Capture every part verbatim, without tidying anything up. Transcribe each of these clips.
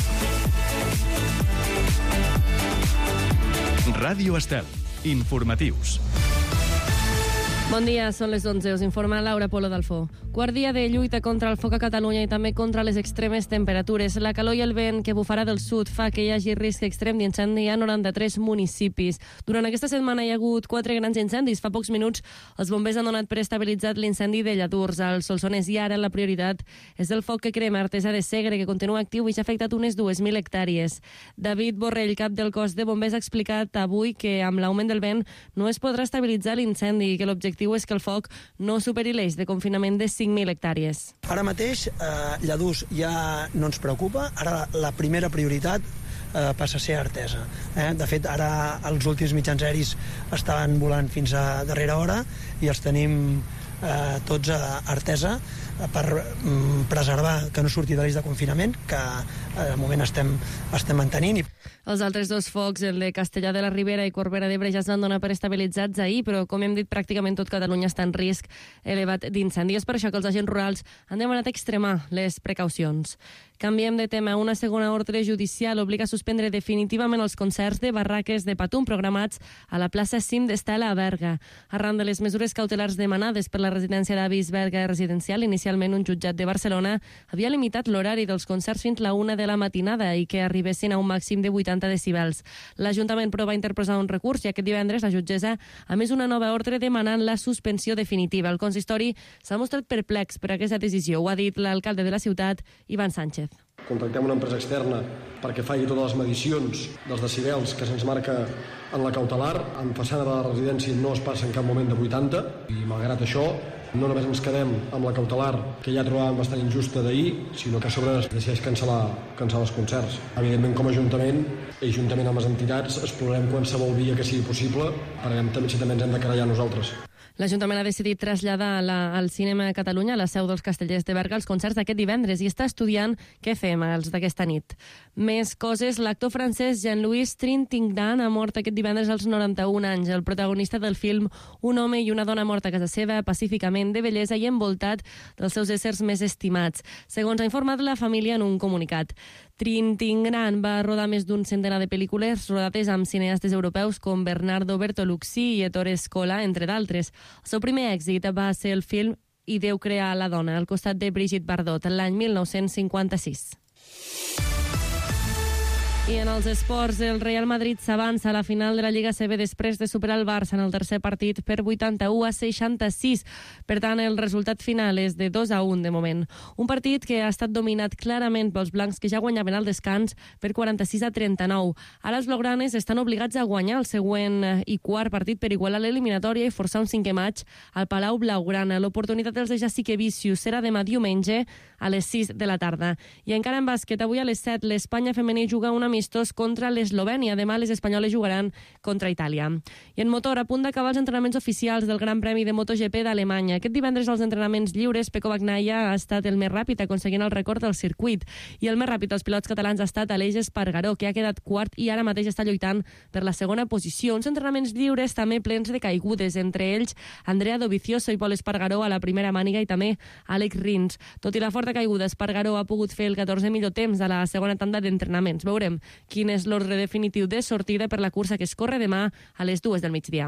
Ràdio Estel. Informatius. Bon dia, són les onze, us informa Laura Polo d'Alfó. Quart dia de lluita contra el foc a Catalunya i també contra les extremes temperatures. La calor i el vent que bufarà del sud fa que hi hagi risc extrem d'incendi a noranta-tres municipis. Durant aquesta setmana hi ha hagut quatre grans incendis. Fa pocs minuts els bombers han donat per estabilitzat l'incendi de Lladurs al Solsonès i ara la prioritat és el foc que crema Artesa de Segre, que continua actiu i s'ha afectat unes dues mil hectàrees. David Borrell, cap del cos de bombers, ha explicat avui que amb l'augment del vent no es podrà estabilitzar l'incendi i que l'objectiu és que el foc no superi l'eix de confinament de cinc mil hectàrees. Ara mateix eh, Lladurs ja no ens preocupa, ara la primera prioritat eh, passa a ser Artesa. Eh? De fet, ara els últims mitjans aeris estaven volant fins a darrera hora i els tenim eh, tots a Artesa per mm, preservar que no surti de l'eix de confinament, que eh, de moment estem, estem mantenint. I... Els altres dos focs, el de Castellar de la Ribera i Corbera d'Ebre, ja es van donar per estabilitzats ahir, però com hem dit, pràcticament tot Catalunya està en risc elevat d'incendi. És per això que els agents rurals han demanat extremar les precaucions. Canviem de tema. Una segona ordre judicial obliga a suspendre definitivament els concerts de barraques de Patum programats a la plaça Cim d'Estela a Berga. Arran de les mesures cautelars demanades per la residència d'avis Berga Residencial, inicialment un jutjat de Barcelona havia limitat l'horari dels concerts fins la una de la matinada i que arribessin a un màxim de vuitanta decibels. L'Ajuntament, però, va interposar un recurs i aquest divendres la jutgessa ha emès una nova ordre demanant la suspensió definitiva. El consistori s'ha mostrat perplex per aquesta decisió. Ho ha dit l'alcalde de la ciutat, Ivan Sánchez. Contractem una empresa externa perquè faci totes les medicions dels decibels que se'ns marca en la cautelar. En façana de la residència no es passa en cap moment de vuitanta i, malgrat això, no només ens quedem amb la cautelar, que ja trobàvem bastant injusta d'ahir, sinó que a sobre es decideix cancel·lar, cancel·lar els concerts. Evidentment, com a Ajuntament i juntament amb les entitats, explorarem qualsevol via que sigui possible perquè també, si també ens hem de querellar nosaltres. L'Ajuntament ha decidit traslladar la, al Cinema a Catalunya, la seu dels Castellers de Berga, els concerts d'aquest divendres i està estudiant què fem els d'aquesta nit. Més coses, l'actor francès Jean-Louis Trintignant ha mort aquest divendres als noranta-un anys. El protagonista del film Un home i una dona morta a casa seva, pacíficament, de bellesa i envoltat dels seus éssers més estimats, segons ha informat la família en un comunicat. Trintignant va rodar més d'un centenar de pel·lícules rodades amb cineastes europeus com Bernardo Bertolucci i Ettore Scola, entre d'altres. El seu primer èxit va ser el film I Déu creà la dona, al costat de Brigitte Bardot, l'any mil nou-cents cinquanta-sis. I en els esports, el Real Madrid s'avança a la final de la Lliga A C B després de superar el Barça en el tercer partit per vuitanta-u a seixanta-sis. Per tant, el resultat final és de dos a un de moment. Un partit que ha estat dominat clarament pels blancs, que ja guanyaven al descans per quaranta-sis a trenta-nou. Ara els blaugranes estan obligats a guanyar el següent i quart partit per igualar l'eliminatòria i forçar un cinquè maig al Palau Blaugrana. L'oportunitat dels de Jessica Vicius serà demà diumenge a les sis de la tarda. I encara en bàsquet, avui a les set, l'Espanya femení juga una amistós contra l'Eslovènia. Demà les espanyoles jugaran contra Itàlia. I en motor, a punt d'acabar els entrenaments oficials del Gran Premi de MotoGP d'Alemanya. Aquest divendres als entrenaments lliures, Pecco Bagnaia ha estat el més ràpid aconseguint el rècord del circuit. I el més ràpid dels pilots catalans ha estat Aleix Espargaró, que ha quedat quart i ara mateix està lluitant per la segona posició. Uns entrenaments lliures també plens de caigudes, entre ells Andrea Dovizioso i Pol Espargaró a la primera màniga i també Àlex Rins. Tot i la forta caiguda, Espargaró ha pogut fer el catorzè millor temps a la segona tanda d'entrenaments. Veurem quin és l'ordre definitiu de sortida per la cursa que es corre demà a les dues del migdia.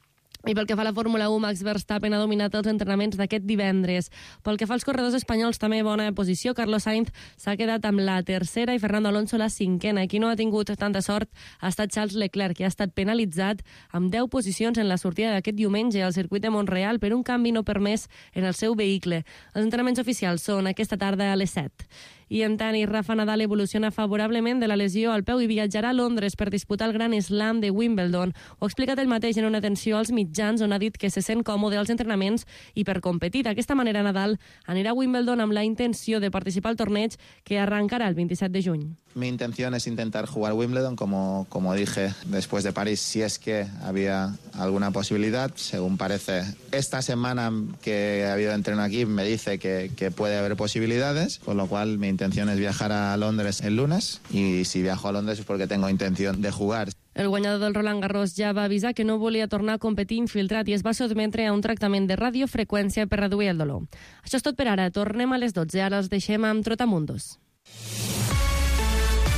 I pel que fa a la Fórmula u, Max Verstappen ha dominat els entrenaments d'aquest divendres. Pel que fa als corredors espanyols, també bona posició. Carlos Sainz s'ha quedat amb la tercera i Fernando Alonso la cinquena. Qui no ha tingut tanta sort ha estat Charles Leclerc, que ha estat penalitzat amb deu posicions en la sortida d'aquest diumenge al circuit de Montreal per un canvi no permès en el seu vehicle. Els entrenaments oficials són aquesta tarda a les set. I en tenis, Rafa Nadal evoluciona favorablement de la lesió al peu i viatjarà a Londres per disputar el Gran Slam de Wimbledon. Ho ha explicat ell mateix en una atenció als mitjans, on ha dit que se sent còmode als entrenaments i per competir. D'aquesta manera, Nadal anirà a Wimbledon amb la intenció de participar al torneig que arrancarà el veintisiete de juny. Mi intención es intentar jugar Wimbledon, como, como dije después de París, si es que había alguna posibilidad. Según parece, esta semana que ha habido entreno aquí me dice que, que puede haber posibilidades, con lo cual mi intención es viajar a Londres el lunes, y si viajo a Londres es porque tengo intención de jugar. El guanyador del Roland Garros ja va avisar que no volia tornar a competir infiltrat i es va sotmetre a un tractament de radiofreqüència per reduir el dolor. Això és tot per ara. Tornem a les dotze. Ara els deixem amb Trotamundos.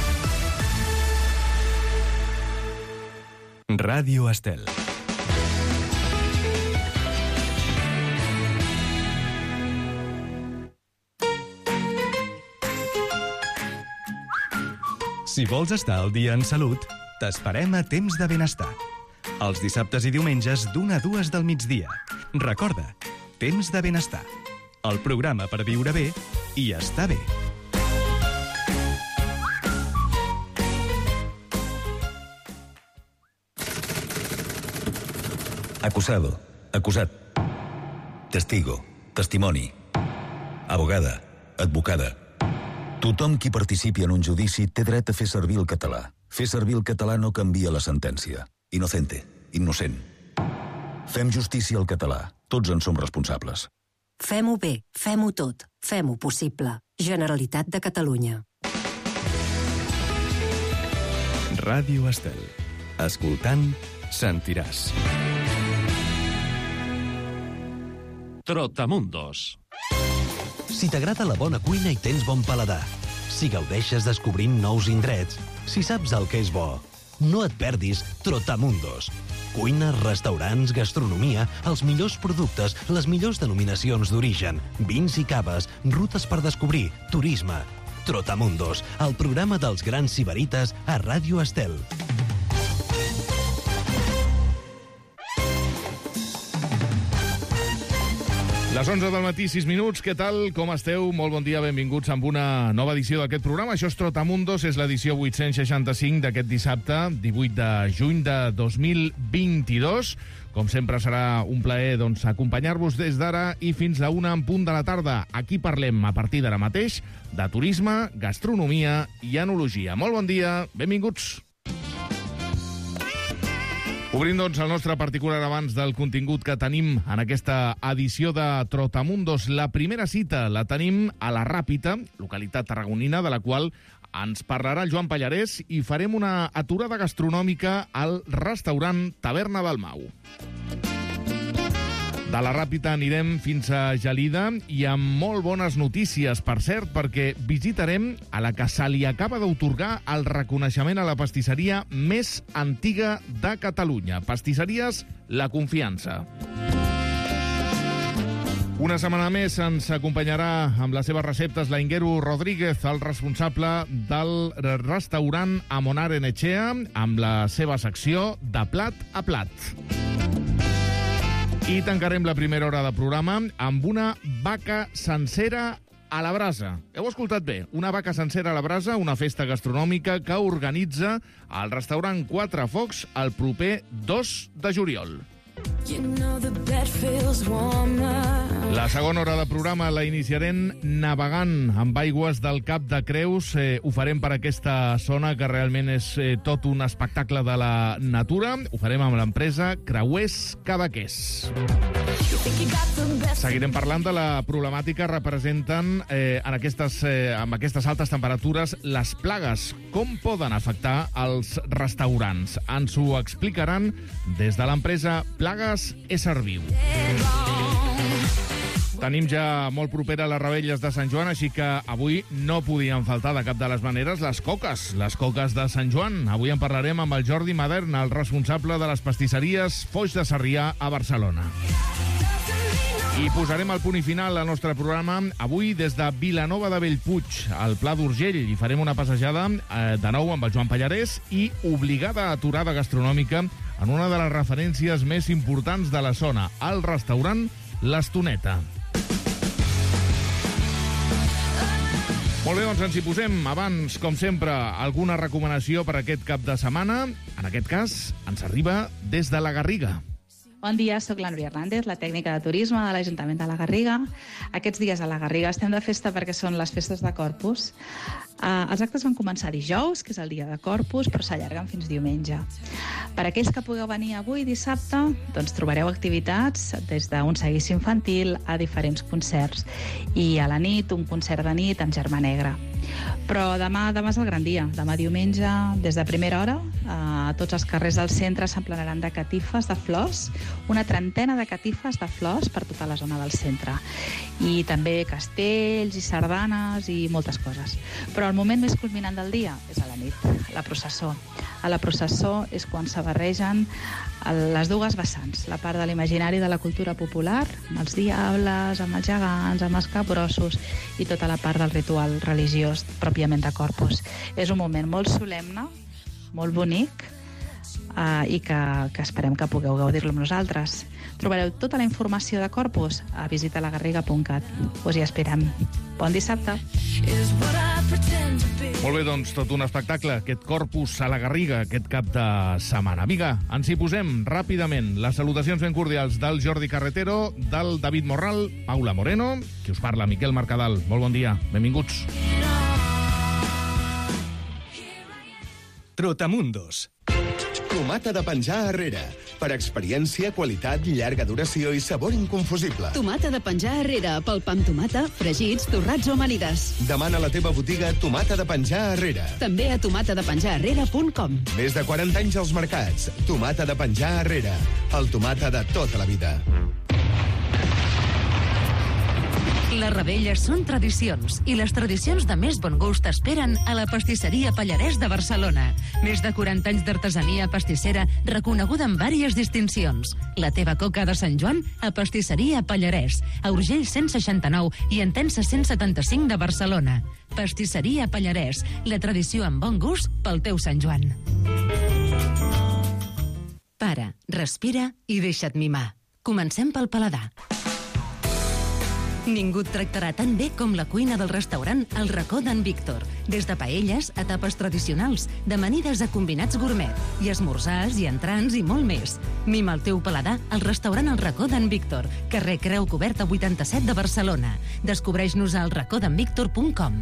Ràdio Estel. Si vols estar al dia en salut, t'esperem a Temps de Benestar. Els dissabtes i diumenges d'una a dues del migdia. Recorda, Temps de Benestar. El programa per viure bé i estar bé. Acusado, acusat. Testigo, testimoni. Abogada, advocada. Tothom qui participi en un judici té dret a fer servir el català. Fer servir el català no canvia la sentència. Inocente, innocent. Fem justícia al català. Tots en som responsables. Fem-ho bé, fem-ho tot, fem-ho possible. Generalitat de Catalunya. Ràdio Estel. Escoltant, sentiràs. Trotamundos. Si t'agrada la bona cuina i tens bon paladar, si gaudeixes descobrint nous indrets, si saps el que és bo, no et perdis Trotamundos. Cuina, restaurants, gastronomia, els millors productes, les millors denominacions d'origen, vins i caves, rutes per descobrir, turisme. Trotamundos, el programa dels grans sibarites a Ràdio Estel. Les onze del matí, sis minuts. Què tal? Com esteu? Molt bon dia, benvinguts amb una nova edició d'aquest programa. Això és Trotamundos, és l'edició vuit-cents seixanta-cinc d'aquest dissabte, divuit de juny de dos mil vint-i-dos. Com sempre serà un plaer doncs, acompanyar-vos des d'ara i fins a una en punt de la tarda. Aquí parlem a partir d'ara mateix de turisme, gastronomia i enologia. Molt bon dia, benvinguts. Obrim, doncs, el nostre particular abans del contingut que tenim en aquesta edició de Trotamundos. La primera cita la tenim a la Ràpita, localitat tarragonina, de la qual ens parlarà el Joan Pallarès, i farem una aturada gastronòmica al restaurant Taverna del Mau. De la Ràpita anirem fins a Gelida i amb molt bones notícies, per cert, perquè visitarem a la que se li acaba d'autorgar el reconeixement a la pastisseria més antiga de Catalunya. Pastisseries La Confiança. Una setmana més ens acompanyarà amb les seves receptes l'Inguero Rodríguez, el responsable del restaurant Amonar Enechea, amb la seva secció de plat a plat. I tancarem la primera hora de programa amb una vaca sencera a la brasa. Heu escoltat bé, una vaca sencera a la brasa, una festa gastronòmica que organitza el restaurant Quatre Focs el proper dos de juliol. La segona hora de programa la iniciarem navegant amb aigües del Cap de Creus. Eh, ho farem per aquesta zona que realment és eh, tot un espectacle de la natura. Ho farem amb l'empresa Creuers Cadaqués. Seguirem parlant de la problemàtica representen eh, en aquestes, eh, amb aquestes altes temperatures les plagues. Com poden afectar els restaurants? Ens ho explicaran des de l'empresa Plagues Ésser Viu. Tenim ja molt propera les Rebelles de Sant Joan, així que avui no podien faltar de cap de les maneres les coques, les coques de Sant Joan. Avui en parlarem amb el Jordi Madern, el responsable de les pastisseries Foix de Sarrià a Barcelona. I posarem el punt i final al nostre programa avui des de Vilanova de Bellpuig, al Pla d'Urgell, i farem una passejada eh, de nou amb el Joan Pallarès i obligada aturada gastronòmica en una de les referències més importants de la zona, el restaurant L'Estoneta. Molt bé, doncs ens hi posem. Abans, com sempre, alguna recomanació per aquest cap de setmana. En aquest cas, ens arriba des de la Garriga. Bon dia, soc la Núria Hernández, la tècnica de turisme de l'Ajuntament de la Garriga. Aquests dies a la Garriga estem de festa perquè són les festes de Corpus. Uh, els actes van començar dijous, que és el dia de Corpus, però s'allarguen fins diumenge. Per aquells que pugueu venir avui, dissabte, doncs trobareu activitats des d'un seguici infantil a diferents concerts. I a la nit, un concert de nit amb Germà Negre. Però demà, demà és el gran dia. Demà diumenge, des de primera hora, a tots els carrers del centre s'emplenaran de catifes, de flors, una trentena de catifes de flors per tota la zona del centre. I també castells i sardanes i moltes coses. Però el moment més culminant del dia és a la nit, la processó. A la processó és quan se barregen les dues vessants, la part de l'imaginari de la cultura popular, amb els diables, amb els gegants, amb els capgrossos, i tota la part del ritual religiós pròpiament de Corpus. És un moment molt solemne, molt bonic, Uh, i que, que esperem que pugueu gaudir-lo amb nosaltres. Trobareu tota la informació de Corpus a visita la garriga punt cat. Us hi esperem. Bon dissabte. Molt bé, doncs, tot un espectacle, aquest Corpus a la Garriga, aquest cap de setmana. Vinga, ens hi posem ràpidament. Les salutacions ben cordials del Jordi Carretero, del David Morral, Paula Moreno, qui us parla, Miquel Mercadal. Molt bon dia, benvinguts. Trotamundos. Tomata de penjar Herrera. Per experiència, qualitat, llarga duració i sabor inconfusible. Tomata de penjar Herrera, pel pa amb tomata, fregits, torrats o amanides. Demana a la teva botiga Tomata de penjar Herrera. També a tomata de penjar herrera punt com. Més de quaranta anys als mercats. Tomata de penjar Herrera. El tomata de tota la vida. Les revetlles són tradicions i les tradicions de més bon gust esperen a la pastisseria Pallarès de Barcelona. Més de quaranta anys d'artesania pastissera reconeguda amb vàries distincions. La teva coca de Sant Joan a pastisseria Pallarès, a Urgell cent seixanta-nou i Entença cent setanta-cinc de Barcelona. Pastisseria Pallarès, la tradició amb bon gust pel teu Sant Joan. Para, respira i deixa't mimar. Comencem pel paladar. Ningú et tractarà tan bé com la cuina del restaurant El Racó d'en Víctor. Des de paelles a tapes tradicionals, d'amanides a combinats gourmet, i esmorzars i entrants i molt més. Mima el teu paladar al restaurant El Racó d'en Víctor, carrer Creu Coberta vuitanta-set de Barcelona. Descobreix-nos a el racó d'en víctor punt com.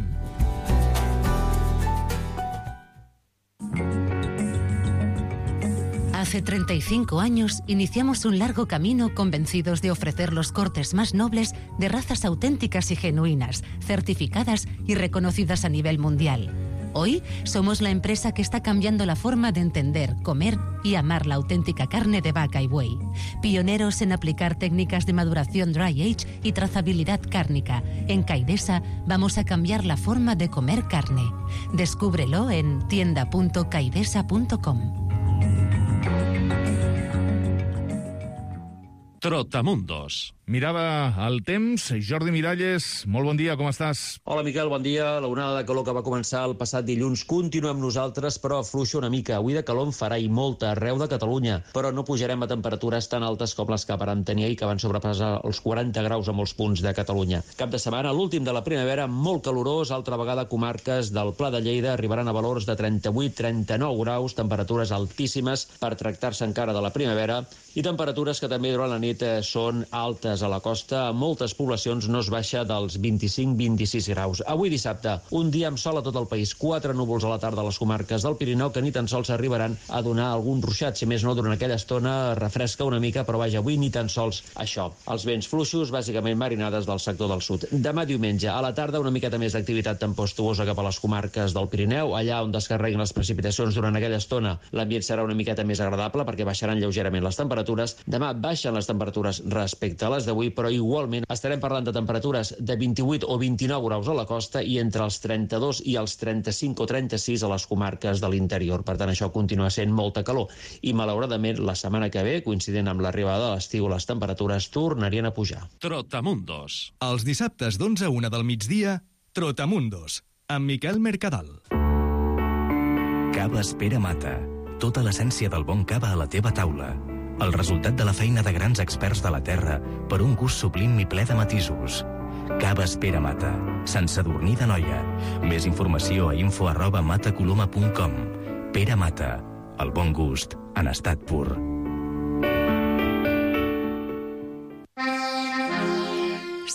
Hace treinta y cinco años iniciamos un largo camino convencidos de ofrecer los cortes más nobles de razas auténticas y genuinas, certificadas y reconocidas a nivel mundial. Hoy somos la empresa que está cambiando la forma de entender, comer y amar la auténtica carne de vaca y buey. Pioneros en aplicar técnicas de maduración dry age y trazabilidad cárnica. En Caidesa vamos a cambiar la forma de comer carne. Descúbrelo en tienda punto caidesa punto com. Trotamundos. Mirada al temps. Jordi Miralles, molt bon dia, com estàs? Hola, Miquel, bon dia. La onada de calor que va començar el passat dilluns continua amb nosaltres, però afluixa una mica. Avui de calor en farà i molta arreu de Catalunya, però no pujarem a temperatures tan altes com les que vam tenir ahir, que van sobrepassar els quaranta graus a molts punts de Catalunya. Cap de setmana, l'últim de la primavera, molt calorós. Altra vegada, comarques del Pla de Lleida arribaran a valors de trenta-vuit a trenta-nou graus, temperatures altíssimes per tractar-se encara de la primavera, i temperatures que també durant la nit són altes a la costa. A moltes poblacions no es baixa dels vint-i-cinc a vint-i-sis graus. Avui dissabte, un dia amb sol a tot el país. Quatre núvols a la tarda a les comarques del Pirineu que ni tan sols arribaran a donar algun ruixat. Si més no, durant aquella estona refresca una mica, però vaja, avui ni tan sols això. Els vents fluixos, bàsicament marinades del sector del sud. Demà diumenge, a la tarda, una miqueta més d'activitat tempestuosa cap a les comarques del Pirineu. Allà on descarreguin les precipitacions durant aquella estona, l'ambient serà una miqueta més agradable perquè baixaran lleugerament les temperatures. Demà baixen les temperatures respecte a les d'avui, però igualment estarem parlant de temperatures de vint-i-vuit o vint-i-nou graus a la costa i entre els trenta-dos i els trenta-cinc o trenta-sis a les comarques de l'interior. Per tant, això continua sent molta calor. I, malauradament, la setmana que ve, coincident amb l'arribada de l'estiu, les temperatures tornarien a pujar. Trotamundos. Els dissabtes d'onze a una del migdia, Trotamundos, amb Miquel Mercadal. Caves Pere Mata. Tota l'essència del bon cava a la teva taula. El resultat de la feina de grans experts de la terra per un gust sublim i ple de matisos. Caves Pere Mata. Sant Sadurní d'Anoia. Més informació a info arroba matacoloma punt com. Pere Mata. El bon gust en estat pur. Si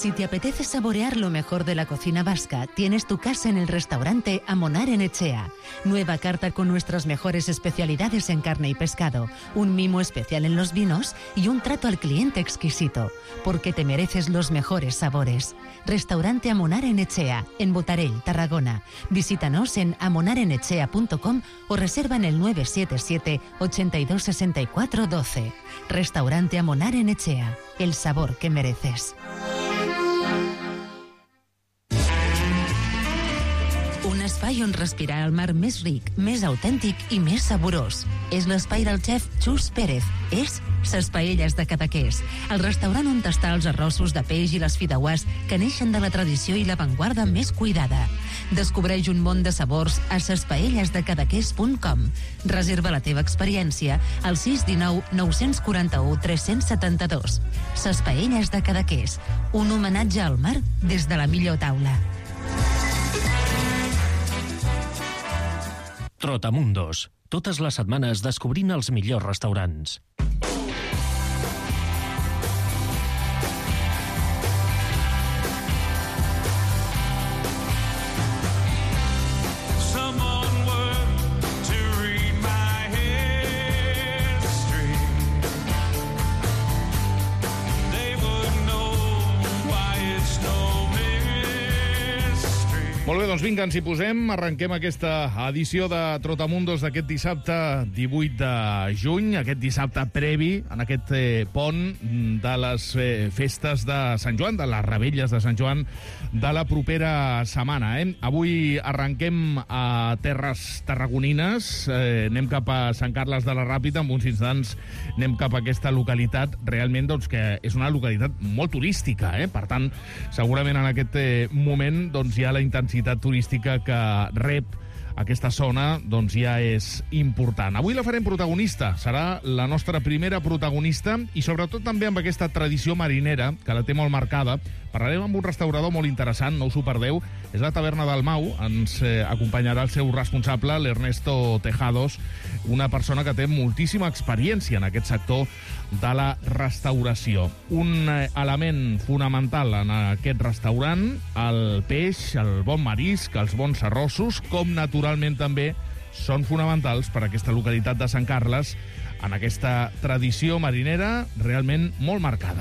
Si te apetece saborear lo mejor de la cocina vasca, tienes tu casa en el restaurante Amonar en Echea. Nueva carta con nuestras mejores especialidades en carne y pescado, un mimo especial en los vinos y un trato al cliente exquisito, porque te mereces los mejores sabores. Restaurante Amonar en Echea, en Botarell, Tarragona. Visítanos en amonarenechea punto com o reserva en el nueve siete siete, ochenta y dos, sesenta y cuatro, doce. Restaurante Amonar en Echea, el sabor que mereces. Un espai on respirar el mar més ric, més autèntic i més saborós. És l'espai del xef Xus Pérez. És Ses Paelles de Cadaqués, el restaurant on tastar els arrossos de peix i les fideuàs que neixen de la tradició i l'avantguarda més cuidada. Descobreix un món de sabors a ses paelles de cadaqués punt com. Reserva la teva experiència al sis un nou, nou quatre u, tres set dos. Ses Paelles de Cadaqués, un homenatge al mar des de la millor taula. Trotamundos. Totes les setmanes descobrint els millors restaurants. Molt bé, doncs vinga, ens hi posem. Arrenquem aquesta edició de Trotamundos d'aquest dissabte divuit de juny, aquest dissabte previ en aquest eh, pont de les eh, festes de Sant Joan, de les revetlles de Sant Joan de la propera setmana. Eh? Avui arrenquem a terres tarragonines, eh, anem cap a Sant Carles de la Ràpita, en uns instants anem cap a aquesta localitat, realment doncs, que és una localitat molt turística, eh? Per tant, segurament en aquest eh, moment doncs, hi ha la intensitat turística que rep aquesta zona, doncs ja és important. Avui la farem protagonista, serà la nostra primera protagonista i sobretot també amb aquesta tradició marinera, que la té molt marcada. Parlarem amb un restaurador molt interessant, no us ho perdeu, és la Taverna del Mau, ens eh, acompanyarà el seu responsable, l'Ernesto Tejados, una persona que té moltíssima experiència en aquest sector de la restauració. Un eh, element fonamental en aquest restaurant, el peix, el bon marisc, els bons arrossos, com naturalment també són fonamentals per a aquesta localitat de Sant Carles, en aquesta tradició marinera realment molt marcada.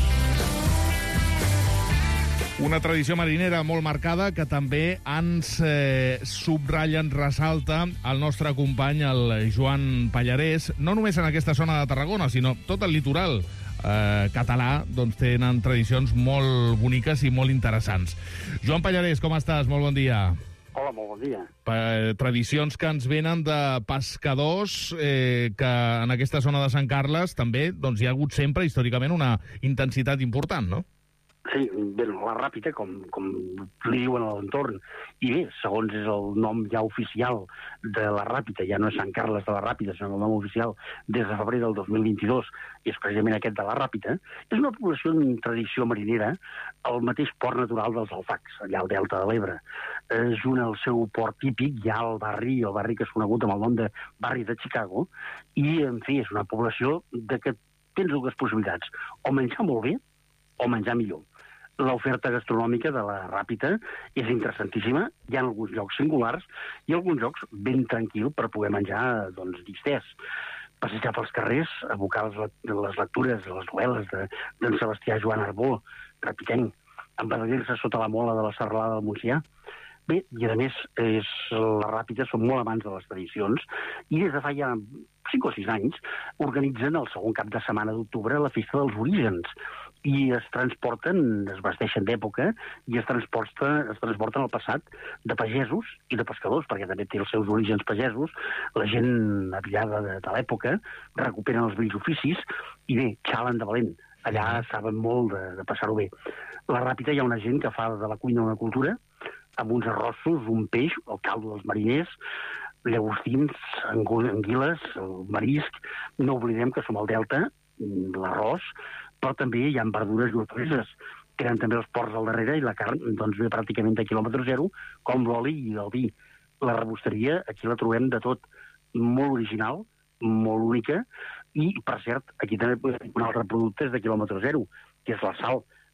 Una tradició marinera molt marcada que també ens eh, subratlla, ens ressalta el nostre company, el Joan Pallarès, no només en aquesta zona de Tarragona, sinó tot el litoral eh, català, doncs tenen tradicions molt boniques i molt interessants. Joan Pallarès, com estàs? Molt bon dia. Hola, molt bon dia. Eh, tradicions que ens venen de pescadors, eh, que en aquesta zona de Sant Carles també doncs, hi ha hagut sempre, històricament, una intensitat important, no? Sí, bé, la Ràpita, com, com li diuen a l'entorn, i bé, segons és el nom ja oficial de la Ràpita, ja no és Sant Carles de la Ràpita, sinó el nom oficial des de febrer del dos mil vint-i-dos, i és precisament aquest de la Ràpita, és una població en tradició marinera al mateix port natural dels Alfacs, allà al Delta de l'Ebre. Eh, junt al seu port típic hi ha el barri, el barri que és conegut amb el nom de barri de Chicago, i, en fi, és una població de que tens dues possibilitats, o menjar molt bé o menjar millor. L'oferta gastronòmica de la Ràpita és interessantíssima, hi ha alguns llocs singulars i alguns llocs ben tranquil per poder menjar, doncs, distès. Passejar pels carrers, abocar les, les lectures, les novel·les d'en Sebastià Joan Arbó, rapitenc, embadalir-se sota la mola de la serralada del Montsià. Bé, i a més, és, la Ràpita són molt amants de les tradicions i des de fa ja cinc o sis anys organitzen el segon cap de setmana d'octubre la Festa dels Orígens, i es transporten, es vesteixen d'època i es, transporta, es transporten al passat de pagesos i de pescadors, perquè també té els seus orígens pagesos. La gent avillada de, de l'època recuperen els vells oficis i bé, xalen de valent. Allà saben molt de, de passar-ho bé. A la Ràpita hi ha una gent que fa de la cuina una cultura, amb uns arrossos, un peix, el caldo dels mariners, llagostins, anguiles, el marisc. No oblidem que som al Delta, l'arròs, però també hi ha verdures i hortalisses. Tenen també els ports al darrere i la carn doncs, ve pràcticament de quilòmetre zero, com l'oli i el vi. La rebosteria, aquí la trobem de tot, molt original, molt única, i, per cert, aquí també podem dir un altre producte és de quilòmetre zero, que és la sal.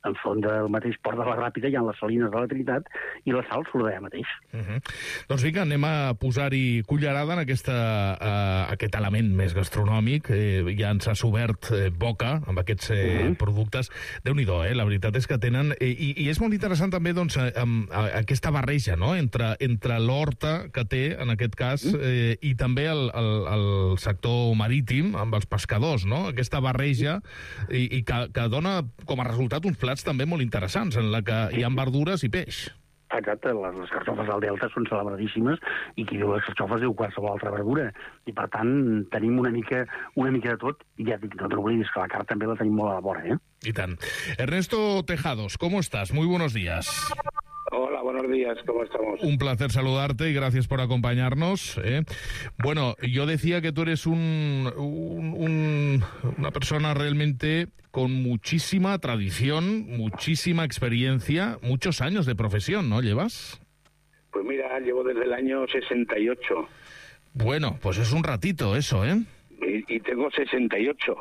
enfront del mateix port de la Ràpita hi ha les salines de la Trinitat i la sal surt d'allà mateix. Uh -huh. Doncs vinga, anem a posar-hi cullerada en aquesta, uh, aquest element més gastronòmic. Eh, ja ens has obert eh, boca amb aquests eh, uh -huh. productes. Déu-n'hi-do, eh? La veritat és que tenen... Eh, i, I és molt interessant també doncs, eh, amb, eh, aquesta barreja, no?, entre, entre l'horta que té, en aquest cas, eh, i també el, el, el sector marítim, amb els pescadors, no? Aquesta barreja, i, i que, que dona com a resultat uns plats també molt interessants, en la que hi ha verdures i peix. Exacte, les, les carxofes del Delta són celebradíssimes i qui diu les carxofes diu qualsevol altra verdura. I per tant tenim una mica una mica de tot i ja dic, no t'oblidis que la carn també la tenim molt a la vora, eh? I tant. Ernesto Tejados, ¿cómo estás? Muy buenos días. Hola, buenos días, ¿cómo estamos? Un placer saludarte y gracias por acompañarnos. ¿eh? Bueno, yo decía que tú eres un, un, un, una persona realmente con muchísima tradición, muchísima experiencia, muchos años de profesión, ¿no llevas? Pues mira, llevo desde el año sesenta y ocho. Bueno, pues es un ratito eso, ¿eh? Y, y tengo sesenta y ocho.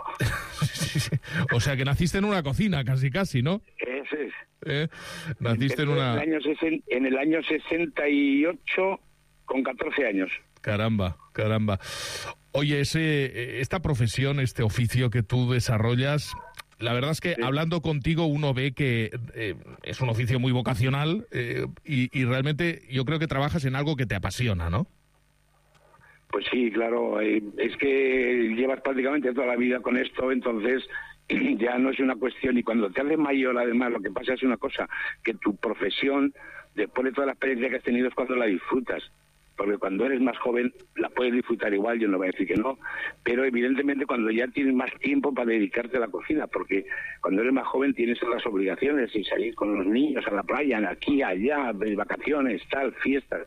O sea que naciste en una cocina, casi casi, ¿no? Ese es. ¿Eh? Naciste en una... En el, año sesen... en el año sesenta y ocho, con catorce años. Caramba, caramba. Oye, ese, esta profesión, este oficio que tú desarrollas, la verdad es que sí. Hablando contigo uno ve que eh, es un oficio muy vocacional eh, y, y realmente yo creo que trabajas en algo que te apasiona, ¿no? Pues sí, claro. Eh, es que llevas prácticamente toda la vida con esto, entonces... ya no es una cuestión, y cuando te haces mayor, además, lo que pasa es una cosa, que tu profesión, después de toda la experiencia que has tenido, es cuando la disfrutas, porque cuando eres más joven la puedes disfrutar igual, yo no voy a decir que no, pero evidentemente cuando ya tienes más tiempo para dedicarte a la cocina, porque cuando eres más joven tienes otras obligaciones, y salir con los niños a la playa, aquí, allá, de vacaciones, tal, fiestas,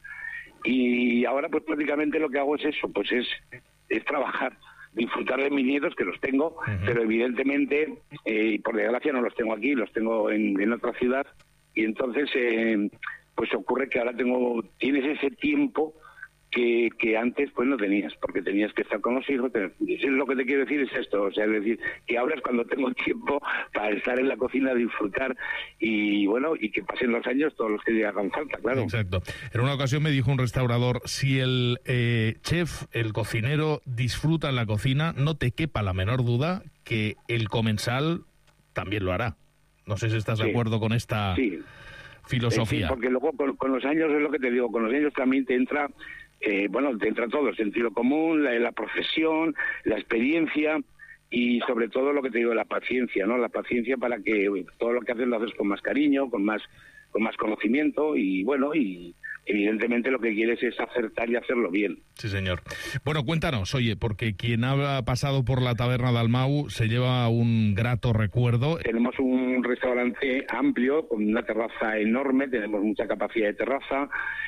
y ahora pues prácticamente lo que hago es eso, pues es, es trabajar, disfrutar de mis nietos, que los tengo, uh-huh. pero evidentemente, eh, por desgracia no los tengo aquí, los tengo en, en otra ciudad, y entonces eh, pues ocurre que ahora tengo tienes ese tiempo que, que antes pues no tenías, porque tenías que estar con los hijos. Eso es lo que te quiero decir, es esto, o sea, es decir, que ahora es cuando tengo tiempo para estar en la cocina, disfrutar, y bueno, y que pasen los años todos los que hagan falta, claro. Exacto. En una ocasión me dijo un restaurador, si el eh, chef, el cocinero, disfruta en la cocina, no te quepa la menor duda que el comensal también lo hará. No sé si estás sí. de acuerdo con esta sí. filosofía. Sí, porque luego con, con los años, es lo que te digo, con los años también te entra... Eh, bueno, te entra todo, el sentido común, la, la profesión, la experiencia y sobre todo lo que te digo, la paciencia, ¿no? La paciencia para que uy, todo lo que haces lo haces con más cariño, con más, con más conocimiento y bueno, y evidentemente lo que quieres es acertar y hacerlo bien. Sí, señor. Bueno, cuéntanos, oye, porque quien ha pasado por la taberna de Dalmau se lleva un grato recuerdo. Tenemos un restaurante amplio, con una terraza enorme, tenemos mucha capacidad de terraza,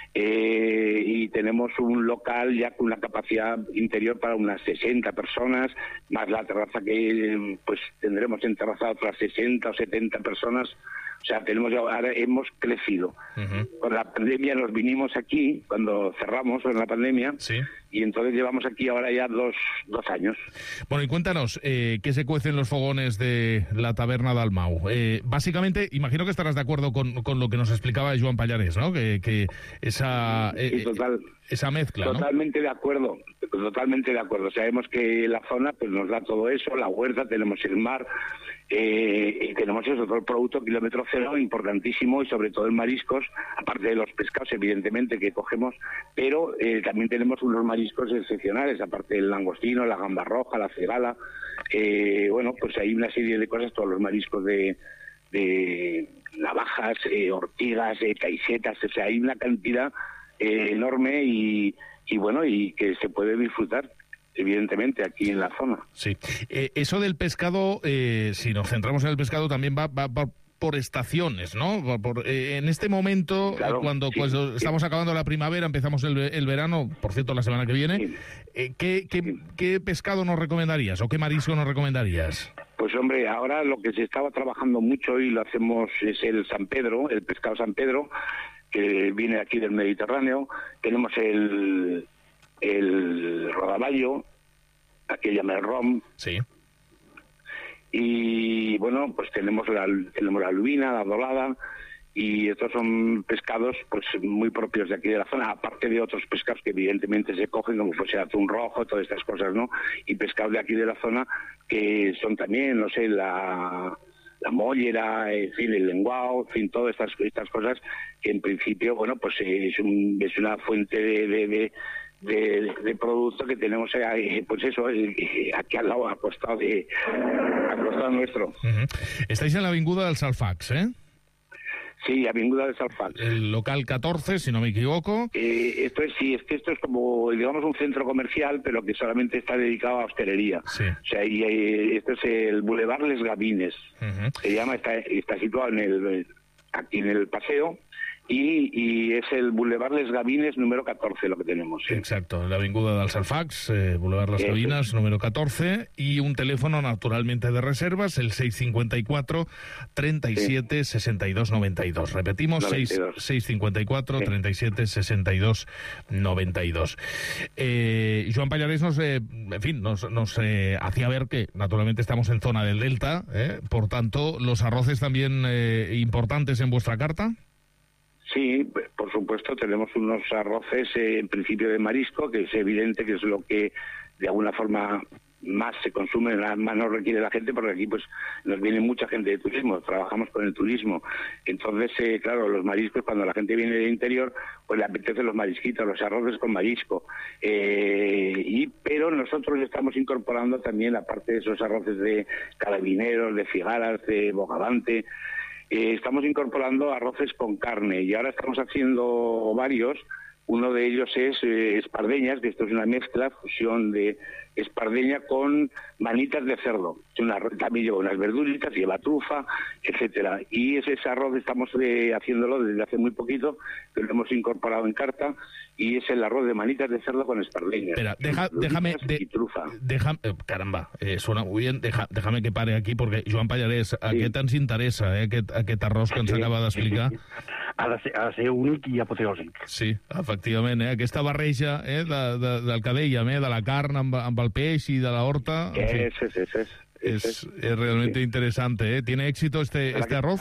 eh, y tenemos un local ya con una capacidad interior para unas sesenta personas, más la terraza que pues tendremos en terraza otras sesenta o setenta personas. O sea, tenemos ahora hemos crecido. Uh-huh. Con la pandemia nos vinimos aquí, cuando cerramos en la pandemia, sí. y entonces llevamos aquí ahora ya dos, dos años. Bueno, y cuéntanos, eh, ¿qué se cuece en los fogones de la taberna Dalmau? Eh, básicamente, imagino que estarás de acuerdo con, con lo que nos explicaba Joan Pallares, ¿no? Que, que esa, eh, sí, total, esa mezcla, ¿no? Totalmente de acuerdo, totalmente de acuerdo. Sabemos que la zona pues nos da todo eso, la huerta, tenemos el mar, eh, y tenemos eso, todo el producto kilómetro cero, importantísimo, y sobre todo en mariscos, aparte de los pescados, evidentemente, que cogemos, pero eh, también tenemos unos mariscos excepcionales, aparte del langostino, la gamba roja, la cegala, eh, bueno, pues hay una serie de cosas, todos los mariscos de, de navajas, eh, ortigas, eh, caisetas, o sea, hay una cantidad eh, enorme y, y bueno, y que se puede disfrutar evidentemente aquí en la zona. Sí. Eh, eso del pescado, eh, si nos centramos en el pescado, también va, va, va por estaciones, ¿no? Por, por, eh, en este momento, claro, cuando, sí, cuando sí. estamos acabando la primavera, empezamos el, el verano, por cierto, la semana que viene, sí. eh, ¿qué, qué, sí. ¿qué pescado nos recomendarías o qué marisco nos recomendarías? Pues hombre, ahora lo que se estaba trabajando mucho y lo hacemos es el San Pedro, el pescado San Pedro, que viene aquí del Mediterráneo. Tenemos el... el rodaballo, aquella melrón, sí. Y bueno, pues tenemos la, tenemos la lubina, la dorada, y estos son pescados pues muy propios de aquí de la zona, aparte de otros pescados que evidentemente se cogen, como pues el atún rojo, todas estas cosas, ¿no? Y pescados de aquí de la zona que son también, no sé, la, la mollera, en fin, el lenguao, en fin, todas estas, estas cosas que en principio, bueno, pues es, un, es una fuente de... de, de De, de producto que tenemos ahí, pues eso, aquí al lado, al costado, de, al costado nuestro. Uh-huh. Estáis en la avinguda del Salfax, ¿eh? Sí, avinguda del Salfax. El local catorce, si no me equivoco. Eh, esto es, sí, es que esto es como, digamos, un centro comercial, pero que solamente está dedicado a hostelería. Sí. O sea, y, y esto es el Boulevard Les Gavines. Uh-huh. Se llama, está, está situado en el, aquí en el paseo. Y, y es el Boulevard Les Gavines número catorce lo que tenemos. ¿Sí? Exacto, la avinguda del Salfax, eh, Boulevard Les Gavines número catorce, y un teléfono naturalmente de reservas, el seis cinco cuatro, treinta y siete, sesenta y dos noventa y dos. Repetimos, seis cinco cuatro, treinta y siete, sesenta y dos noventa y dos. Eh, Joan Pallarés nos, eh, en fin, nos, nos eh, hacía ver que naturalmente estamos en zona del Delta, eh, por tanto, los arroces también eh, importantes en vuestra carta. Sí, por supuesto, tenemos unos arroces eh, en principio de marisco, que es evidente que es lo que de alguna forma más se consume, más nos requiere la gente, porque aquí pues nos viene mucha gente de turismo, trabajamos con el turismo. Entonces, eh, claro, los mariscos, cuando la gente viene del interior, pues le apetecen los marisquitos, los arroces con marisco. Eh, y pero nosotros estamos incorporando también, aparte de esos arroces de carabineros, de figaras, de bogavante, Eh, estamos incorporando arroces con carne y ahora estamos haciendo varios. Uno de ellos es eh, espardeñas, que esto es una mezcla, fusión de espardeña con manitas de cerdo. Una, también lleva unas verduritas, lleva trufa, etcétera. Y ese, ese arroz estamos eh, haciéndolo desde hace muy poquito, que lo hemos incorporado en carta, y es el arroz de manitas de cerdo con espardeña. Espera, deja, déjame... De, y trufa. Deja, eh, caramba, eh, suena muy bien. Deja, déjame que pare aquí, perquè, Joan Pallarés, a sí. què ens interessa eh, aquest, aquest arròs que ens sí. acaba d'explicar? Ha de, ser, ha de ser únic i apoteòsic. Sí, efectivament, eh? Aquesta barreja eh, de, de, del que dèiem, eh, de la carn amb, amb el peix y de la horta. En fin, es, es, es, es, es, es, es realmente sí. interesante. ¿eh? ¿Tiene éxito este, este arroz?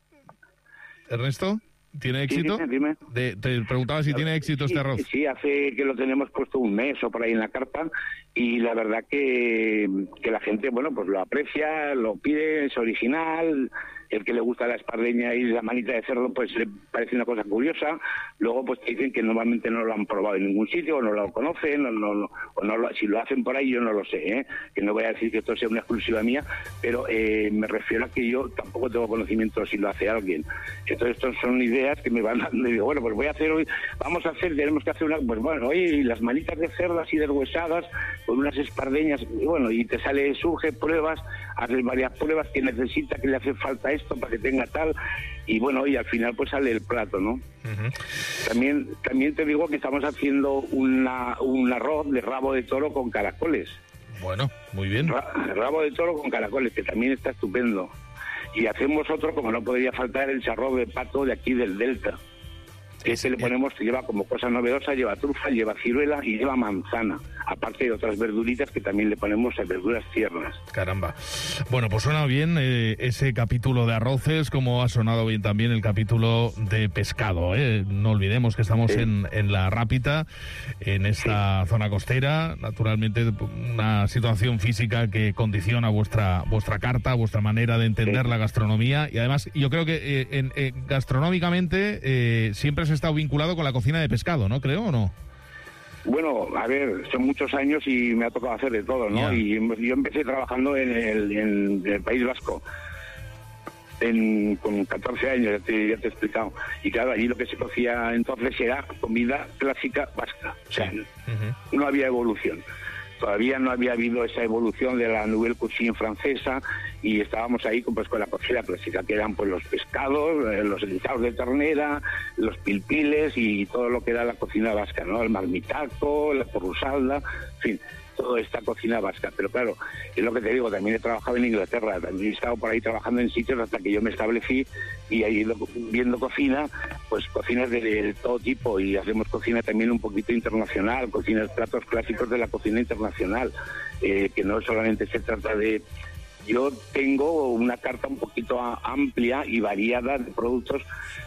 Ernesto, ¿tiene éxito? Sí, dime, dime. De, te preguntaba si sí, tiene éxito este arroz. Sí, hace que lo tenemos puesto un mes o por ahí en la carta, y la verdad que, que la gente, bueno, pues lo aprecia, lo pide, es original. El que le gusta la espardeña y la manita de cerdo, pues le parece una cosa curiosa. Luego, pues te dicen que normalmente no lo han probado en ningún sitio, o no lo conocen, o no, no, o no lo, si lo hacen por ahí, yo no lo sé, ¿eh? Que no voy a decir que esto sea una exclusiva mía, pero eh, me refiero a que yo tampoco tengo conocimiento si lo hace alguien. Entonces, estas son ideas que me van dando, y digo, bueno, pues voy a hacer hoy, vamos a hacer, tenemos que hacer una, pues bueno, hoy las manitas de cerdo así deshuesadas, con unas espardeñas, y bueno, y te sale, surge pruebas, haces varias pruebas que necesita, que le hace falta esto para que tenga tal, y bueno, y al final pues sale el plato, ¿no? Uh-huh. También también te digo que estamos haciendo una, un arroz de rabo de toro con caracoles. Bueno, muy bien. Ra, rabo de toro con caracoles, que también está estupendo. Y hacemos otro, como no podría faltar, el charro de pato de aquí del Delta. Ese le ponemos, lleva como cosa novedosa, lleva trufa, lleva ciruela y lleva manzana, aparte de otras verduritas que también le ponemos a verduras tiernas. Caramba. Bueno, pues suena bien eh, ese capítulo de arroces, como ha sonado bien también el capítulo de pescado. ¿eh? No olvidemos que estamos sí. en, en La Rápita, en esta sí. zona costera, naturalmente una situación física que condiciona vuestra vuestra carta, vuestra manera de entender sí. la gastronomía, y además yo creo que eh, en, eh, gastronómicamente eh, siempre se ha estado vinculado con la cocina de pescado, ¿no? Creo, ¿o no? Bueno, a ver, son muchos años y me ha tocado hacer de todo, ¿no? Yeah. Y yo empecé trabajando en el, en el País Vasco, en, con catorce años, ya te, ya te he explicado. Y claro, allí lo que se cocía entonces era comida clásica vasca. O sea, uh-huh. no había evolución. Todavía no había habido esa evolución de la nouvelle cuisine francesa, y estábamos ahí pues, con la cocina clásica, que eran pues los pescados, los guisados de ternera, los pilpiles y todo lo que era la cocina vasca, ¿no? El marmitaco, la porrusalda, en fin, toda esta cocina vasca. Pero claro, es lo que te digo, también he trabajado en Inglaterra, también he estado por ahí trabajando en sitios hasta que yo me establecí, y ahí viendo cocina, pues cocinas de, de todo tipo, y hacemos cocina también un poquito internacional, cocinas, platos clásicos de la cocina internacional, eh, que no solamente se trata de yo tengo una carta un poquito amplia y variada de productos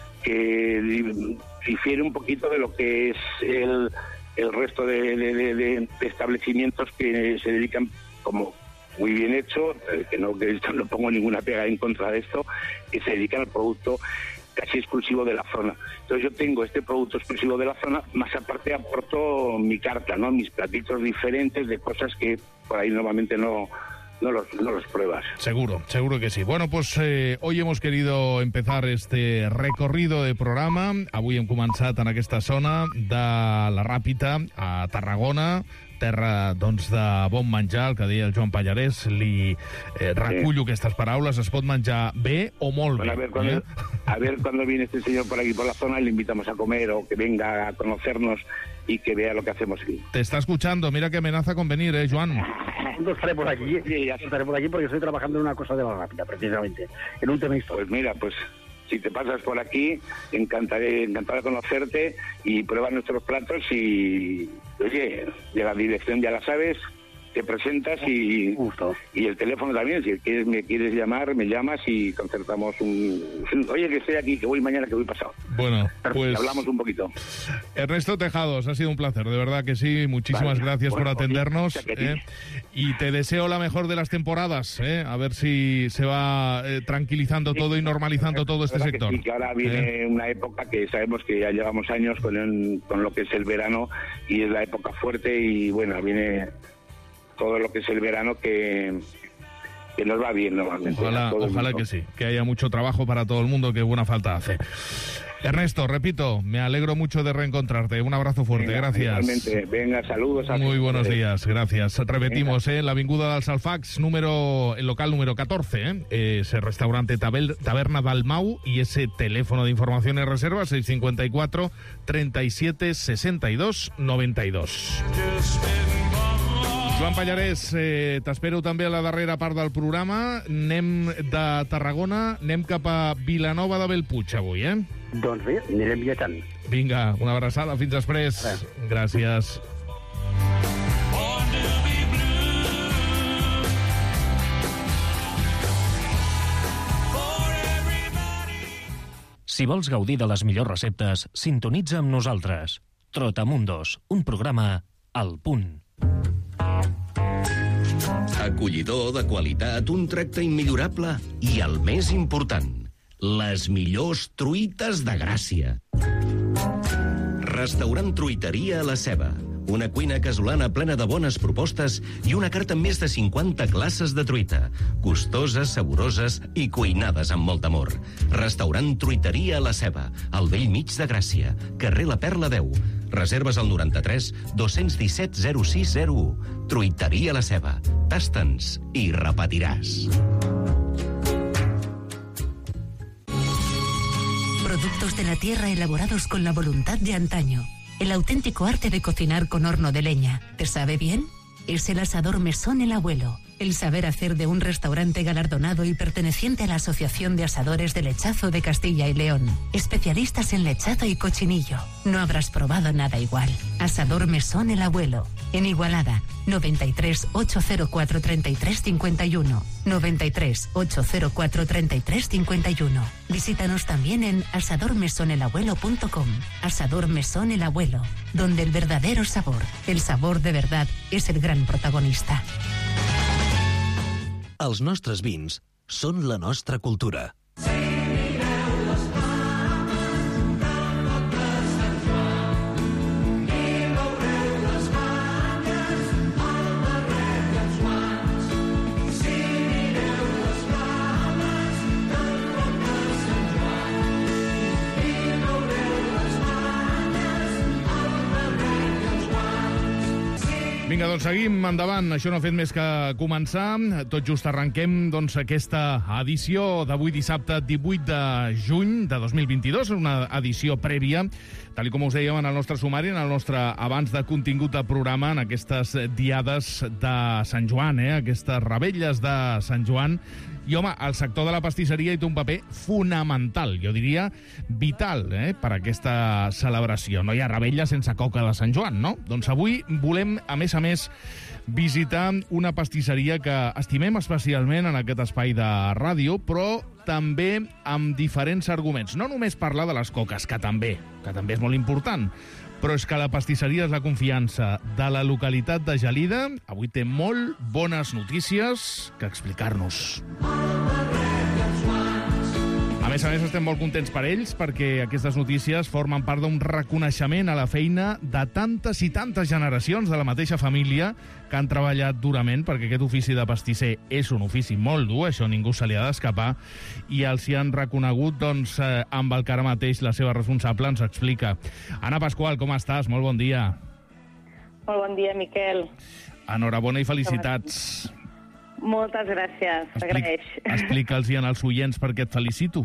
que difiere un poquito de lo que es el, el resto de, de, de, de establecimientos que se dedican, como muy bien hecho, que no, que no pongo ninguna pega en contra de esto, que se dedican al producto casi exclusivo de la zona. Entonces yo tengo este producto exclusivo de la zona, más aparte aporto mi carta, ¿no? Mis platitos diferentes de cosas que por ahí normalmente no, no, los, no los pruebas. Seguro, seguro que sí. Bueno, pues eh, hoy hemos querido empezar este recorrido de programa. Avui hem començat en aquesta zona de la Ràpita a Tarragona, terra doncs, de bon menjar, el que deia el Joan Pallarès, li eh, recullo sí. aquestes paraules, es pot menjar bé o molt bueno, bé. A ver, cuando, ¿eh? a ver cuando viene este señor por aquí, por la zona, y le invitamos a comer o que venga a conocernos y que vea lo que hacemos aquí. Te está escuchando, mira que amenaza con venir, ¿eh, Joan? No estaré por aquí, ya estaré por aquí porque estoy trabajando en una cosa de la Rápida, precisamente, en un tema histórico. Pues mira, pues si te pasas por aquí, encantaré, encantaré conocerte y pruebas nuestros platos y, oye, de la dirección ya la sabes, te presentas y, Justo. y el teléfono también, si quieres, me quieres llamar, me llamas y concertamos un... Oye, que estoy aquí, que voy mañana, que voy pasado. Bueno, pues... hablamos un poquito. Ernesto Tejados, ha sido un placer, de verdad que sí, muchísimas vale. gracias bueno, por atendernos eh, y te deseo la mejor de las temporadas, eh, a ver si se va eh, tranquilizando sí, todo y normalizando todo este sector. Que sí, que ahora viene eh. una época que sabemos que ya llevamos años con, el, con lo que es el verano y es la época fuerte y bueno, viene... todo lo que es el verano que, que nos va bien normalmente. Ojalá, ojalá que sí, que haya mucho trabajo para todo el mundo, que buena falta hace. Ernesto, repito, me alegro mucho de reencontrarte. Un abrazo fuerte, venga, gracias. Igualmente. Venga, saludos. A Muy buenos días, gracias. Repetimos, eh, la Avinguda dels Alfacs, número, el local número catorce, eh, ese restaurante tabel, Taberna Dalmau y ese teléfono de información y reservas seis cinco cuatro, treinta y siete, sesenta y dos, noventa y dos. Joan Pallarès, eh, t'espero també a la darrera part del programa. Anem de Tarragona, anem cap a Vilanova de Bellpuig avui, eh? Doncs bé, anirem viatjant. Vinga, una abraçada, fins després. Res. Gràcies. Si vols gaudir de les millors receptes, sintonitza amb nosaltres. Trotamundos, un programa al punt. Acollidor, de qualitat, un tracte immillorable i, el més important, les millors truites de Gràcia. Restaurant Truiteria a la Ceba. Una cuina casolana plena de bones propostes i una carta amb més de cinquanta classes de truita. Gustoses, saboroses i cuinades amb molt amor. Restaurant Truiteria a la Ceba, al vell mig de Gràcia, carrer La Perla deu. Reserves al noranta-tres, dos-cents disset, zero sis zero u. Truiteria a la Ceba. Tasta'ns i repetiràs. Productos de la tierra elaborados con la voluntad de antaño. El auténtico arte de cocinar con horno de leña. ¿Te sabe bien? Es el asador Mesón El Abuelo. El saber hacer de un restaurante galardonado y perteneciente a la Asociación de Asadores de Lechazo de Castilla y León. Especialistas en lechazo y cochinillo. No habrás probado nada igual. Asador Mesón El Abuelo. En Igualada, noventa y tres, ochocientos cuatro, treinta y tres cincuenta y uno. noventa y tres, ochocientos cuatro, treinta y tres cincuenta y uno. Visítanos también en asador mesón el abuelo punto com. Asador Mesón El Abuelo, donde el verdadero sabor, el sabor de verdad, es el gran protagonista. Els nostres vins són la nostra cultura. Vinga, doncs seguim endavant. Això no ha fet més que començar. Tot just arrenquem doncs, aquesta edició d'avui dissabte divuit de juny de dos mil vint-i-dos, una edició prèvia tal com us dèiem en el nostre sumari, en el nostre abans de contingut de programa, en aquestes diades de Sant Joan, eh? aquestes revetlles de Sant Joan. I, home, el sector de la pastisseria hi té un paper fonamental, jo diria vital, eh? per aquesta celebració. No hi ha revetlla sense coca de Sant Joan, no? Doncs avui volem, a més a més, visitar una pastisseria que estimem especialment en aquest espai de ràdio, però també amb diferents arguments. No només parlar de les coques, que també, que també és molt important, però és que la pastisseria és la confiança de la localitat de Gelida. Avui té molt bones notícies que explicar-nos. A més a més, estem molt contents per ells perquè aquestes notícies formen part d'un reconeixement a la feina de tantes i tantes generacions de la mateixa família que han treballat durament, perquè aquest ofici de pastisser és un ofici molt dur, això ningú se li ha d'escapar, i els hi han reconegut, doncs, eh, amb el que ara mateix la seva responsable ens explica. Anna Pasqual, com estàs? Molt bon dia. Molt bon dia, Miquel. Enhorabona i felicitats. Moltes gràcies, t'agraeix. Explica'ls i als oients per què et felicito.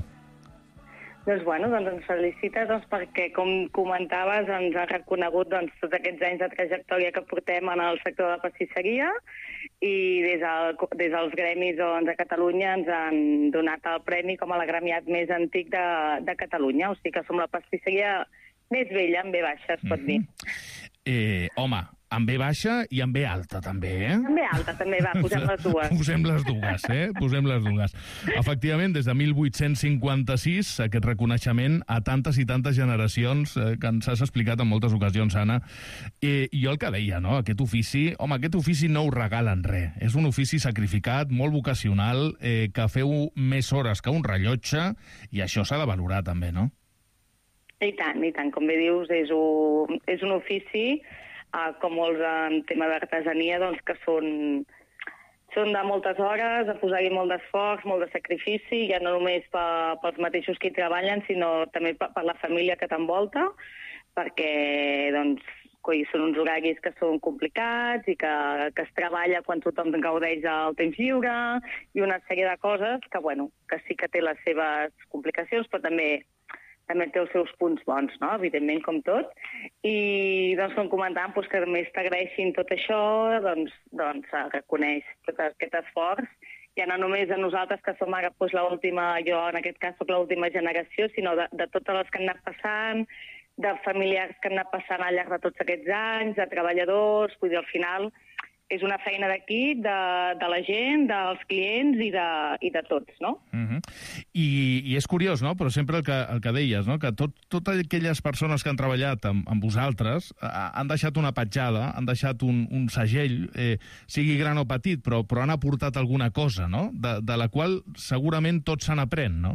Doncs, bueno, doncs ens felicites doncs, perquè, com comentaves, ens ha reconegut doncs, tots aquests anys de trajectòria que portem en el sector de la pastisseria i des, del, des dels gremis doncs, de Catalunya ens han donat el premi com a l'agremiat més antic de, de Catalunya. O sigui que som la pastisseria més vella, en B baixa, es pot dir. Mm-hmm. eh, home, en B baixa i en B alta, també, eh? En B alta, també, va, posem les dues. Posem les dues, eh? Posem les dues. Efectivament, des de mil vuit-cents cinquanta-sis, aquest reconeixement a tantes i tantes generacions eh, que ens has explicat en moltes ocasions, Anna. Eh, I jo el que deia, no?, aquest ofici, home, aquest ofici no ho regalen res. És un ofici sacrificat, molt vocacional, eh, que feu més hores que un rellotge, i això s'ha de valorar també, no? I tant, i tant. Com bé dius, és un, és un ofici Uh, com molts en tema d'artesania, doncs, que són, són de moltes hores, de posar-hi molt d'esforç, molt de sacrifici, ja no només per, pels mateixos que hi treballen, sinó també per, per la família que t'envolta, perquè doncs, coi, són uns horaris que són complicats i que, que es treballa quan tothom gaudeix del temps lliure i una sèrie de coses que, bueno, que sí que té les seves complicacions, però també també té els seus punts bons, no?, evidentment, com tot. I, doncs, com comentàvem, doncs, que més t'agraeixin tot això, doncs, doncs reconeix tot aquest esforç, ja no només a nosaltres, que som ara doncs, l'última, jo en aquest cas soc l'última generació, sinó de, de totes les que han anat passant, de familiars que han anat passant al llarg de tots aquests anys, de treballadors, vull dir, al final és una feina d'equip, de, de la gent, dels clients i de, i de tots, no? Uh-huh. I, I és curiós, no?, però sempre el que, el que deies, no?, que tot, totes aquelles persones que han treballat amb, amb vosaltres han deixat una petjada, han deixat un, un segell, eh, sigui gran o petit, però, però han aportat alguna cosa, no?, de, de la qual segurament tots se n'aprèn, no?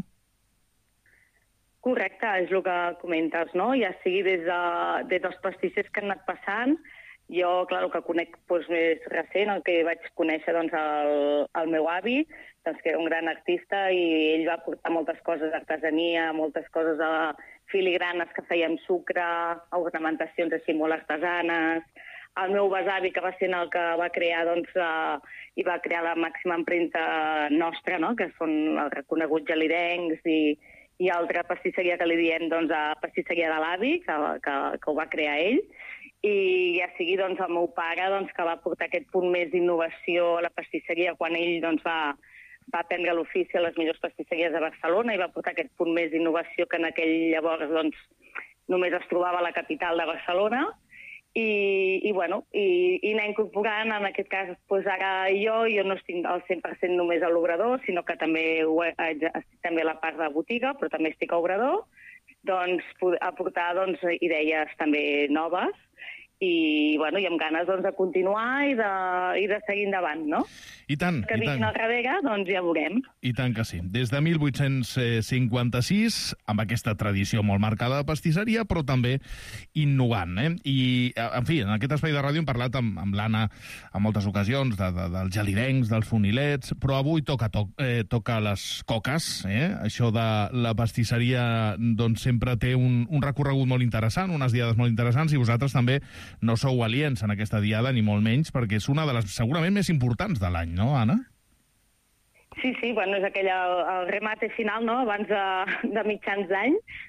Correcte, és el que comentes, no?, ja sigui des, de, des dels pastissers que han anat passant. Jo, clar, el que conec doncs, més recent, el que vaig conèixer doncs, el, el meu avi, doncs, que era un gran artista i ell va portar moltes coses d'artesania, moltes coses de filigranes que feia amb sucre, ornamentacions així molt artesanes. El meu besavi, que va ser el que va crear, doncs, uh, i va crear la màxima empremta nostra, no?, que són els reconeguts gelidencs i, i altra pastisseria que li diem, doncs, a pastisseria de l'avi, que, que, que ho va crear ell. I ja sigui doncs, el meu pare doncs, que va portar aquest punt més d'innovació a la pastisseria quan ell doncs, va, va aprendre l'ofici a les millors pastisseries de Barcelona i va portar aquest punt més d'innovació que en aquell llavors doncs, només es trobava a la capital de Barcelona. I, i, bueno, i, i anar incorporant, en aquest cas, doncs ara jo, jo no estic al cent per cent només a l'obrador, sinó que també ho, estic també a la part de botiga, però també estic a obrador, doncs aportar doncs, idees també noves, i, bueno, i amb ganes doncs, de continuar i de, i de seguir endavant, no? I tant, que i vinguin tant. al darrere, doncs ja veurem. I tant que sí. Des de mil vuit-cents cinquanta-sis, amb aquesta tradició molt marcada de pastisseria, però també innovant, eh? I, en fi, en aquest espai de ràdio hem parlat amb, amb l'Anna en moltes ocasions de, de, dels gelidencs, dels fonilets, però avui toca, to, eh, toca les coques, eh? Això de la pastisseria doncs, sempre té un, un recorregut molt interessant, unes diades molt interessants, i vosaltres també no sou aliens en aquesta diada, ni molt menys, perquè és una de les segurament més importants de l'any, no, Anna? Sí, sí, bueno, és aquell el, el remate final, no?, abans de, de mitjans d'any,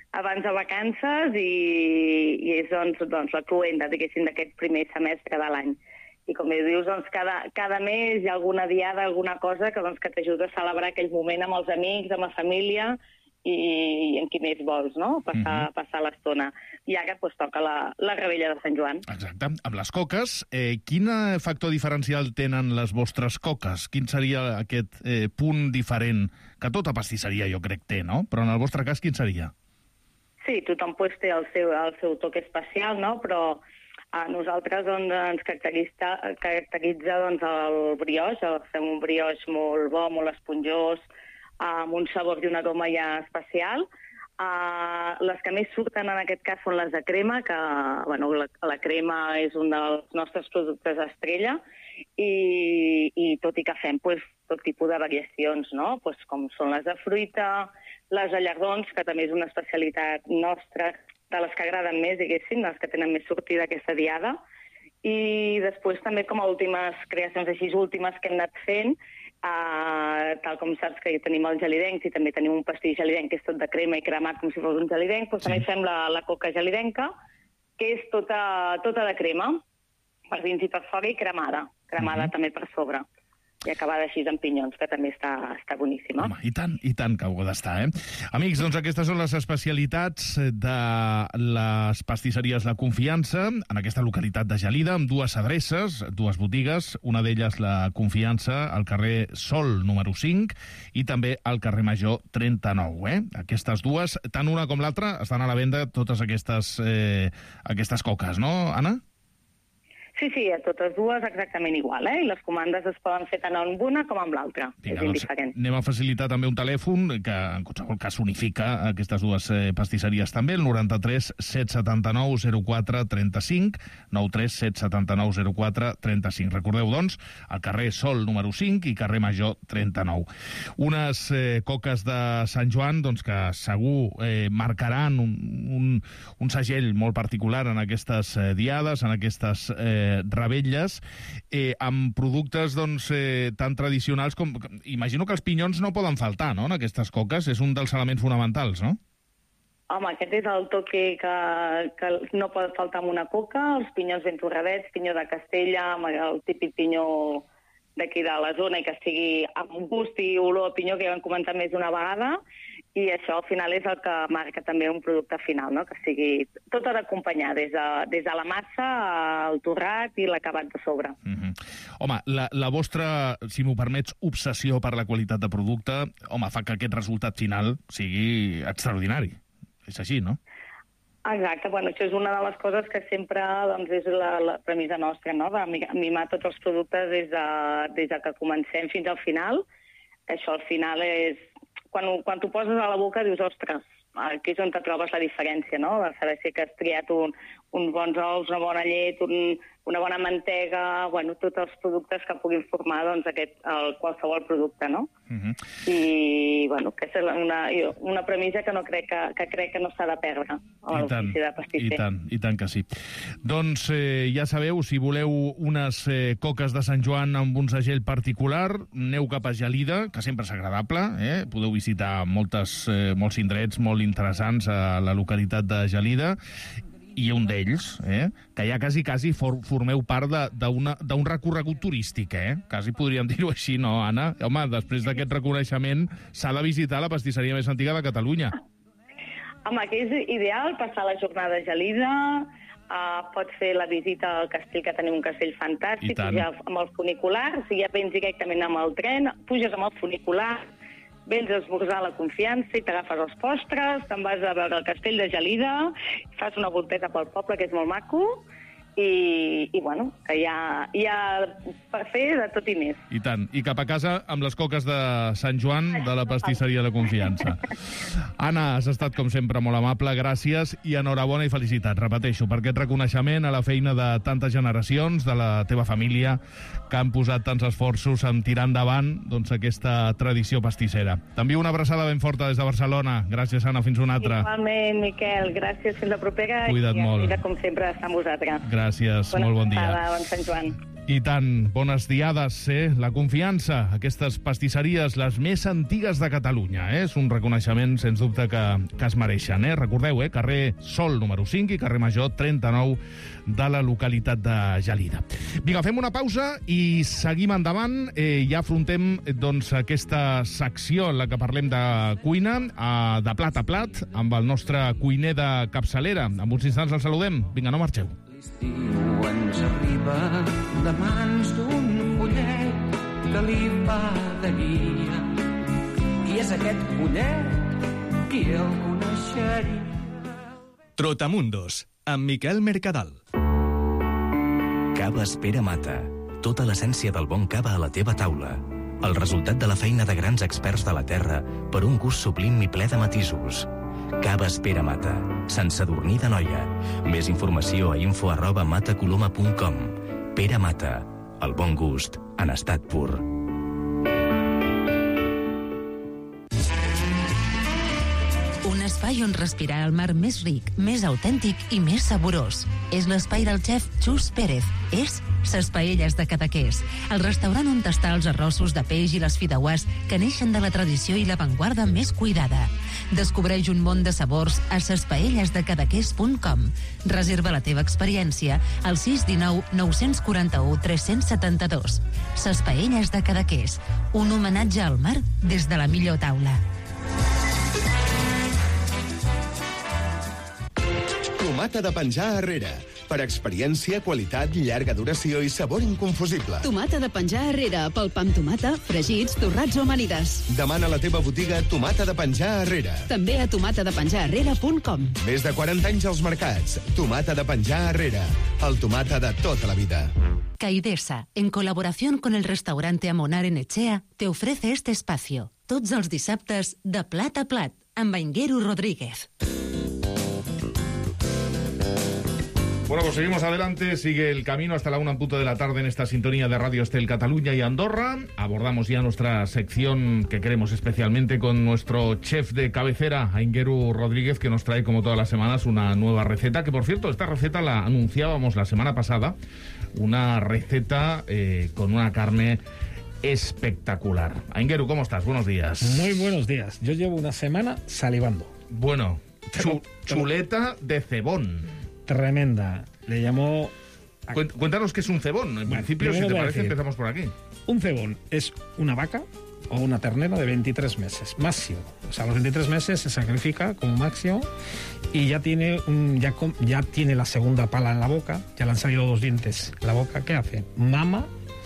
abans de vacances i, i és doncs, doncs, la cloenda, diguéssim, d'aquest primer semestre de l'any. I com dius, doncs, cada, cada mes hi ha alguna diada, alguna cosa que, doncs, que t'ajuda a celebrar aquell moment amb els amics, amb la família i, i amb qui més vols, no? Passar, mm-hmm. passar l'estona. I ara doncs, toca la, la Revetlla de Sant Joan. Exacte. Amb les coques, eh, quin factor diferencial tenen les vostres coques? Quin seria aquest eh, punt diferent que tota pastisseria jo crec té, no? Però en el vostre cas, quin seria? Sí, tothom pues, té el seu, el seu toc especial, no? Però a nosaltres doncs, ens caracteritza, caracteritza doncs, el brioix. Fem un brioix molt bo, molt esponjós, amb un sabor i un aroma ja especial. Uh, les que més surten en aquest cas són les de crema, que bueno, la, la crema és un dels nostres productes estrella, i, i tot i que fem pues, tot tipus de variacions, no? Pues, com són les de fruita, les de llardons, que també és una especialitat nostra, de les que agraden més, diguéssim, les que tenen més sortida aquesta diada. I després també com a últimes creacions així últimes que hem anat fent, uh, tal com saps que tenim el gelidenc i també tenim un pastís gelidenc que és tot de crema i cremat com si fos un gelidenc, doncs sí. També fem la, la coca gelidenca, que és tota, tota de crema, per dins i per fora i cremada, cremada uh-huh. també per sobre. I acabada així amb pinyons, que també està, està boníssima. Home, i tant, i tant que ho ha d'estar, eh? Amics, doncs aquestes són les especialitats de les pastisseries La Confiança, en aquesta localitat de Gelida, amb dues adreces, dues botigues, una d'elles La Confiança, al carrer Sol, número cinc, i també al carrer Major trenta-nou, eh? Aquestes dues, tant una com l'altra, estan a la venda totes aquestes, eh, aquestes coques, no, Anna? Sí, sí, a totes dues exactament igual, eh? I les comandes es poden fer tant amb una com amb l'altra. És doncs, indiferent. Anem a facilitar també un telèfon que en qualsevol cas unifica aquestes dues eh, pastisseries també, el noranta-tres set setanta-nou zero quatre trenta-cinc, noranta-tres set setanta-nou zero quatre trenta-cinc. Recordeu, doncs, al carrer Sol número cinc i carrer Major trenta-nou. Unes eh, coques de Sant Joan doncs, que segur eh, marcaran un, un, un segell molt particular en aquestes eh, diades, en aquestes eh, revetlles, eh, amb productes doncs, eh, tan tradicionals com... Imagino que els pinyons no poden faltar, no?, en aquestes coques. És un dels elements fonamentals, no? Home, aquest és el toque que, que no pot faltar en una coca. Els pinyons ben torradets, pinyó de Castella, el típic pinyó d'aquí de la zona i que sigui amb gust i olor a pinyó, que ja vam comentar més d'una vegada, i això al final és el que marca també un producte final, no? Que sigui tot ha d'acompanyar, des, de, des de la massa al torrat i l'acabat de sobre. Mm-hmm. Home, la, la vostra, si m'ho permets, obsessió per la qualitat de producte, home, fa que aquest resultat final sigui extraordinari. És així, no? Exacte, bueno, això és una de les coses que sempre doncs, és la, la premissa nostra, no? De mimar tots els productes des de, des de que comencem fins al final. Això al final és... Quan, quan t'ho poses a la boca dius, ostres, aquí és on te trobes la diferència, no? De saber si que has triat un, uns bons ous, una bona llet, un, una bona mantega, bueno, tots els productes que puguin formar doncs, aquest, el, qualsevol producte, no? Uh-huh. I, bueno, aquesta és una, una premissa que no crec que, que, crec que no s'ha de perdre a l'ofici de pastisser. I tant, i tant que sí. Doncs eh, ja sabeu, si voleu unes eh, coques de Sant Joan amb un segell particular, aneu cap a Gelida, que sempre és agradable, eh? Podeu visitar moltes, eh, molts indrets molt interessants a la localitat de Gelida, i un d'ells, eh, que ja quasi, quasi for, formeu part d'un recorregut turístic, eh? Quasi podríem dir-ho així, no, Anna? Home, després d'aquest reconeixement s'ha de visitar la pastisseria més antiga de Catalunya. Home, que és ideal passar la jornada a Gelida, uh, pots fer la visita al castell, que tenim un castell fantàstic, pujar amb els funiculars, i ja vens directament amb el tren, puges amb el funicular, vens a esmorzar a La Confiança i t'agafes els postres, te'n vas a veure el castell de Gelida, fas una volteta pel poble, que és molt maco, i, i bueno, que hi ha, hi ha per fer de tot i més. I tant. I cap a casa amb les coques de Sant Joan de la pastisseria La Confiança. Anna, has estat, com sempre, molt amable, gràcies i enhorabona i felicitats, repeteixo, per aquest reconeixement a la feina de tantes generacions, de la teva família, que han posat tants esforços en tirar endavant doncs, aquesta tradició pastissera. T'envio una abraçada ben forta des de Barcelona. Gràcies, Anna, fins una altra. Igualment, Miquel, gràcies, fins la propera. Cuida't i molt. I com sempre, estar amb vosaltres. Gràcies, Bona molt bon dia. Bona bon Sant Joan. I tant, bones diades, eh? La confiança, aquestes pastisseries, les més antigues de Catalunya, eh? És un reconeixement, sens dubte, que, que es mereixen, eh? Recordeu, eh? Carrer Sol, número cinc, i carrer Major, trenta-nou, de la localitat de Gelida. Vinga, fem una pausa i seguim endavant. Eh, ja afrontem, doncs, aquesta secció en la que parlem de cuina, eh, de plat a plat, amb el nostre cuiner de capçalera. En uns instants el saludem. Vinga, no marxeu. L'estiu ens arriba de mans d'un follet que li fa de guia. Qui és aquest follet? Qui el coneixeria? Trotamundos, amb Miquel Mercadal. Cava Espera Mata. Tota l'essència del bon cava a la teva taula. El resultat de la feina de grans experts de la terra per un gust sublim i ple de matisos. Cava Espera Mata. Sant Sadurní d'Anoia. Més informació a info arroba matacoloma punt com. Pere Mata. El bon gust en estat pur. Un espai on respirar el mar més ric, més autèntic i més saborós. És l'espai del xef Xus Pérez. És Ses Paelles de Cadaqués, el restaurant on tastar els arrossos de peix i les fideuàs que neixen de la tradició i l'avantguarda més cuidada. Descobreix un món de sabors a ses paelles de cadaqués punt com. Reserva la teva experiència al sis un nou nou quatre u tres set dos. Ses Paelles de Cadaqués, un homenatge al mar des de la millor taula. Tomata de penjar arrere. Per experiència, qualitat, llarga duració i sabor inconfusible. Tomata de penjar arrere, pel pa amb tomata, fregits, torrats o amanides. Demana a la teva botiga Tomata de penjar arrere. També a tomata de penjar arrere punt com. Més de quaranta anys als mercats. Tomata de penjar arrere. El tomata de tota la vida. Caidesa, en colaboración con el restaurante Amonar en Echea, te ofrece este espacio. Tots els dissabtes, de plat a plat, amb Aingeru Rodríguez. Bueno, pues seguimos adelante, sigue el camino hasta la una en punto de la tarde en esta sintonía de Radio Estel Cataluña y Andorra. Abordamos ya nuestra sección que queremos especialmente con nuestro chef de cabecera, Aingeru Rodríguez, que nos trae como todas las semanas una nueva receta, que por cierto, esta receta la anunciábamos la semana pasada, una receta eh, con una carne espectacular. Aingeru, ¿cómo estás? Buenos días. Muy buenos días. Yo llevo una semana salivando. Bueno, chu chuleta de cebón. Tremenda. Le llamó... A... Cuéntanos qué es un cebón. En bueno, principio, si te parece, decir, empezamos por aquí. Un cebón es una vaca o una ternera de veintitrés meses, máximo. O sea, a los veintitrés meses se sacrifica como máximo y ya tiene, un, ya, ya tiene la segunda pala en la boca, ya le han salido dos dientes en la boca. ¿Qué hace? Mama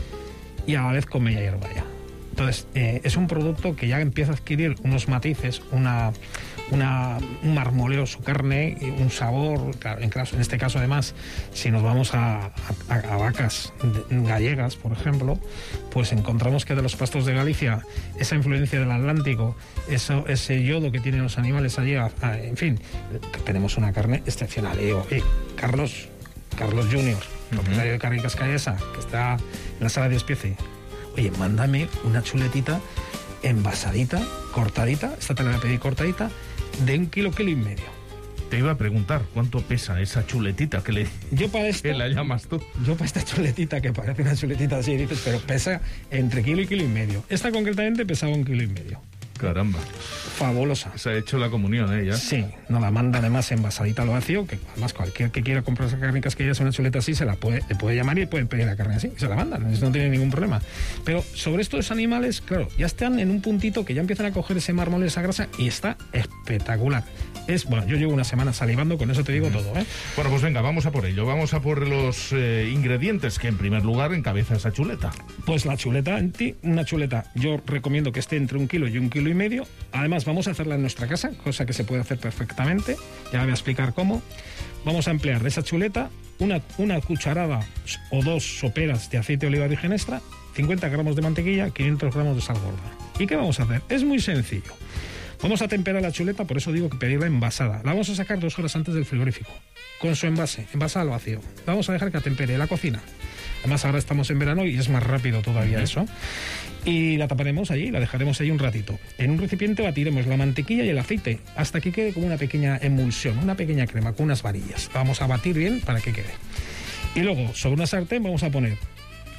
y a la vez come hierba ya. Entonces, eh, es un producto que ya empieza a adquirir unos matices, una, una, un marmoleo su carne, un sabor. Claro, en, en este caso, además, si nos vamos a, a, a vacas gallegas, por ejemplo, pues encontramos que de los pastos de Galicia, esa influencia del Atlántico, eso, ese yodo que tienen los animales allí, a, a, en fin, tenemos una carne excepcional. Y digo, hey, Carlos, Carlos junior, propietario de Carne Cascallesa, que está en la sala de Espiece, oye, mándame una chuletita envasadita, cortadita, esta te la voy a pedir cortadita, de un kilo, kilo y medio. Te iba a preguntar, ¿cuánto pesa esa chuletita que le yo para esto, ¿qué la llamas tú? Yo para esta chuletita, que parece una chuletita así, dices, pero pesa entre kilo y kilo y medio. Esta concretamente pesaba un kilo y medio. Caramba. Fabulosa. Se ha hecho la comunión, ¿eh? Ya. Sí, nos la manda además envasadita al vacío, que además cualquier que quiera comprar esa carne casquilla, una chuleta así, se la puede, le puede llamar y puede pedir la carne así, se la mandan, eso no tiene ningún problema. Pero sobre estos animales, claro, ya están en un puntito que ya empiezan a coger ese mármol, esa grasa, y está espectacular. Es, bueno, yo llevo una semana salivando, con eso te digo todo, ¿eh? Bueno, pues venga, vamos a por ello. Vamos a por los eh, ingredientes que en primer lugar encabeza esa chuleta. Pues la chuleta, una chuleta, yo recomiendo que esté entre un kilo y un kilo y medio. Además, vamos a hacerla en nuestra casa, cosa que se puede hacer perfectamente. Ya voy a explicar cómo. Vamos a emplear de esa chuleta una, una cucharada o dos soperas de aceite de oliva virgen extra, cincuenta gramos de mantequilla, quinientos gramos de sal gorda. ¿Y qué vamos a hacer? Es muy sencillo. Vamos a temperar la chuleta, por eso digo que pedirla envasada. La vamos a sacar dos horas antes del frigorífico, con su envase, envasada al vacío. La vamos a dejar que atempere la cocina. Además, ahora estamos en verano y es más rápido todavía uh-huh. eso. Y la taparemos allí, la dejaremos ahí un ratito. En un recipiente batiremos la mantequilla y el aceite hasta que quede como una pequeña emulsión, una pequeña crema con unas varillas. La vamos a batir bien para que quede. Y luego, sobre una sartén vamos a poner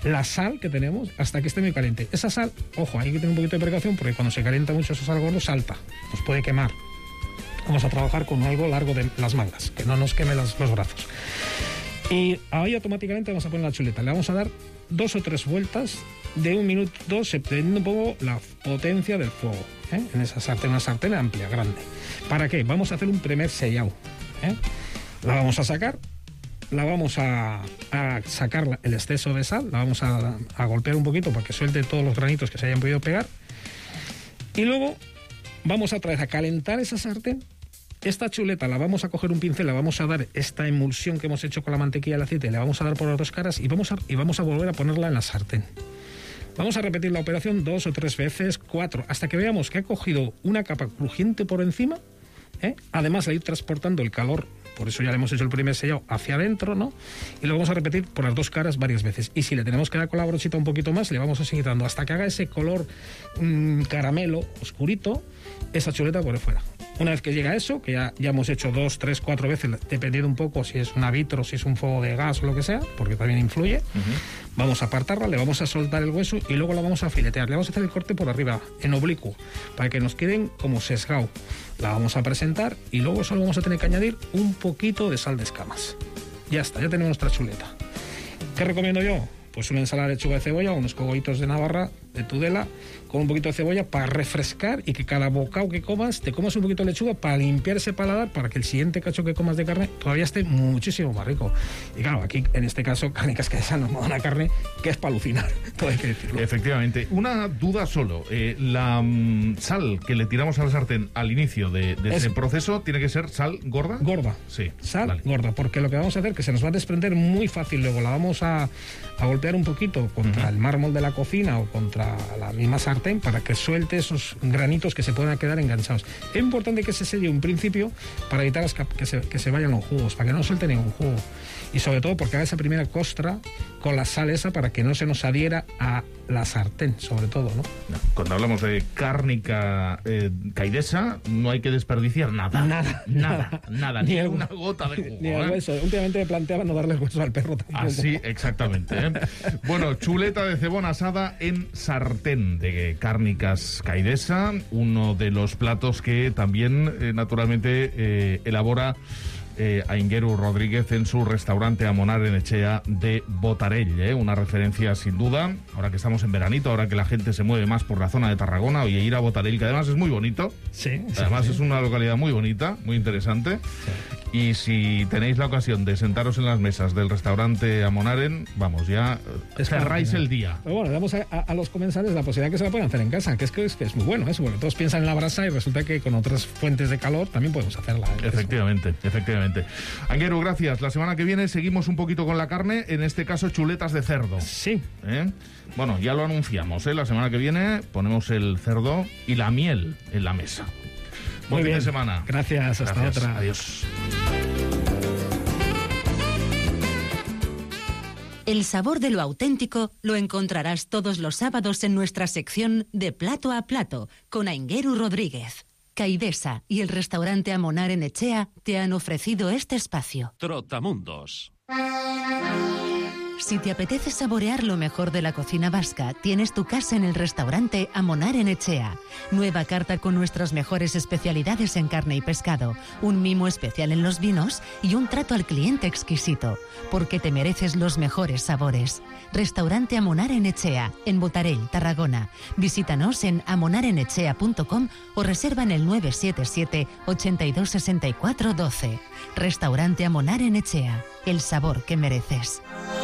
la sal que tenemos hasta que esté muy caliente. Esa sal, ojo, hay que tener un poquito de precaución porque cuando se calienta mucho esa sal gordo salta, nos puede quemar. Vamos a trabajar con algo largo de las mangas, que no nos queme las, los brazos. Y ahí automáticamente vamos a poner la chuleta. Le vamos a dar dos o tres vueltas de un minuto, dos, dependiendo un poco la potencia del fuego, ¿eh? En esa sartén, una sartén amplia, grande. ¿Para qué? Vamos a hacer un primer sellado, ¿eh? La vamos a sacar, la vamos a, a sacar el exceso de sal, la vamos a, a golpear un poquito para que suelte todos los granitos que se hayan podido pegar. Y luego vamos otra vez a calentar esa sartén. Esta chuleta la vamos a coger un pincel, la vamos a dar esta emulsión que hemos hecho con la mantequilla y el aceite, le vamos a dar por las dos caras y vamos a, y vamos a volver a ponerla en la sartén. Vamos a repetir la operación dos o tres veces, cuatro, hasta que veamos que ha cogido una capa crujiente por encima, ¿eh? Además de ir transportando el calor, por eso ya le hemos hecho el primer sellado, hacia adentro, ¿no? Y lo vamos a repetir por las dos caras varias veces. Y si le tenemos que dar con la brochita un poquito más, le vamos a seguir dando hasta que haga ese color mmm, caramelo oscurito, esa chuleta por fuera. Una vez que llega a eso, que ya, ya hemos hecho dos, tres, cuatro veces, dependiendo un poco si es una vitro, si es un fuego de gas o lo que sea, porque también influye, uh-huh. Vamos a apartarla, le vamos a soltar el hueso y luego la vamos a filetear. Le vamos a hacer el corte por arriba, en oblicuo, para que nos queden como sesgado. La vamos a presentar y luego solo vamos a tener que añadir un poquito de sal de escamas. Ya está, ya tenemos nuestra chuleta. ¿Qué recomiendo yo? Pues una ensalada de lechuga de cebolla, unos cogollitos de Navarra, de Tudela, con un poquito de cebolla para refrescar y que cada bocado que comas, te comas un poquito de lechuga para limpiar ese paladar, para que el siguiente cacho que comas de carne todavía esté muchísimo más rico. Y claro, aquí en este caso, Cárnicas Caidesa nos da una carne que es para alucinar, todo hay que decirlo. Efectivamente. Una duda solo, eh, la um, sal que le tiramos a la sartén al inicio de, de ese proceso, ¿tiene que ser sal gorda? Gorda. Sí. Sal vale. gorda, porque lo que vamos a hacer es que se nos va a desprender muy fácil, luego la vamos a, a golpear un poquito contra uh-huh. el mármol de la cocina o contra la misma sartén para que suelte esos granitos que se puedan quedar enganchados. Es importante que se selle un principio para evitar que se, que se vayan los jugos, para que no suelte ningún jugo. Y sobre todo porque haga esa primera costra con la sal esa para que no se nos adhiera a la sartén, sobre todo, ¿no? Cuando hablamos de cárnica eh, caidesa, no hay que desperdiciar nada. Nada. Nada, nada. Ni, ni una gota de jugo. Ni el hueso. ¿eh? Últimamente me planteaba no darle el hueso al perro tampoco. Así, exactamente. ¿eh? Bueno, chuleta de cebón asada en sartén de Cárnicas Caidesa, uno de los platos que también, eh, naturalmente, eh, elabora Eh, Aingeru Rodríguez en su restaurante Amonar en Echea de Botarell, ¿eh? Una referencia sin duda, ahora que estamos en veranito, ahora que la gente se mueve más por la zona de Tarragona, oye, ir a Botarell, que además es muy bonito, sí, además sí, es una localidad muy bonita, muy interesante, sí. Y si tenéis la ocasión de sentaros en las mesas del restaurante Amonaren, vamos, ya es cerráis el día. Pero bueno, damos a, a, a los comensales la posibilidad que se la puedan hacer en casa, que es que es, que es muy bueno eso, porque todos piensan en la brasa y resulta que con otras fuentes de calor también podemos hacerla. ¿eh? Efectivamente, eso. efectivamente. Aingeru, gracias. La semana que viene seguimos un poquito con la carne, en este caso chuletas de cerdo. Sí. ¿Eh? Bueno, ya lo anunciamos, ¿eh? La semana que viene ponemos el cerdo y la miel en la mesa. Muy Buen bien. fin de semana. Gracias, hasta Gracias. otra. Adiós. El sabor de lo auténtico lo encontrarás todos los sábados en nuestra sección de Plato a Plato con Aingeru Rodríguez. Caidesa y el restaurante Amonar en Echea te han ofrecido este espacio. Trotamundos. Si te apetece saborear lo mejor de la cocina vasca, tienes tu casa en el restaurante Amonar en Echea. Nueva carta con nuestras mejores especialidades en carne y pescado, un mimo especial en los vinos y un trato al cliente exquisito, porque te mereces los mejores sabores. Restaurante Amonar en Echea, en Botarell, Tarragona. Visítanos en amonarenechea punto com o reserva en el nueve siete siete, ochenta y dos, sesenta y cuatro, doce. Restaurante Amonar en Echea, el sabor que mereces.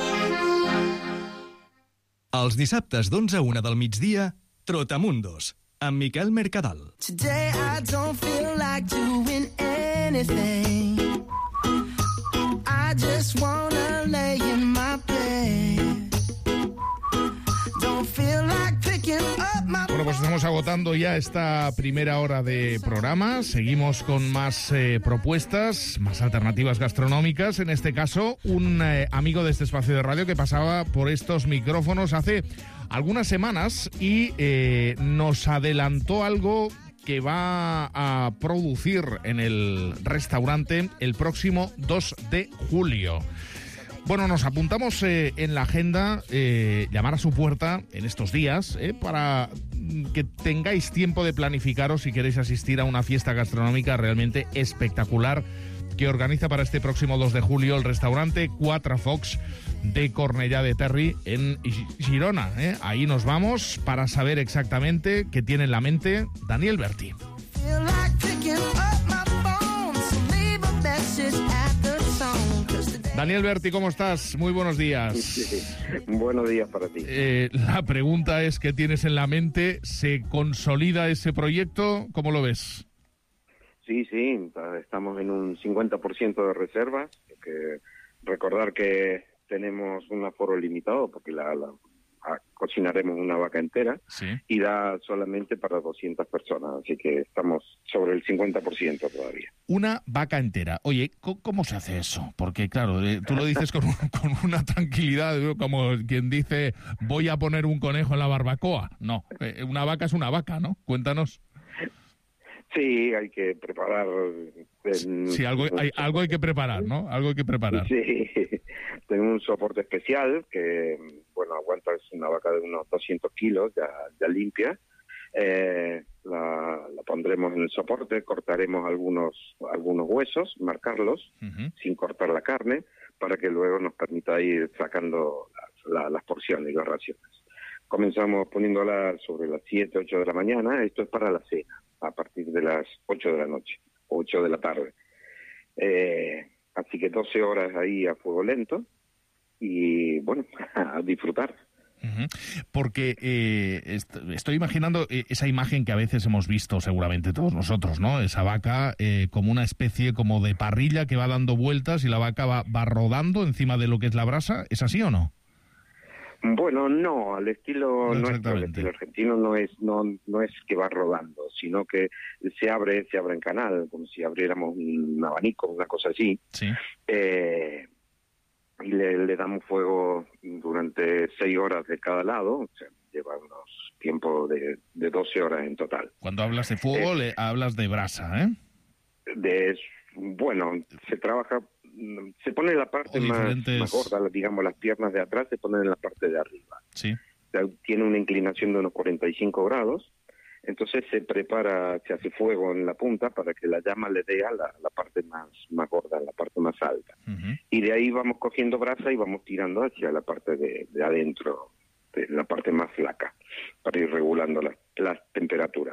Els dissabtes d'onze a una del migdia, Trotamundos, amb Miquel Mercadal. Today I don't feel like doing anything. I just wanna lay in my bed. Don't feel like picking up my... Bueno, pues estamos agotando ya esta primera hora de programa. Seguimos con más eh, propuestas, más alternativas gastronómicas. En este caso, un eh, amigo de este espacio de radio que pasaba por estos micrófonos hace algunas semanas y eh, nos adelantó algo que va a producir en el restaurante el próximo dos de julio. Bueno, nos apuntamos eh, en la agenda eh, llamar a su puerta en estos días eh, para que tengáis tiempo de planificaros si queréis asistir a una fiesta gastronómica realmente espectacular que organiza para este próximo dos de julio el restaurante Quatre Focs de Cornellà de Terri en Girona. ¿eh? Ahí nos vamos para saber exactamente qué tiene en la mente Daniel Berti. Daniel Berti, ¿cómo estás? Muy buenos días. Sí, sí. Buenos días para ti. Eh, la pregunta es, ¿qué tienes en la mente? ¿Se consolida ese proyecto? ¿Cómo lo ves? Sí, sí, estamos en un cincuenta por ciento de reservas. Que recordar que tenemos un aforo limitado porque la, la a, cocinaremos una vaca entera, sí, y da solamente para doscientas personas, así que estamos sobre el cincuenta por ciento todavía. Una vaca entera. Oye, ¿cómo se hace eso? Porque claro, eh, tú lo dices con, con una tranquilidad, como quien dice, voy a poner un conejo en la barbacoa. No, eh, una vaca es una vaca, ¿no? Cuéntanos. Sí, hay que preparar... En, sí, algo hay, algo hay que preparar, ¿no? Algo hay que preparar. Sí, tengo un soporte especial que, bueno, aguanta, es una vaca de unos doscientos kilos, ya, ya limpia. Eh, la, la pondremos en el soporte, cortaremos algunos algunos huesos, marcarlos, uh-huh, sin cortar la carne, para que luego nos permita ir sacando las, la, las porciones y las raciones. Comenzamos poniéndola sobre las siete, ocho de la mañana, esto es para la cena, a partir de las ocho de la noche, ocho de la tarde. Eh, así que doce horas ahí a fuego lento y, bueno, a disfrutar. Uh-huh. Porque eh, est- estoy imaginando eh, esa imagen que a veces hemos visto seguramente todos nosotros, ¿no? Esa vaca eh, como una especie como de parrilla que va dando vueltas y la vaca va, va rodando encima de lo que es la brasa. ¿Es así o no? Bueno, no, al estilo No nuestro, al estilo argentino no es no no es que va rodando, sino que se abre se abre en canal, como si abriéramos un abanico, una cosa así. Sí. Eh, y le, le damos fuego durante seis horas de cada lado, o sea, lleva unos tiempos de, de doce horas en total. Cuando hablas de fuego, eh, le hablas de brasa, ¿eh? De, bueno, se trabaja... Se pone en la parte más, diferentes... más gorda, digamos, las piernas de atrás se ponen en la parte de arriba. Sí. O sea, tiene una inclinación de unos cuarenta y cinco grados, entonces se prepara, se hace fuego en la punta para que la llama le dé a la, la parte más, más gorda, la parte más alta. Uh-huh. Y de ahí vamos cogiendo brasa y vamos tirando hacia la parte de, de adentro, de la parte más flaca, para ir regulando las, las temperaturas.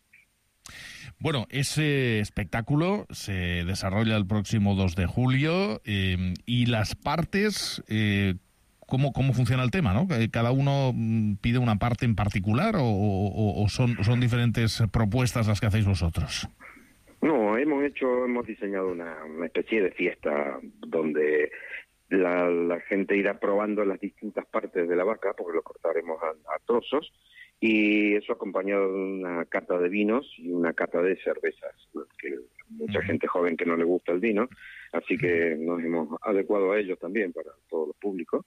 Bueno, ese espectáculo se desarrolla el próximo dos de julio eh, y las partes, eh, ¿cómo, ¿cómo funciona el tema, no? ¿Cada uno pide una parte en particular o, o, o son, son diferentes propuestas las que hacéis vosotros? No, hemos hecho, hemos diseñado una, una especie de fiesta donde la, la gente irá probando las distintas partes de la vaca, porque lo cortaremos a, a trozos, y eso acompañado de una cata de vinos y una cata de cervezas, que mucha uh-huh. gente joven que no le gusta el vino, así que nos hemos adecuado a ellos también para todo el público.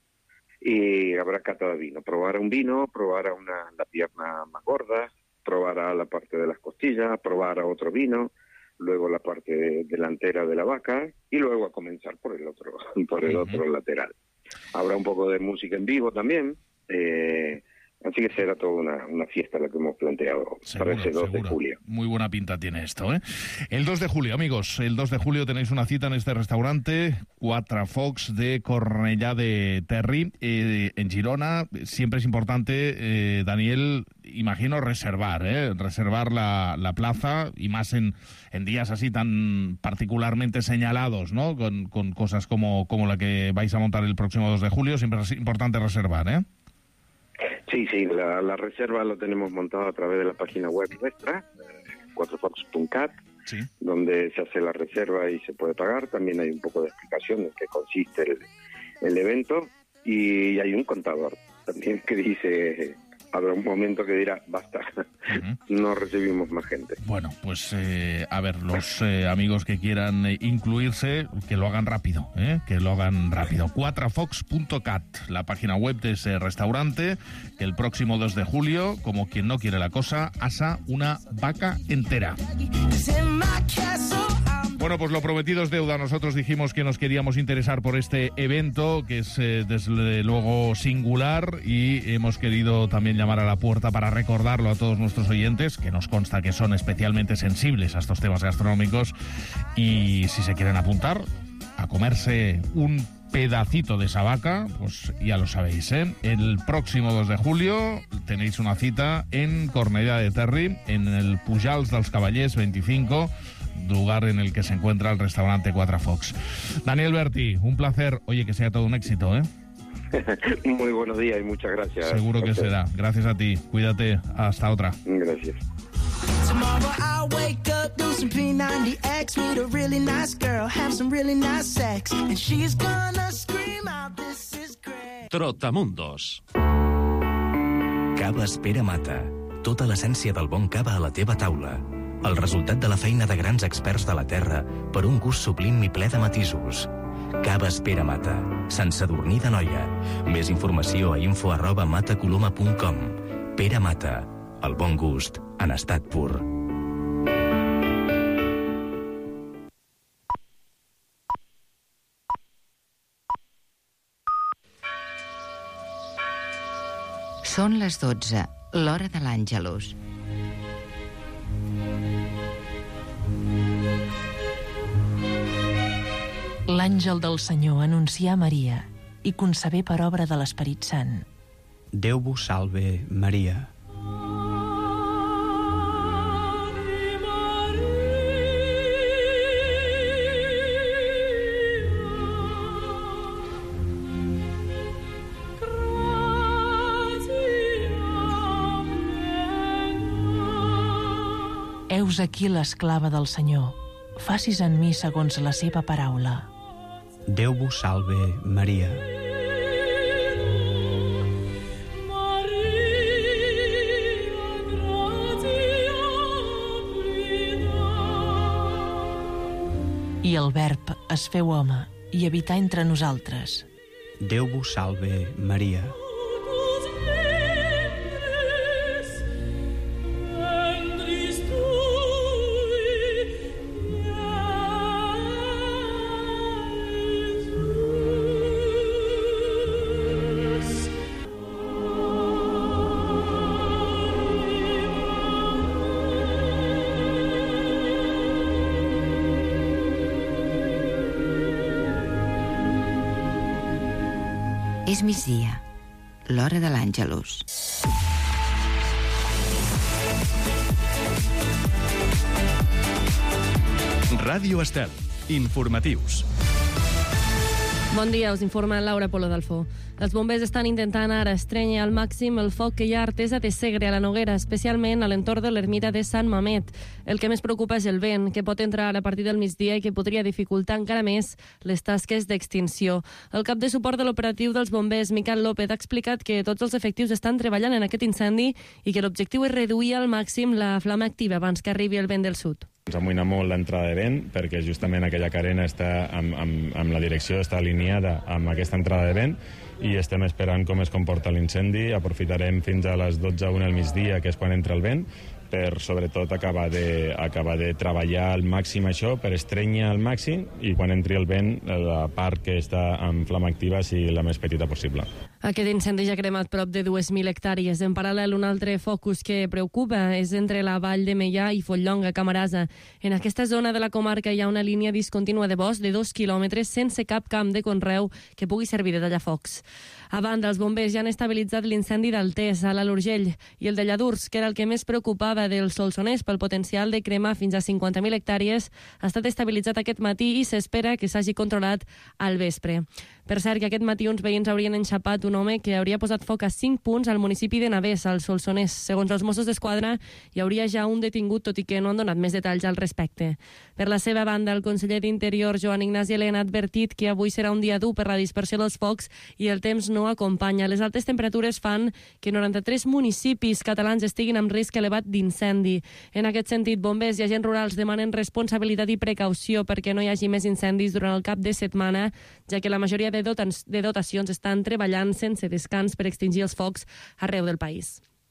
Y habrá cata de vino, probará un vino, probará una, la pierna más gorda, probará la parte de las costillas, probará otro vino, luego la parte delantera de la vaca y luego a comenzar por el otro, por el uh-huh. otro lateral. Habrá un poco de música en vivo también, eh, así que será toda una, una fiesta la que hemos planteado seguro, para ese dos seguro. de julio. Muy buena pinta tiene esto, ¿eh? El dos de julio, amigos, el dos de julio tenéis una cita en este restaurante, Quatre Focs de Cornellà de Terri, eh, en Girona. Siempre es importante, eh, Daniel, imagino reservar, ¿eh? Reservar la, la plaza, y más en, en días así tan particularmente señalados, ¿no? Con, con cosas como, como la que vais a montar el próximo dos de julio, siempre es importante reservar, ¿eh? Sí, sí, la, la reserva lo tenemos montado a través de la página web nuestra, eh, quatre focs punto cat, sí. donde se hace la reserva y se puede pagar. También hay un poco de explicación en qué consiste el, el evento, y hay un contador también que dice... Habrá un momento que dirá, basta, uh-huh. no recibimos más gente. Bueno, pues eh, a ver, los eh, amigos que quieran eh, incluirse, que lo hagan rápido, ¿eh? que lo hagan rápido. quatre focs punto cat, la página web de ese restaurante, que el próximo dos de julio, como quien no quiere la cosa, asa una vaca entera. Bueno, pues lo prometido es deuda. Nosotros dijimos que nos queríamos interesar por este evento, que es eh, desde luego singular, y hemos querido también llamar a la puerta para recordarlo a todos nuestros oyentes, que nos consta que son especialmente sensibles a estos temas gastronómicos, y si se quieren apuntar a comerse un pedacito de esa vaca, pues ya lo sabéis, ¿eh? El próximo dos de julio tenéis una cita en Cornellà de Terri, en el Pujals dels Cavallers veinticinco, lugar en el que se encuentra el restaurante Cuatro Focs. Daniel Berti, un placer. Oye, que sea todo un éxito, ¿eh? Muy buenos días y muchas gracias. Seguro que será. Gracias a ti. Cuídate. Hasta otra. Gracias. Tomorrow I'll wake up, do some P ninety X, meet a really nice girl, have some really nice sex, and she's gonna scream out, this is great. Trotamundos. Caves Pere Mata. Tota l'essència del bon cava a la teva taula. El resultat de la feina de grans experts de la terra per un gust sublim i ple de matisos. Caves Pere Mata. Sant Sadurní d'Anoia. Més informació a info arroba matacoloma punt com. Pere Mata. El bon gust en estat pur. Són les dotze, l'hora de l'Àngelus. L'àngel del Senyor anuncià a Maria i concebé per obra de l'Esperit Sant. Déu vos salve, Maria. Heus aquí l'esclava del Senyor. Facis en mi segons la seva paraula. Déu vos salve, Maria. I el Verb es feu home i habità entre nosaltres. Déu vos salve, Maria. És migdia, l'hora de l'Àngelus. Ràdio Estel. Informatius. Bon dia, us informa Laura Polo Dalfó. Els bombers estan intentant ara estrènyer al màxim el foc que hi ha a Artesa de Segre, a la Noguera, especialment a l'entorn de l'ermita de Sant Mamet. El que més preocupa és el vent, que pot entrar a partir del migdia i que podria dificultar encara més les tasques d'extinció. El cap de suport de l'operatiu dels bombers, Miquel López, ha explicat que tots els efectius estan treballant en aquest incendi i que l'objectiu és reduir al màxim la flama activa abans que arribi el vent del sud. Ens amoïna molt l'entrada de vent perquè justament aquella carena està amb, amb, amb la direcció està alineada amb aquesta entrada de vent i estem esperant com es comporta l'incendi. Aprofitarem fins a les dotze a una al migdia, que és quan entra el vent, per sobretot acabar de, acabar de treballar al màxim això, per estrènyer al màxim i quan entri el vent la part que està en flama activa sigui la més petita possible. Aquest incendi ja ha cremat prop de dues mil hectàrees. En paral·lel, un altre focus que preocupa és entre la vall de Meià i Fontllonga, Camarasa. En aquesta zona de la comarca hi ha una línia discontínua de bosc de dos quilòmetres sense cap camp de conreu que pugui servir de tallafocs. A banda, els bombers ja han estabilitzat l'incendi d'Altés, a l'Alt Urgell, i el de Lladurs, que era el que més preocupava del Solsonès pel potencial de cremar fins a cinquanta mil hectàrees, ha estat estabilitzat aquest matí i s'espera que s'hagi controlat al vespre. Per cert, que aquest matí uns veïns haurien enxapat un home que hauria posat foc a cinc punts al municipi de Navès, al Solsonès. Segons els Mossos d'Esquadra, hi hauria ja un detingut, tot i que no han donat més detalls al respecte. Per la seva banda, el conseller d'Interior, Joan Ignasi Elena, ha advertit que avui serà un dia dur per la dispersió dels focs i el temps no acompanya. Les altes temperatures fan que noranta-tres municipis catalans estiguin amb risc elevat d'incendi. En aquest sentit, bombers i agents rurals demanen responsabilitat i precaució perquè no hi hagi més incendis durant el cap de setmana, ja que la majoria de, de dotacions estan treballant sense descans per extingir els focs arreu del país.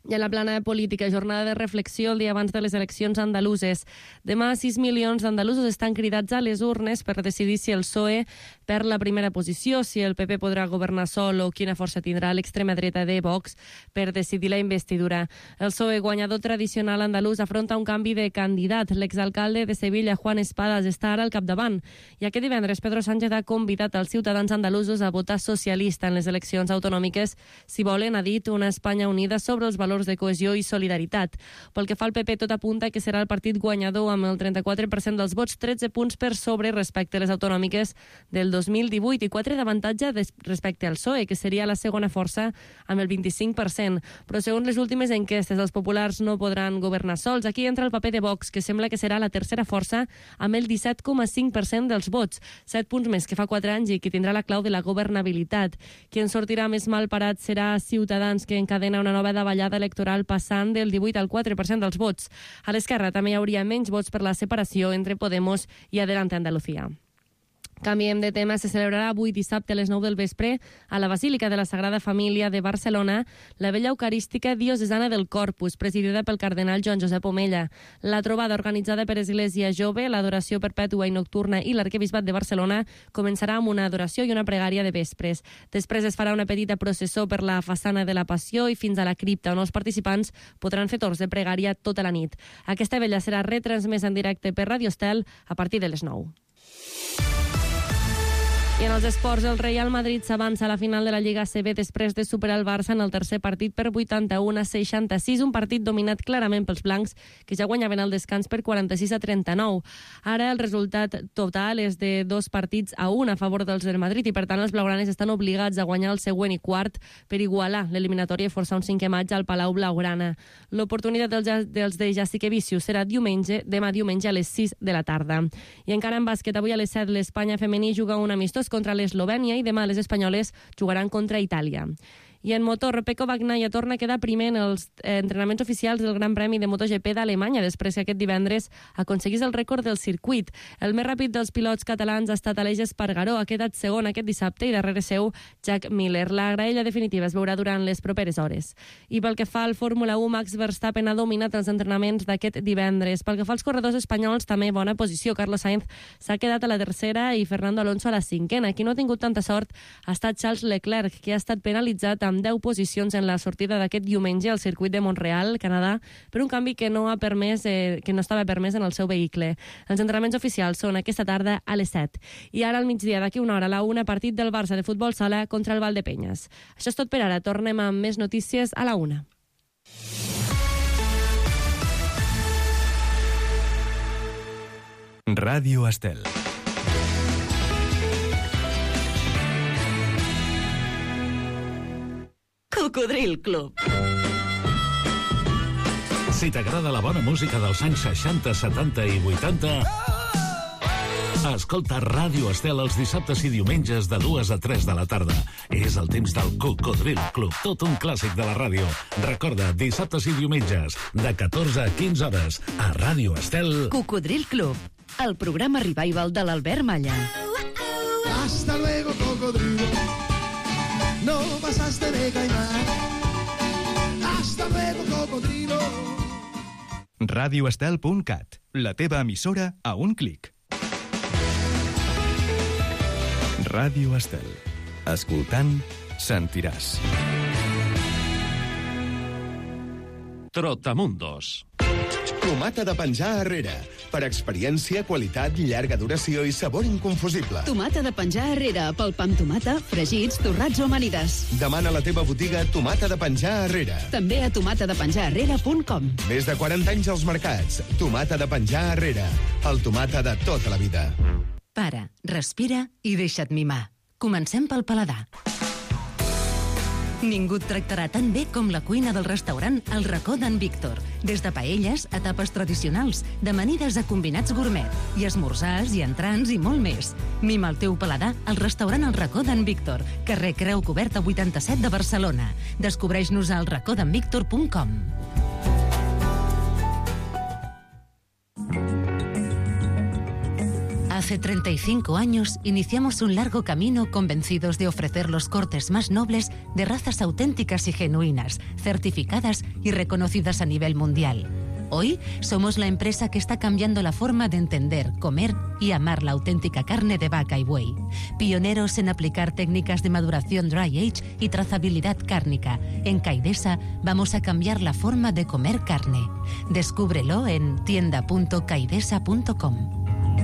I a la plana política, jornada de reflexió el dia abans de les eleccions andaluses. Demà, sis milions d'andalusos estan cridats a les urnes per decidir si el P S O E perd la primera posició, si el P P podrà governar sol o quina força tindrà l'extrema dreta de Vox per decidir la investidura. El P S O E, guanyador tradicional andalús, afronta un canvi de candidat. L'exalcalde de Sevilla, Juan Espadas, està ara al capdavant. I aquest divendres, Pedro Sánchez ha convidat els ciutadans andalusos a votar socialista en les eleccions autonòmiques si volen, ha dit, una Espanya unida sobre els valors de cohesió i solidaritat. Pel que fa al P P, tot apunta que serà el partit guanyador amb el trenta-quatre per cent dels vots, tretze punts per sobre respecte a les autonòmiques del dos mil divuit i quatre d'avantatge respecte al P S O E, que seria la segona força amb el vint-i-cinc per cent. Però segons les últimes enquestes, els populars no podran governar sols. Aquí entra el paper de Vox, que sembla que serà la tercera força amb el disset coma cinc per cent dels vots, set punts més que fa quatre anys i que tindrà la clau de la governabilitat. Qui en sortirà més mal parat serà Ciutadans, que encadena una nova davallada electoral passant del divuit al quatre per cent dels vots. A l'esquerra també hi hauria menys vots per la separació entre Podemos i Adelante Andalucía. Canviem de tema. Se celebrarà avui dissabte a les nou del vespre a la Basílica de la Sagrada Família de Barcelona la Vella Eucarística Diocesana del Corpus, presidida pel cardenal Joan Josep Omella. La trobada, organitzada per Església Jove, l'adoració perpètua i nocturna i l'Arquebisbat de Barcelona, començarà amb una adoració i una pregària de vespres. Després es farà una petita processó per la façana de la Passió i fins a la cripta, on els participants podran fer torns de pregària tota la nit. Aquesta vella serà retransmesa en directe per Radio Estel a partir de les nou. I en els esports, el Real Madrid s'avança a la final de la Lliga A C B després de superar el Barça en el tercer partit per vuitanta-u a seixanta-sis, un partit dominat clarament pels blancs, que ja guanyaven el descans per quaranta-sis a trenta-nou. Ara el resultat total és de dos partits a un a favor dels del Madrid i, per tant, els blaugranes estan obligats a guanyar el següent i quart per igualar l'eliminatòria i forçar un cinquè maig al Palau Blaugrana. L'oportunitat dels, dels de Jessica Vicius serà diumenge, demà diumenge a les sis de la tarda. I encara en bàsquet, avui a les set l'Espanya femení juga un amistós contra l'Eslovènia i demà les espanyoles jugaran contra Itàlia. I en motor, Pecco Bagnaia torna a quedar primer en els entrenaments oficials del Gran Premi de MotoGP d'Alemanya, després que aquest divendres aconseguís el rècord del circuit. El més ràpid dels pilots catalans ha estat Aleix Espargaró, ha quedat segon aquest dissabte i darrere seu Jack Miller. La graella definitiva es veurà durant les properes hores. I pel que fa al Fórmula u, Max Verstappen ha dominat els entrenaments d'aquest divendres. Pel que fa als corredors espanyols, també bona posició. Carlos Sainz s'ha quedat a la tercera i Fernando Alonso a la cinquena. Qui no ha tingut tanta sort ha estat Charles Leclerc, que ha estat penalitzat amb deu posicions en la sortida d'aquest diumenge al circuit de Montreal, Canadà, per un canvi que no ha permès, eh, que no estava permès en el seu vehicle. Els entrenaments oficials són aquesta tarda a les set. I ara al migdia, d'aquí una hora, a la una, partit del Barça de futbol sala contra el Valdepenyes. Això és tot per ara. Tornem amb més notícies a la una. Ràdio Estel. Cocodril Club. Si t'agrada la bona música dels anys seixanta, setanta i vuitanta, escolta Ràdio Estel els dissabtes i diumenges de dues a tres de la tarda. És el temps del Cocodril Club, tot un clàssic de la ràdio. Recorda, dissabtes i diumenges, de catorze a quinze hores, a Ràdio Estel. Cocodril Club, el programa revival de l'Albert Malla. Hasta luego, cocodrilo. No pasaste de caimán. Hasta luego, cocodrilo. radioestel punt cat, la teva emissora a un clic. Ràdio Estel. Escoltant, sentiràs. Trotamundos. Tomata de penjar arrere. Per experiència, qualitat, llarga duració i sabor inconfusible. Tomata de penjar arrere, pel pa amb tomata, fregits, torrats o amanides. Demana a la teva botiga Tomata de penjar arrere. També a tomata de penjar arrere punt com. Més de quaranta anys als mercats. Tomata de penjar arrere. El tomata de tota la vida. Para, respira i deixa't mimar. Comencem pel paladar. Ningú et tractarà tan bé com la cuina del restaurant El Racó d'en Víctor. Des de paelles a tapes tradicionals, d'amanides a combinats gourmet, i esmorzars i entrants i molt més. Mima el teu paladar al restaurant El Racó d'en Víctor, carrer Creu Coberta vuitanta-set de Barcelona. Descobreix-nos al racó d'en víctor punt com. Hace treinta y cinco años iniciamos un largo camino convencidos de ofrecer los cortes más nobles de razas auténticas y genuinas, certificadas y reconocidas a nivel mundial. Hoy somos la empresa que está cambiando la forma de entender, comer y amar la auténtica carne de vaca y buey. Pioneros en aplicar técnicas de maduración dry age y trazabilidad cárnica. En Caidesa vamos a cambiar la forma de comer carne. Descúbrelo en tienda punto caidesa punto com.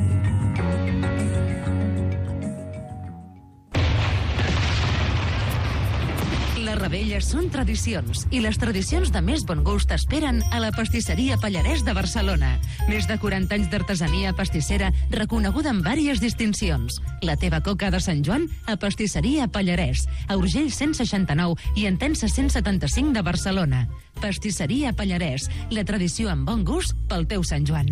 Les revetlles són tradicions i les tradicions de més bon gust esperen a la pastisseria Pallarès de Barcelona. Més de quaranta anys d'artesania pastissera reconeguda amb vàries distincions. La teva coca de Sant Joan a pastisseria Pallarès, a Urgell cent seixanta-nou i Entença cent setanta-cinc de Barcelona. Pastisseria Pallarès, la tradició amb bon gust pel teu Sant Joan.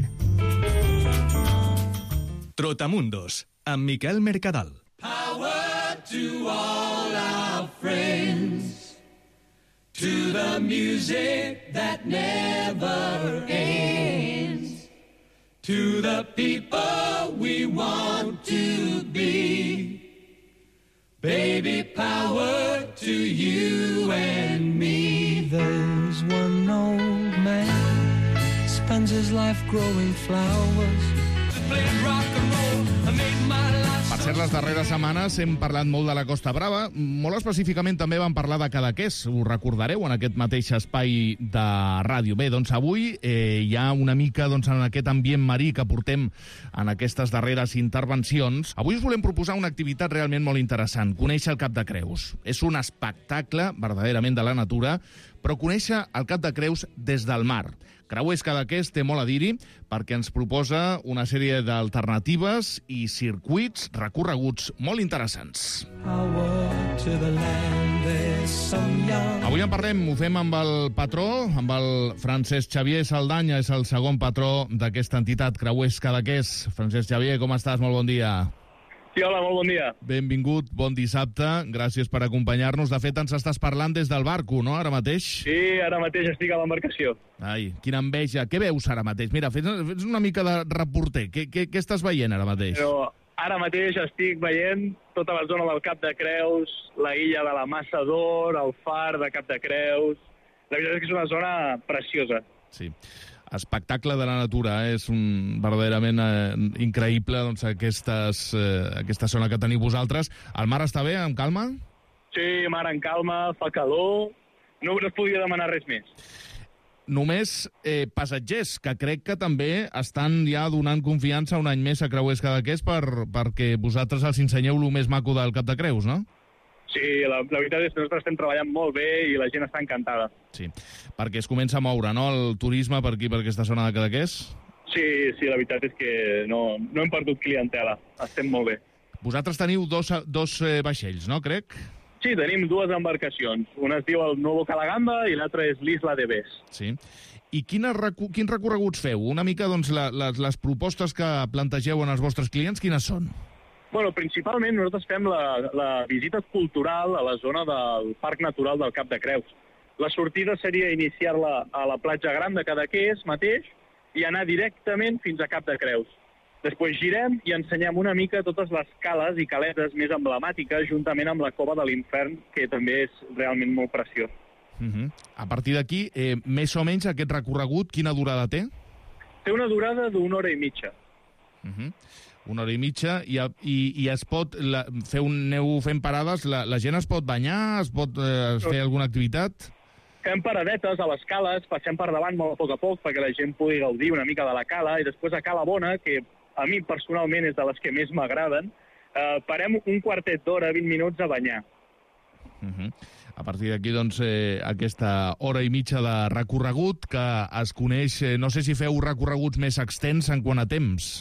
Trotamundos, amb Miquel Mercadal. Power to all our friends, to the music that never ends, to the people we want to be. Baby, power to you and me. There's one old man, spends his life growing flowers. Played rock and roll, I made my life. Per cert, les darreres setmanes hem parlat molt de la Costa Brava. Molt específicament també vam parlar de Cadaqués. Ho recordareu en aquest mateix espai de ràdio. Bé, doncs avui eh, hi ha una mica doncs, en aquest ambient marí que portem en aquestes darreres intervencions. Avui us volem proposar una activitat realment molt interessant. Conèixer el Cap de Creus. És un espectacle verdaderament de la natura, però conèixer el Cap de Creus des del mar. Creuers Cadaqués té molt a dir-hi perquè ens proposa una sèrie d'alternatives i circuits recorreguts molt interessants. Avui en parlem, ho fem amb el patró, amb el Francesc Xavier Saldanya, és el segon patró d'aquesta entitat, Creuers Cadaqués. Francesc Xavier, com estàs? Molt bon dia. Sí, hola, molt bon dia. Benvingut, bon dissabte, gràcies per acompanyar-nos. De fet, ens estàs parlant des del barco, no?, ara mateix? Sí, ara mateix estic a l'embarcació. Ai, quina enveja. Què veus ara mateix? Mira, fes, fes una mica de reporter. Què, què, què estàs veient ara mateix? Però ara mateix estic veient tota la zona del Cap de Creus, la illa de la Massa d'Or, el far de Cap de Creus. La veritat és que és una zona preciosa. Sí. Espectacle de la natura, eh? És un verdaderament eh, increïble doncs, aquestes, eh, aquesta zona que teniu vosaltres. El mar està bé, amb calma? Sí, mar en calma, fa calor, no us podia demanar res més. Només eh, passatgers, que crec que també estan ja donant confiança un any més a Creuers Cadaqués per, perquè vosaltres els ensenyeu el més maco del Cap de Creus, no? Sí, la, la veritat és que nosaltres estem treballant molt bé i la gent està encantada. Sí, perquè es comença a moure, no?, el turisme per aquí, per aquesta zona de Cadaqués? Sí, sí, la veritat és que no, no hem perdut clientela, estem molt bé. Vosaltres teniu dos, dos eh, vaixells, no, crec? Sí, tenim dues embarcacions. Una es diu el Nuevo Calagamba i l'altra és l'Isla de Bes. Sí. I quines, recu quins recorreguts feu? Una mica, doncs, la, les, les propostes que plantegeu en els vostres clients, quines són? Bueno, principalment nosaltres fem la, la visita cultural a la zona del Parc Natural del Cap de Creus. La sortida seria iniciar-la a la platja gran de Cadaqués mateix i anar directament fins a Cap de Creus. Després girem i ensenyem una mica totes les cales i caletes més emblemàtiques juntament amb la Cova de l'Infern, que també és realment molt preciós. Uh-huh. A partir d'aquí, eh, més o menys aquest recorregut, quina durada té? Té una durada d'una hora i mitja. Uh-huh. Una hora i mitja, i, i, i es pot la, fer un, aneu fent parades, la, la gent es pot banyar, es pot eh, fer alguna activitat? Fem paradetes a les cales, passem per davant molt a poc a poc perquè la gent pugui gaudir una mica de la cala, i després a Cala Bona, que a mi personalment és de les que més m'agraden, eh, parem un quartet d'hora, vint minuts a banyar. Uh-huh. A partir d'aquí, doncs, eh, aquesta hora i mitja de recorregut que es coneix, eh, no sé si feu recorreguts més extens en quant a temps.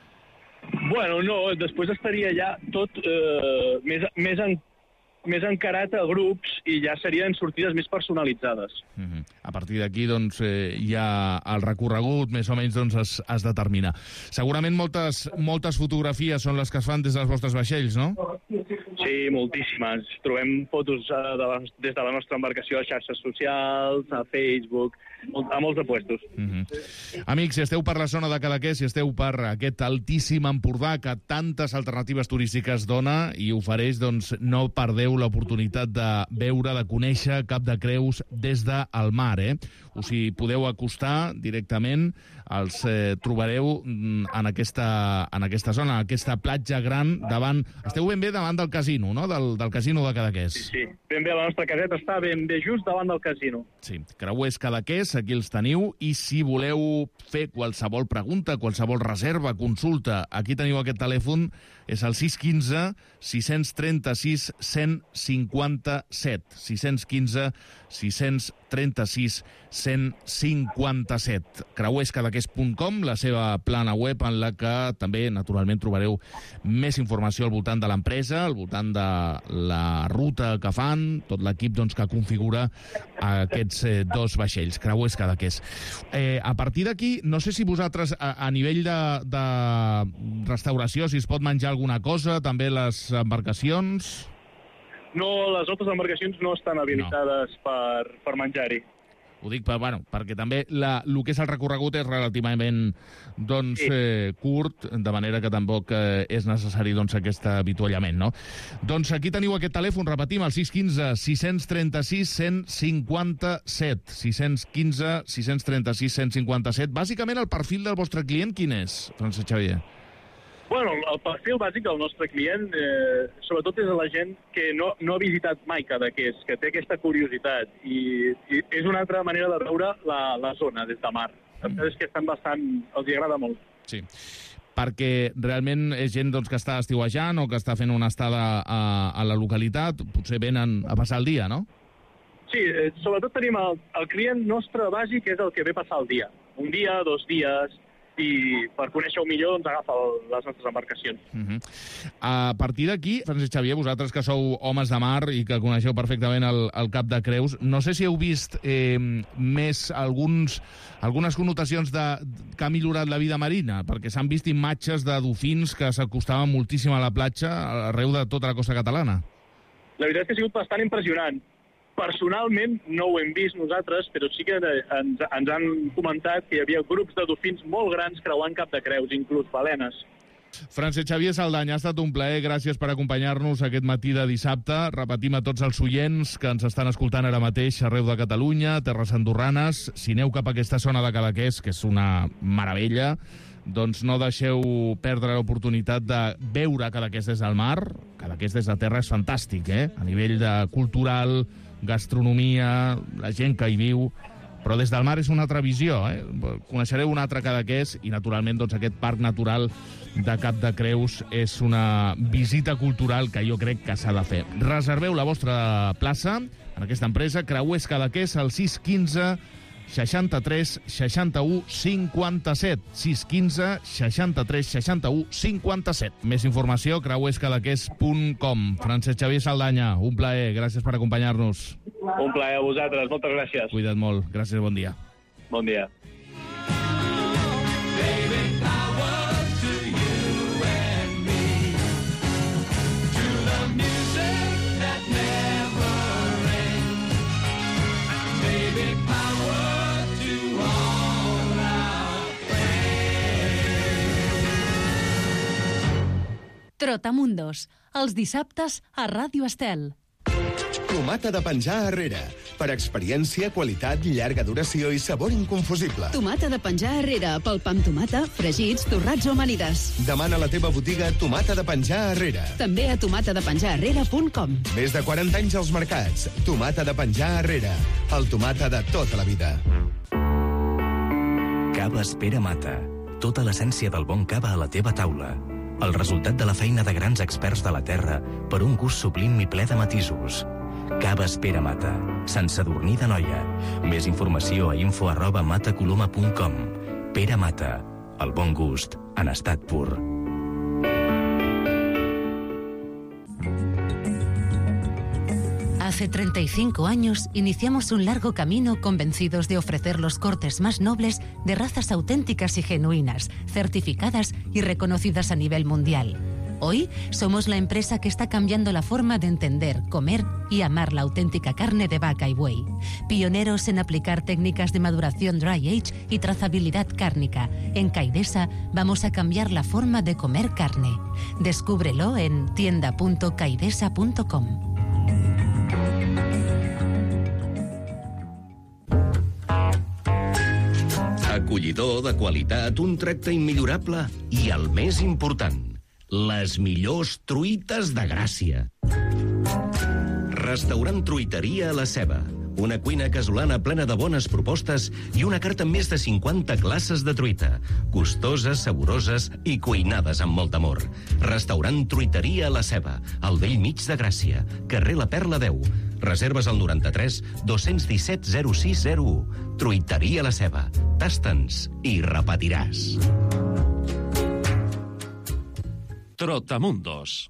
Bueno, no, després estaria ja tot eh, més, més, en, més encarat a grups i ja serien sortides més personalitzades. Uh-huh. A partir d'aquí, doncs, eh, ja el recorregut més o menys doncs, es, es determina. Segurament moltes, moltes fotografies són les que es fan des dels vostres vaixells, no? Sí, moltíssimes. Trobem fotos eh, de la, des de la nostra embarcació a xarxes socials, a Facebook, a molts de puestos. Mm-hmm. Amics, si esteu per la zona de Cadaqués, si esteu per aquest altíssim Empordà que tantes alternatives turístiques dona i ofereix, doncs no perdeu l'oportunitat de veure, de conèixer Cap de Creus des del mar, eh? Us hi podeu acostar directament, els eh, trobareu en aquesta, en aquesta zona, aquesta platja gran davant... Esteu ben bé davant del casino, no?, del, del casino de Cadaqués. Sí, sí, ben bé, la nostra caseta està ben bé just davant del casino. Sí, creuers Cadaqués, aquí els teniu, i si voleu fer qualsevol pregunta, qualsevol reserva, consulta, aquí teniu aquest telèfon, és el sis un cinc, sis tres sis, cent cinquanta-set. sis un cinc, sis tres sis, cent cinquanta-set. creuers cadaqués punt com, la seva plana web, en la que també, naturalment, trobareu més informació al voltant de l'empresa, al voltant de la ruta que fan, tot l'equip doncs, que configura aquests eh, dos vaixells, creuers Cadaqués. Eh, a partir d'aquí, no sé si vosaltres, a, a nivell de, de restauració, si es pot menjar alguna cosa, també les embarcacions... No, les altres embarcacions no estan habilitades no. per, per menjar-hi. Ho dic per, bueno, perquè també la, el que és el recorregut és relativament doncs, sí. eh, curt, de manera que tampoc eh, és necessari doncs, aquest avituallament, no? Doncs aquí teniu aquest telèfon, repetim, el sis un cinc, sis tres sis, cent cinquanta-set. sis un cinc, sis tres sis, cent cinquanta-set. Bàsicament, el perfil del vostre client, quin és, Francesc Xavier? Bueno, el perfil bàsic del nostre client, eh, sobretot és la gent que no, no ha visitat mai Cadaqués, que té aquesta curiositat, i, i és una altra manera de veure la, la zona des de mar. Mm. És que estan bastant... els hi agrada molt. Sí, perquè realment és gent doncs, que està estiuejant o que està fent una estada a, a la localitat, potser venen a passar el dia, no? Sí, eh, sobretot tenim el, el client nostre bàsic, que és el que ve passar el dia. Un dia, dos dies... i per conèixer-ho millor doncs agafa les nostres embarcacions. Uh-huh. A partir d'aquí, Francesc Xavier, vosaltres que sou homes de mar i que coneixeu perfectament el, el Cap de Creus, no sé si heu vist eh, més alguns, algunes connotacions de, que ha millorat la vida marina, perquè s'han vist imatges de dofins que s'acostaven moltíssim a la platja arreu de tota la costa catalana. La veritat és que ha sigut bastant impressionant. Personalment no ho hem vist nosaltres, però sí que ens, ens han comentat que hi havia grups de dofins molt grans creuant Cap de Creus, inclús balenes. Francesc Xavier Saldany, ha estat un plaer, gràcies per acompanyar-nos aquest matí de dissabte. Repetim a tots els oients que ens estan escoltant ara mateix arreu de Catalunya, terres andorranes, si aneu cap a aquesta zona de Cadaqués, que és una meravella, doncs no deixeu perdre l'oportunitat de veure Cadaqués des del mar. Cadaqués des de terra és fantàstic, eh? A nivell de cultural, gastronomia, la gent que hi viu, però des del mar és una altra visió, eh? Coneixereu un altre Cadaqués i, naturalment, doncs, aquest parc natural de Cap de Creus és una visita cultural que jo crec que s'ha de fer. Reserveu la vostra plaça en aquesta empresa, Creuers Cadaqués, al sis un cinc, seixanta-tres, seixanta-u, cinquanta-set. sis un cinc, seixanta-tres, seixanta-u, cinquanta-set. Més informació, creuers cadaqués punt com. Francesc Xavier Saldanya, un plaer, gràcies per acompanyar-nos. Un plaer a vosaltres, moltes gràcies. Cuida't molt, gràcies, bon dia. Bon dia. Trotamundos, els dissabtes a Ràdio Estel. Tomata de penjar arrere. Per experiència, qualitat, llarga duració i sabor inconfusible. Tomata de penjar arrere, pel pa amb tomata, fregits, torrats o amanides. Demana a la teva botiga Tomata de penjar arrere. També a tomata de penjar arrere punt com. Més de quaranta anys als mercats. Tomata de penjar arrere. El tomata de tota la vida. Caves Pere Mata. Tota l'essència del bon cava a la teva taula. El resultat de la feina de grans experts de la terra per un gust sublim i ple de matisos. Caves Pere Mata. Sant Sadurní d'Anoia. Més informació a info arroba matacoloma punt com. Pere Mata. El bon gust en estat pur. Hace treinta y cinco años iniciamos un largo camino convencidos de ofrecer los cortes más nobles de razas auténticas y genuinas, certificadas y reconocidas a nivel mundial. Hoy somos la empresa que está cambiando la forma de entender, comer y amar la auténtica carne de vaca y buey. Pioneros en aplicar técnicas de maduración dry age y trazabilidad cárnica. En Caidesa vamos a cambiar la forma de comer carne. Descúbrelo en tienda punto caidesa punto com. Acollidor, de qualitat, un tracte immillorable i, el més important, les millors truites de Gràcia. Restaurant Truiteria La Ceba. Una cuina casolana plena de bones propostes i una carta amb més de cinquanta classes de truita. Gustoses, saboroses i cuinades amb molt amor. Restaurant Truiteria La Ceba, al vell mig de Gràcia, carrer La Perla deu. Reserves al noranta-tres dos-cents disset zero sis zero u. Truiteria La Ceba. Tasta'ns i repetiràs. Trotamundos.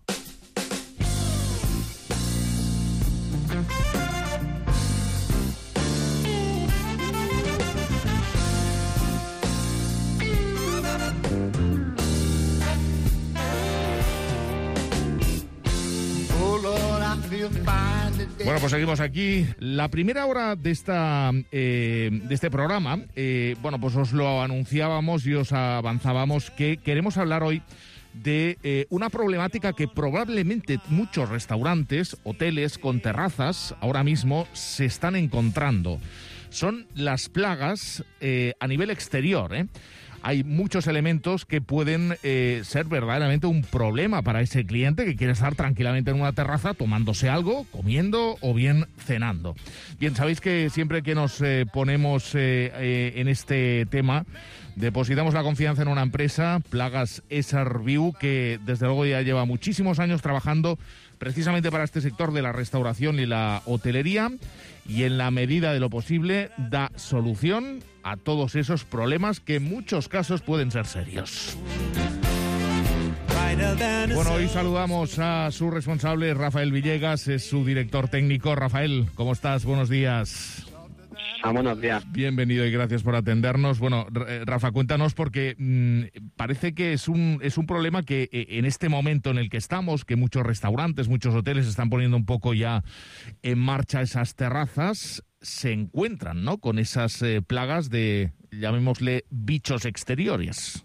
Bueno, pues seguimos aquí. La primera hora de esta eh, de este programa, eh, bueno, pues os lo anunciábamos y os avanzábamos que queremos hablar hoy de eh, una problemática que probablemente muchos restaurantes, hoteles con terrazas ahora mismo se están encontrando. Son las plagas eh, a nivel exterior, ¿eh? Hay muchos elementos que pueden eh, ser verdaderamente un problema para ese cliente que quiere estar tranquilamente en una terraza tomándose algo, comiendo o bien cenando. Bien, sabéis que siempre que nos eh, ponemos eh, eh, en este tema, depositamos la confianza en una empresa, Plagas Esarviu, que desde luego ya lleva muchísimos años trabajando precisamente para este sector de la restauración y la hotelería, y en la medida de lo posible da solución a todos esos problemas que en muchos casos pueden ser serios. Bueno, hoy saludamos a su responsable, Rafael Villegas, es su director técnico. Rafael, ¿cómo estás? Buenos días. Ah, buenos días. Bienvenido y gracias por atendernos. Bueno, Rafa, cuéntanos porque mmm, parece que es un, es un problema que eh, en este momento en el que estamos, que muchos restaurantes, muchos hoteles están poniendo un poco ya en marcha esas terrazas, se encuentran, ¿no?, con esas eh, plagas de, llamémosle, bichos exteriores.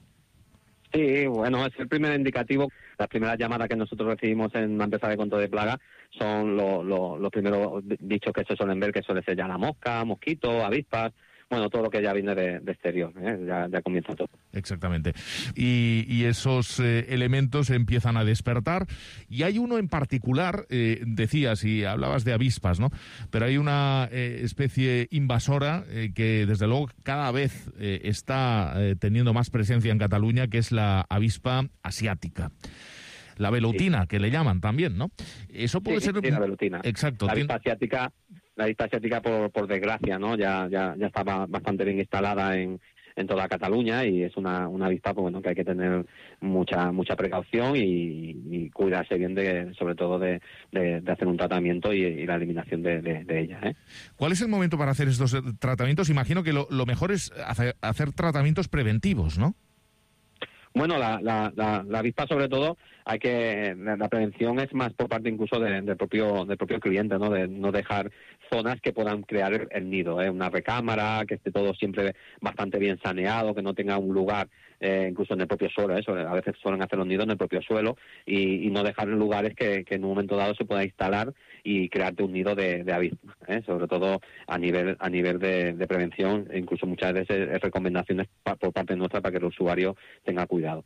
Sí, bueno, es el primer indicativo. Las primeras llamadas que nosotros recibimos en una empresa de control de plagas son lo, lo, los primeros bichos que se suelen ver, que suele ser ya la mosca, mosquito, avispas, bueno, todo lo que ya viene de, de exterior, ¿eh? ya, ya comienza todo. Exactamente. Y, y esos eh, elementos empiezan a despertar. Y hay uno en particular, eh, decías, y hablabas de avispas, ¿no? Pero hay una eh, especie invasora eh, que, desde luego, cada vez eh, está eh, teniendo más presencia en Cataluña, que es la avispa asiática. La velutina, sí, que le llaman también, ¿no? Eso puede sí, ser... Sí, la velutina. Exacto. La avispa asiática... La avispa asiática, por, por desgracia, ¿no? Ya, ya, ya estaba bastante bien instalada en, en toda Cataluña y es una, una avispa, pues, bueno, que hay que tener mucha mucha precaución y, y cuidarse bien, de, sobre todo de, de, de hacer un tratamiento y, y la eliminación de, de, de ella, ¿eh? ¿Cuál es el momento para hacer estos tratamientos? Imagino que lo, lo mejor es hacer, hacer tratamientos preventivos, ¿no? Bueno, la, la, la, la avispa, sobre todo, hay que la, la prevención es más por parte incluso de, del propio del propio cliente, ¿no? De no dejar zonas que puedan crear el, el nido, ¿eh? Una recámara, que esté todo siempre bastante bien saneado, que no tenga un lugar eh, incluso en el propio suelo, eso, a veces suelen hacer los nidos en el propio suelo y, y no dejar lugares que, que en un momento dado se pueda instalar y crearte un nido de, de avispa, ¿eh? Sobre todo a nivel a nivel de, de prevención, e incluso muchas veces es recomendaciones pa, por parte nuestra para que el usuario tenga cuidado.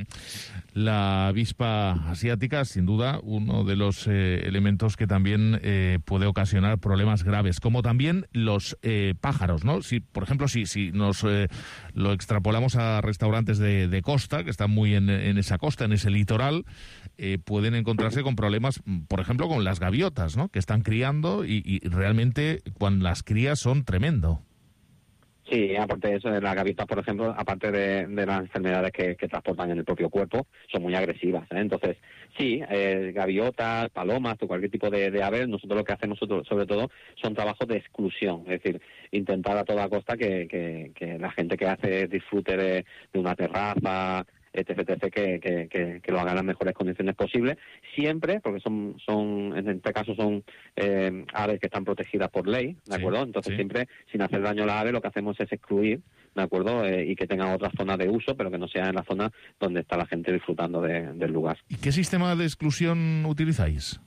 La avispa asiática, sin duda, uno de los eh, elementos que también eh, puede ocasionar problemas graves, como también los eh, pájaros, ¿no? Si, por ejemplo, si, si nos eh, lo extrapolamos a restaurantes de, de costa, que están muy en, en esa costa, en ese litoral, eh, pueden encontrarse con problemas, por ejemplo, con las gaviotas, ¿no?, que están criando y, y realmente cuando las crías son tremendo. Sí, aparte de eso, las gaviotas, por ejemplo, aparte de, de las enfermedades que, que transportan en el propio cuerpo, son muy agresivas, ¿eh? Entonces, sí, eh, gaviotas, palomas, o cualquier tipo de, de ave, nosotros lo que hacemos nosotros, sobre todo, son trabajos de exclusión, es decir, intentar a toda costa que, que, que la gente que hace disfrute de, de una terraza, etc, etc, que, que, que, que lo hagan en las mejores condiciones posibles, siempre, porque son, son en este caso son eh, aves que están protegidas por ley, ¿de Sí, acuerdo? Entonces sí. siempre, sin hacer daño a la ave, lo que hacemos es excluir, ¿de acuerdo? Eh, y que tengan otra zona de uso, pero que no sea en la zona donde está la gente disfrutando de, del lugar. ¿Y qué sistema de exclusión utilizáis?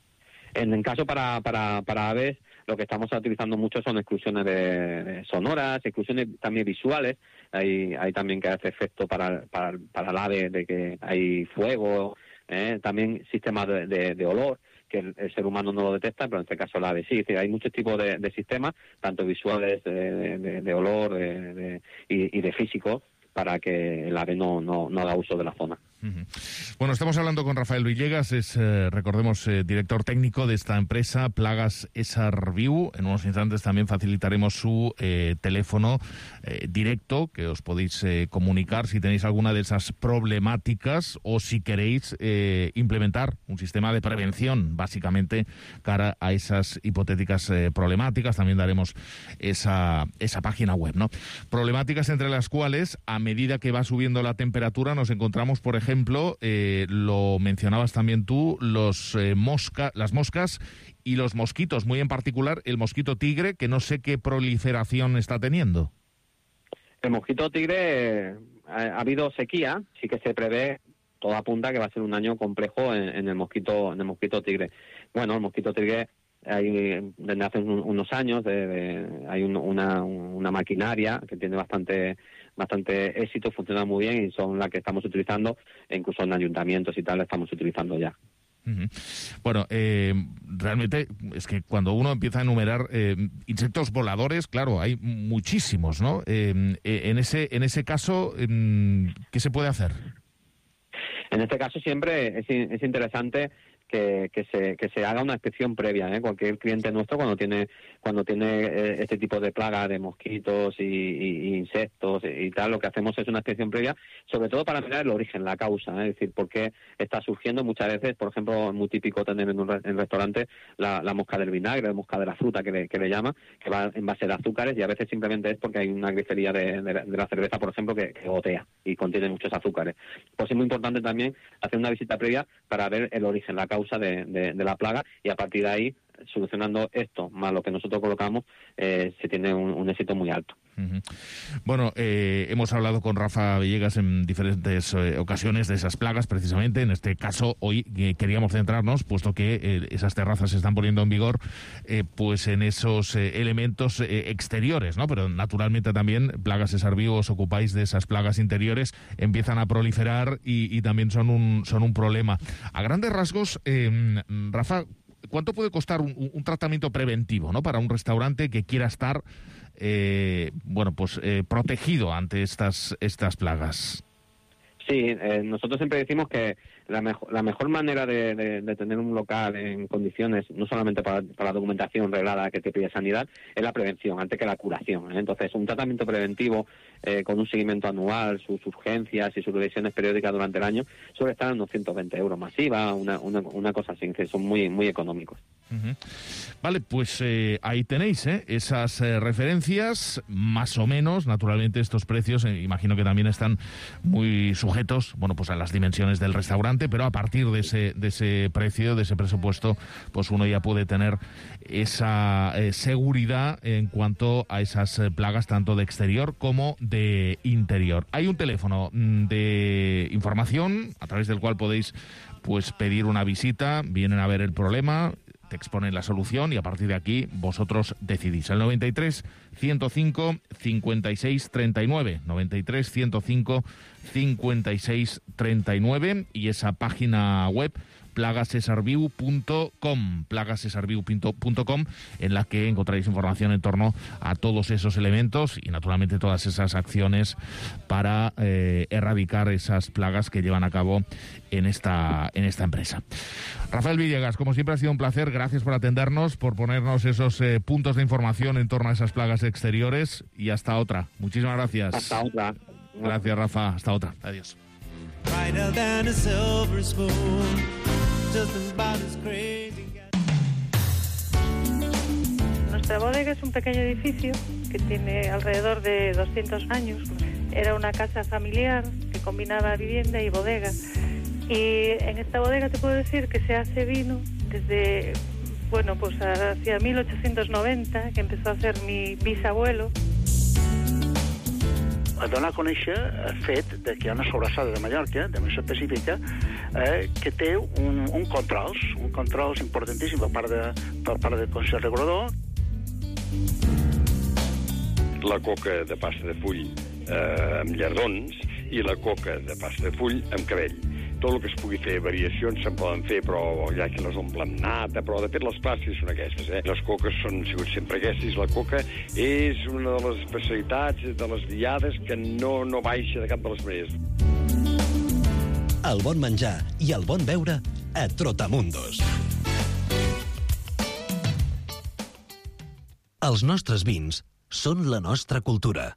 En el caso para, para, para aves, lo que estamos utilizando mucho son exclusiones de, de sonoras, exclusiones también visuales. Hay, hay también que hace efecto para, para, para el ave de que hay fuego, ¿eh? También sistemas de, de, de olor, que el, el ser humano no lo detecta, pero en este caso el ave sí. Es decir, hay muchos tipos de, de sistemas, tanto visuales, de, de, de olor de, de, y, y de físico, para que el ave no, no, no haga uso de la zona. Uh-huh. Bueno, estamos hablando con Rafael Villegas, es, eh, recordemos, eh, director técnico de esta empresa, Plagas Esarviu. En unos instantes también facilitaremos su eh, teléfono eh, directo, que os podéis eh, comunicar si tenéis alguna de esas problemáticas o si queréis eh, implementar un sistema de prevención, básicamente, cara a esas hipotéticas eh, problemáticas. También daremos esa, esa página web, ¿no? Problemáticas entre las cuales, a medida que va subiendo la temperatura, nos encontramos, por ejemplo, ejemplo, eh, lo mencionabas también tú, los eh, mosca, las moscas y los mosquitos, muy en particular el mosquito tigre, que no sé qué proliferación está teniendo. El mosquito tigre, eh, ha, ha habido sequía, sí que se prevé, todo apunta que va a ser un año complejo en, en el mosquito en el mosquito tigre. Bueno, el mosquito tigre, hay, desde hace un, unos años de, de, hay un, una, una maquinaria que tiene bastante bastante éxito, funciona muy bien y son las que estamos utilizando, e incluso en ayuntamientos y tal la estamos utilizando ya. Uh-huh. Bueno, eh, realmente es que cuando uno empieza a enumerar eh, insectos voladores, claro, hay muchísimos, ¿no? Eh, eh, en ese en ese caso, eh, ¿qué se puede hacer? En este caso siempre es, es interesante que, que se que se haga una inspección previa, ¿eh? Cualquier cliente nuestro cuando tiene cuando tiene eh, este tipo de plaga de mosquitos y, y, y insectos y, y tal, lo que hacemos es una inspección previa, sobre todo para mirar el origen, la causa, ¿eh? Es decir, por qué está surgiendo muchas veces. Por ejemplo, es muy típico tener en un re- en restaurante la, la mosca del vinagre, la mosca de la fruta que le, que le llama, que va en base de azúcares, y a veces simplemente es porque hay una grifería de, de, la, de la cerveza, por ejemplo, que, que gotea y contiene muchos azúcares. Pues es muy importante también hacer una visita previa para ver el origen, la causa de, de, de la plaga, y a partir de ahí, solucionando esto más lo que nosotros colocamos, eh, se tiene un, un éxito muy alto. Uh-huh. Bueno, eh, hemos hablado con Rafa Villegas en diferentes eh, ocasiones de esas plagas, precisamente. En este caso, hoy eh, queríamos centrarnos, puesto que eh, esas terrazas se están poniendo en vigor, eh, pues en esos eh, elementos eh, exteriores, ¿no? Pero naturalmente también, Plagas Esarviu, os ocupáis de esas plagas interiores, empiezan a proliferar y, y también son un, son un problema. A grandes rasgos, eh, Rafa, ¿cuánto puede costar un, un tratamiento preventivo, ¿no? Para un restaurante que quiera estar eh, bueno, pues eh, protegido ante estas, estas plagas? Sí, eh, nosotros siempre decimos que la, mejo- la mejor manera de, de, de tener un local en condiciones, no solamente para, para la documentación reglada que te pide sanidad, es la prevención, antes que la curación, ¿eh? Entonces, un tratamiento preventivo eh, con un seguimiento anual, sus urgencias y sus revisiones periódicas durante el año, suele estar en unos ciento veinte euros masiva, una, una, una cosa así, que son muy, muy económicos. Uh-huh. Vale, pues eh, ahí tenéis ¿eh? esas eh, referencias, más o menos. Naturalmente estos precios, eh, imagino que también están muy sujetos, bueno, pues a las dimensiones del restaurante, pero a partir de ese, de ese precio, de ese presupuesto, pues uno ya puede tener esa eh, seguridad en cuanto a esas eh, plagas, tanto de exterior como de interior. Hay un teléfono de información a través del cual podéis pues pedir una visita, vienen a ver el problema, te exponen la solución y a partir de aquí vosotros decidís. El noventa y tres, ciento cinco, cincuenta y seis, treinta y nueve, noventa y tres, ciento cinco, cincuenta y seis, treinta y nueve, y esa página web plagas esarviu punto com, plagas esarviu punto com, en la que encontraréis información en torno a todos esos elementos y naturalmente todas esas acciones para eh, erradicar esas plagas que llevan a cabo en esta, en esta empresa. Rafael Villegas, como siempre ha sido un placer, gracias por atendernos, por ponernos esos eh, puntos de información en torno a esas plagas exteriores, y hasta otra. Muchísimas gracias. Hasta otra. Gracias, Rafa. Hasta otra. Adiós. Brighter than a silver spoon, just about as crazy. Nuestra bodega es un pequeño edificio que tiene alrededor de doscientos años. Era una casa familiar que combinada vivienda y bodega. Y en esta bodega te puedo decir que se hace vino desde, bueno, pues hacia mil ochocientos noventa, que empezó a hacer mi bisabuelo. A donar a conèixer el fet de que hi ha una sobrassada de Mallorca, de més específica, eh, que té un, un controls, un controls importantíssim per part, de, per part del Consell Regulador. La coca de pasta de full eh, amb llardons i la coca de pasta de full amb cabell. Tot el que es pugui fer, variacions se'n poden fer, però hi ha qui les omple amb nata, però de fet les clàssiques són aquestes, eh? Les coques són sigut sempre aquestes. La coca és una de les especialitats de les diades que no, no baixa de cap de les maneres. El bon menjar i el bon beure a Trotamundos. Els nostres vins són la nostra cultura.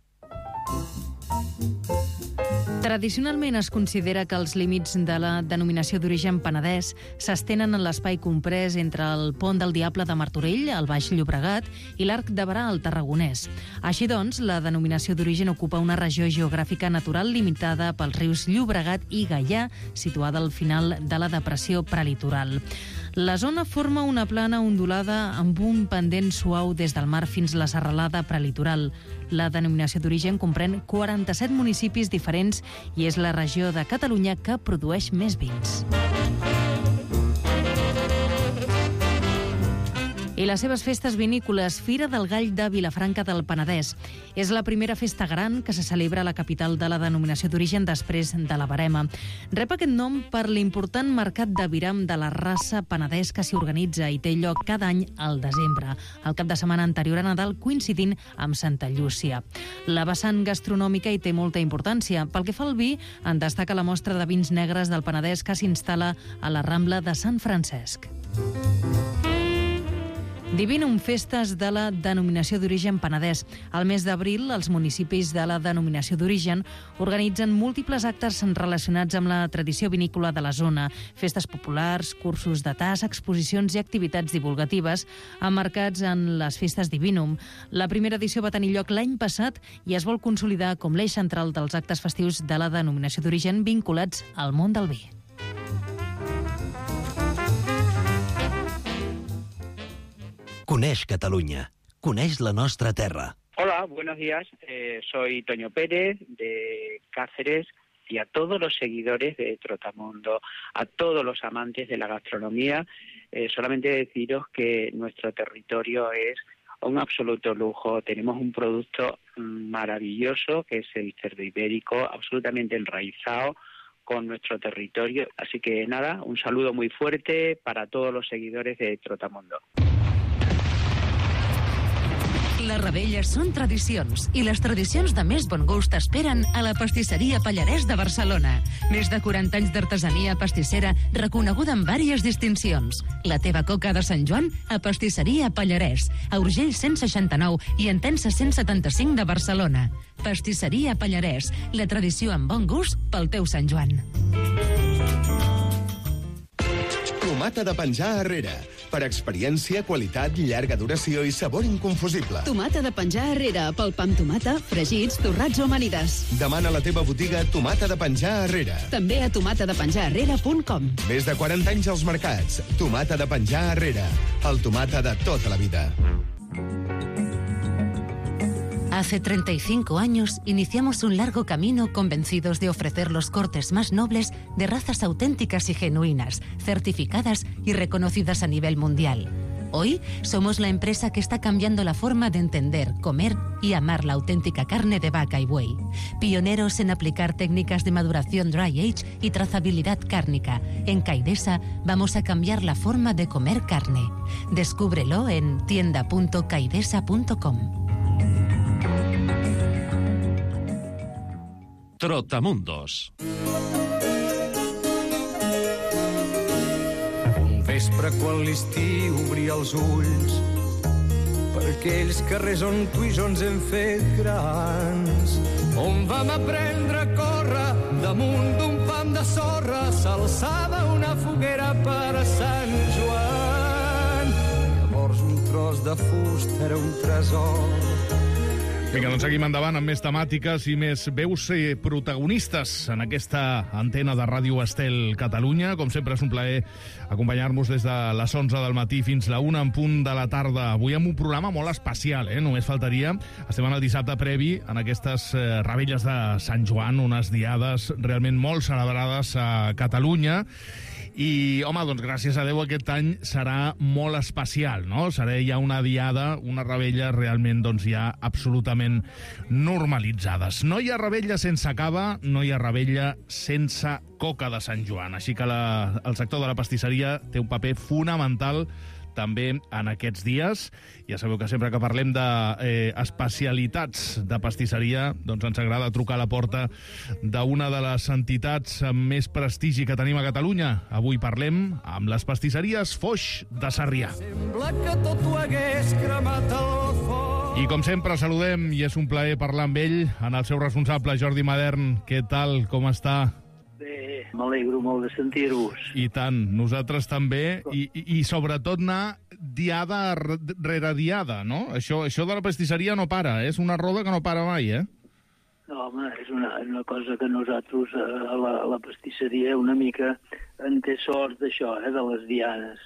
Tradicionalment es considera que els límits de la denominació d'origen Penedès s'estenen en l'espai comprès entre el Pont del Diable de Martorell, al Baix Llobregat, i l'Arc de Berà, al Tarragonès. Així doncs, la denominació d'origen ocupa una regió geogràfica natural limitada pels rius Llobregat i Gaià, situada al final de la depressió prelitoral. La zona forma una plana ondulada amb un pendent suau des del mar fins a la serralada prelitoral. La denominació d'origen comprèn quaranta-set municipis diferents i és la regió de Catalunya que produeix més vins. I les seves festes vinícoles, Fira del Gall de Vilafranca del Penedès. És la primera festa gran que se celebra a la capital de la denominació d'origen després de la Verema. Rep aquest nom per l'important mercat d'aviram de la raça penedès que s'hi organitza i té lloc cada any al desembre, el cap de setmana anterior a Nadal, coincidint amb Santa Llúcia. La vessant gastronòmica hi té molta importància. Pel que fa al vi, en destaca la mostra de vins negres del Penedès que s'instal·la a la Rambla de Sant Francesc. Divinum, festes de la denominació d'origen Penedès. Al mes d'abril, els municipis de la denominació d'origen organitzen múltiples actes relacionats amb la tradició vinícola de la zona, festes populars, cursos de tas, exposicions i activitats divulgatives emmarcats en les festes Divinum. La primera edició va tenir lloc l'any passat i es vol consolidar com l'eix central dels actes festius de la denominació d'origen vinculats al món del vi. Coneix Catalunya. Coneix la nostra terra. Hola, buenos días. Eh, soy Toño Pérez, de Cáceres, y a todos los seguidores de Trotamundo, a todos los amantes de la gastronomía, eh, solamente deciros que nuestro territorio es un absoluto lujo. Tenemos un producto maravilloso, que es el cerdo ibérico, absolutamente enraizado con nuestro territorio. Así que nada, un saludo muy fuerte para todos los seguidores de Trotamundo. Les revetlles són tradicions i les tradicions de més bon gust esperen a la pastisseria Pallarès de Barcelona. Més de quaranta anys d'artesania pastissera reconeguda amb vàries distincions. La teva coca de Sant Joan a pastisseria Pallarès, a Urgell cent seixanta-nou i Entença cent setanta-cinc de Barcelona. Pastisseria Pallarès, la tradició amb bon gust pel teu Sant Joan. Tomata de penjar arrere. Per experiència, qualitat, llarga duració i sabor inconfusible. Tomata de penjar arrere, pel pa amb tomata, fregits, torrats o amanides. Demana a la teva botiga Tomata de penjar arrere. També a tomata de penjar arrere punt com. Més de quaranta anys als mercats. Tomata de penjar arrere. El tomata de tota la vida. Hace treinta y cinco años iniciamos un largo camino convencidos de ofrecer los cortes más nobles de razas auténticas y genuinas, certificadas y reconocidas a nivel mundial. Hoy somos la empresa que está cambiando la forma de entender, comer y amar la auténtica carne de vaca y buey. Pioneros en aplicar técnicas de maduración dry age y trazabilidad cárnica. En Caidesa vamos a cambiar la forma de comer carne. Descúbrelo en tienda punto caidesa punto com. Trotamundos. Un vespre quan l'estiu obria els ulls per aquells carrers on tu i jo ens hem fet grans, on vam aprendre a córrer damunt d'un pam de sorra, s'alçava una foguera per a Sant Joan. Llavors un tros de fusta era un tresor Vinga, doncs seguim endavant amb més temàtiques i més veus eh, protagonistes en aquesta antena de Ràdio Estel Catalunya. Com sempre és un plaer acompanyar-nos des de les onze del matí fins la una en punt de la tarda. Avui amb un programa molt especial, eh? Només faltaria. Estem en el dissabte previ en aquestes eh, revetlles de Sant Joan, unes diades realment molt celebrades a Catalunya. I, home, doncs gràcies a Déu aquest any serà molt especial, no? Serà ja una diada, una rebella realment doncs ja absolutament normalitzades. No hi ha rebella sense cava, no hi ha rebella sense coca de Sant Joan. Així que la, el sector de la pastisseria té un paper fonamental també en aquests dies. Ja sabeu que sempre que parlem d'especialitats de, eh, de pastisseria, doncs ens agrada trucar a la porta d'una de les entitats amb més prestigi que tenim a Catalunya. Avui parlem amb les pastisseries Foix de Sarrià. Sembla que tot ho hagués cremat al foc. I com sempre saludem, i és un plaer parlar amb ell, en el seu responsable, Jordi Madern. Què tal, com està? Bé, m'alegro molt de sentir-vos. I tant, nosaltres també, i, i, i sobretot anar diada rere diada, no? Això, això de la pastisseria no para, eh? És una roda que no para mai, eh? No, home, és una, una cosa que nosaltres a la, a la pastisseria una mica en té sort d'això, eh, de les diades.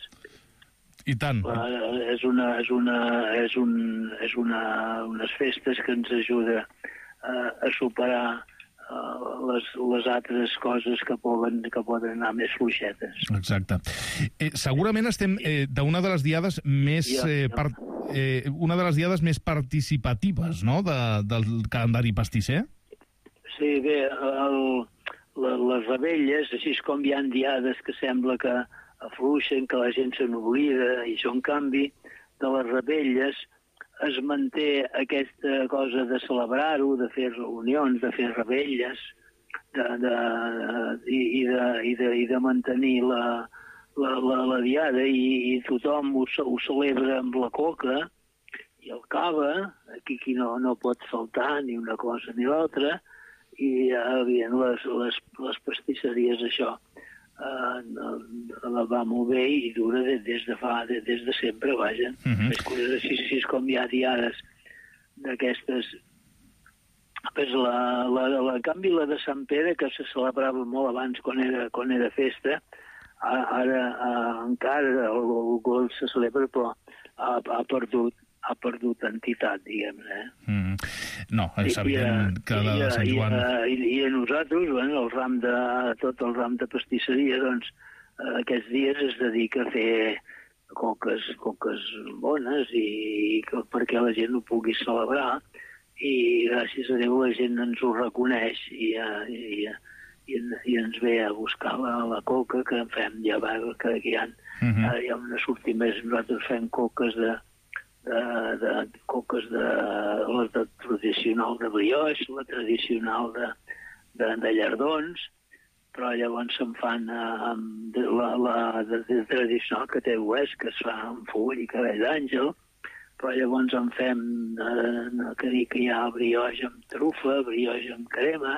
I tant. La, és una, és una, és un, és una, unes festes que ens ajuda a, a superar Uh, les, les altres coses que poden, que poden anar més fluixetes. Exacte. Eh, segurament estem eh, d'una de les diades més eh, per, eh, una de les diades més participatives, no?, de, del calendari pastisser. Sí, bé, el, la, les rebelles, així com hi ha diades que sembla que afluixen, que la gent se n'oblida, i això, en canvi, de les rebelles es manté aquesta cosa de celebrar-ho, de fer reunions, de fer rebelles, de, de, i, i, de, i, de, i de mantenir la, la, la, la diada, i, i tothom ho, ho celebra amb la coca i el cava, aquí, aquí no, no pot faltar ni una cosa ni l'altra, i evident, les, les, les pastisseries, això, Uh, la va molt bé i dura des, des de fa des, des de sempre, vaja. Uh-huh. És curiós, així, així com hi ha diades d'aquestes. Pues la, la, la, en canvi, la de Sant Pere, que se celebrava molt abans quan era, quan era festa, ara, ara encara el, el gol se celebra, però ha, ha perdut ha perdut entitat, diguem-ne. Eh? Mm. No, és evident que la de Sant Joan... I, i, i a nosaltres, bueno, el ram de, tot el ram de pastisseria, doncs, aquests dies es dedica a fer coques, coques bones i, i perquè la gent ho pugui celebrar, i gràcies a Déu la gent ens ho reconeix i, i, i, i ens ve a buscar la, la coca que fem, ja va, que hi ha, uh-huh. hi ha un assortiment, nosaltres fem coques de De, de coques de, la de tradicional de brioix, la tradicional de, de, de llardons, però llavors se'n fan amb de, la, la de, de tradicional que té oest, que es fa amb full i cabell d'àngel, però llavors en fem eh, que dir que hi ha brioix amb trufa, brioix amb crema,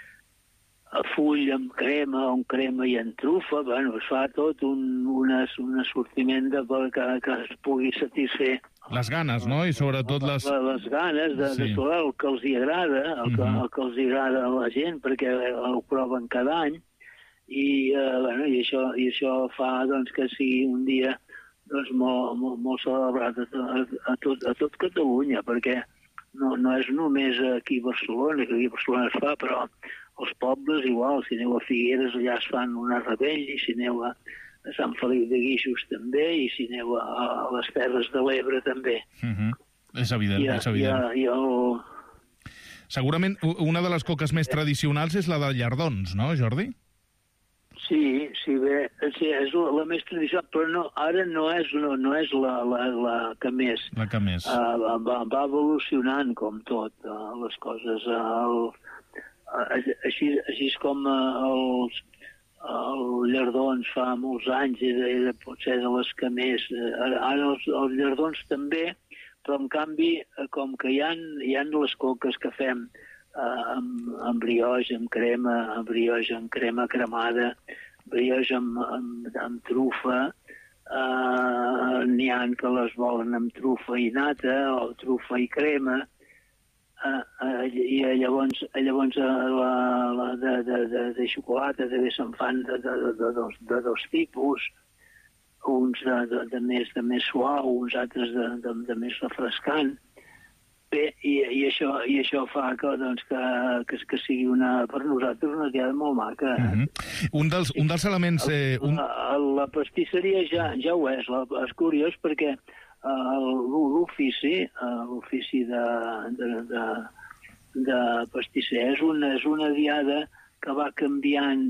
a full amb crema, amb crema i amb trufa, bueno, es fa tot un, un, un assortiment de, que, que es pugui satisfer les ganes, no? I sobretot les... Les ganes de, sí. de tot el que els hi agrada, el que, uh-huh. el que els hi agrada a la gent, perquè ho proven cada any, i, eh, bueno, i, això, i això fa doncs, que sigui un dia doncs, molt, molt, molt celebrat a, a, a, tot, a tot Catalunya, perquè no, no és només aquí a Barcelona, que aquí a Barcelona es fa, però els pobles igual, si aneu a Figueres allà es fan una rebella, i si aneu a a Sant Feliu de Guíxols també, i si aneu a, a les Terres de l'Ebre també. Uh-huh. És evident, I, és evident. I, i el... Segurament una de les coques més tradicionals és la de llardons, no, Jordi? Sí, sí, bé, sí, és la, la més tradicional, però no, ara no és, no, no és la, la, la que més. La que més. Uh, va, va evolucionant, com tot, uh, les coses. Uh, el, així, així com uh, els... el llardons fa molts anys era, era potser de les que més ara els, els llardons també, però en canvi com que hi ha, hi ha les coques que fem eh, amb, amb brioix, amb crema, amb brioix amb crema cremada, brioix amb, amb, amb trufa, eh, n'hi ha que les volen amb trufa i nata o trufa i crema. Uh, uh, I llavors, llavors uh, la, la de, de, de, de xocolata també se'n fan de, de, de, de, dos, de dos tipus, uns de, de, de, més, de més suau, uns altres de, de, de més refrescant. Bé, i, i, això, i això fa que, doncs, que, que, que sigui una, per nosaltres una diada molt maca. Eh? Mm-hmm. un, dels, un dels elements... Eh, un... la, la pastisseria ja, ja ho és, la, és curiós perquè l'ofici, l'ofici de, de, de, de pastisser és una, és una diada que va canviant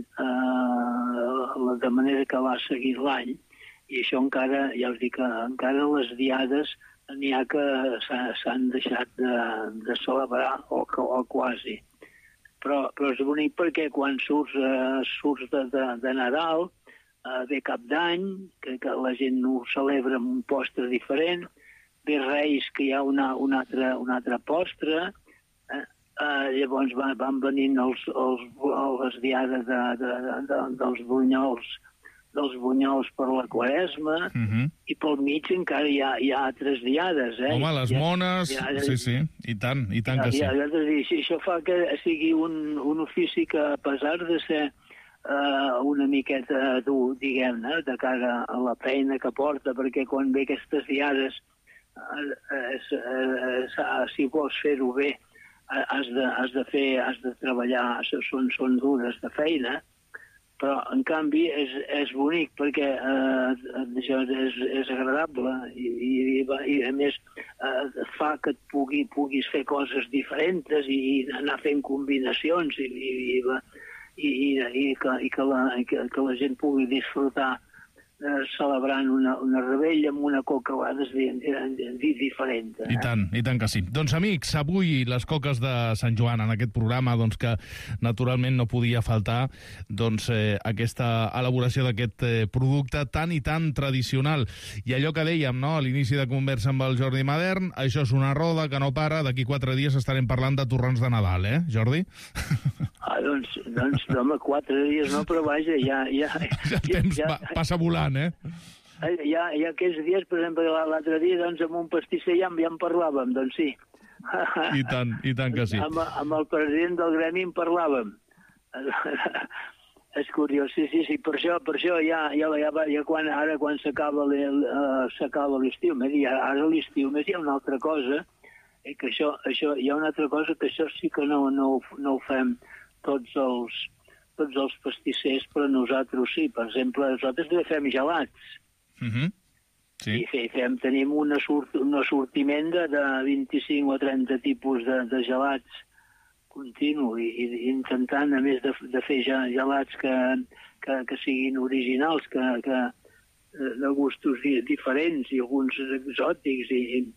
eh, de manera que va seguir l'any, i això encara, ja us dic que encara les diades n'hi ha que s'han deixat de, de celebrar, o, o quasi. Però, però és bonic perquè quan surts, eh, surts de, de, de Nadal, Uh, ve Cap d'Any, que, que la gent ho celebra amb un postre diferent, ve Reis, que hi ha una, una, altra, una altra postre, eh? uh, llavors van, van venint els, els, les diades de, de, de, de, dels bunyols dels bunyols per la Quaresma, mm-hmm. i pel mig encara hi ha, hi ha altres diades. Eh? Home, les mones, ha, ha, sí, sí, i tant, i tant que sí. Ha, ha, ha, això fa que sigui un, un ofici que, a pesar de ser Uh, una miqueta dur, diguem-ne, de cara a la feina que porta, perquè quan ve aquestes diades, uh, es, es, uh, si vols fer-ho bé, uh, has, de, has de fer, has de treballar, són, són dures de feina, però en canvi és, és bonic perquè uh, això és, és agradable i, i, i a més uh, fa que et pugui, puguis fer coses diferents i, i anar fent combinacions i, i, i I, i, que, i que, la, que, que la gent pugui disfrutar eh, celebrant una, una rebella amb una coca a vegades diferent. Eh? I tant, i tant que sí. Doncs, amics, avui les coques de Sant Joan en aquest programa, doncs que naturalment no podia faltar doncs, eh, aquesta elaboració d'aquest eh, producte tan i tan tradicional. I allò que dèiem, no?, a l'inici de conversa amb el Jordi Madern, això és una roda que no para, d'aquí quatre dies estarem parlant de torrons de Nadal, eh, Jordi? Ah, doncs, doncs, home, quatre dies no, però vaja, ja... ja, ja el temps ja, va, passa volant, eh? Hi ha, hi ha aquests dies, per exemple, l'altre dia, doncs, amb un pastisser ja, ja en parlàvem, doncs sí. I tant, i tant que sí. Amb, amb el president del gremi en parlàvem. És curiós, sí, sí, sí, per això, per això ja, ja, ja, ja quan, ara quan s'acaba l'estiu, ara l'estiu més hi ha una altra cosa, eh, que això, això, hi ha una altra cosa que això sí que no, no, no ho fem tots els, tots els pastissers, però nosaltres sí. Per exemple, nosaltres també fem gelats. Mm-hmm. Sí. I fem, tenim una sort, un assortiment de, de vint-i-cinc o trenta tipus de, de gelats continu, i, i intentant, a més de, de fer gelats que, que, que siguin originals, que, que de gustos diferents i alguns exòtics, i, i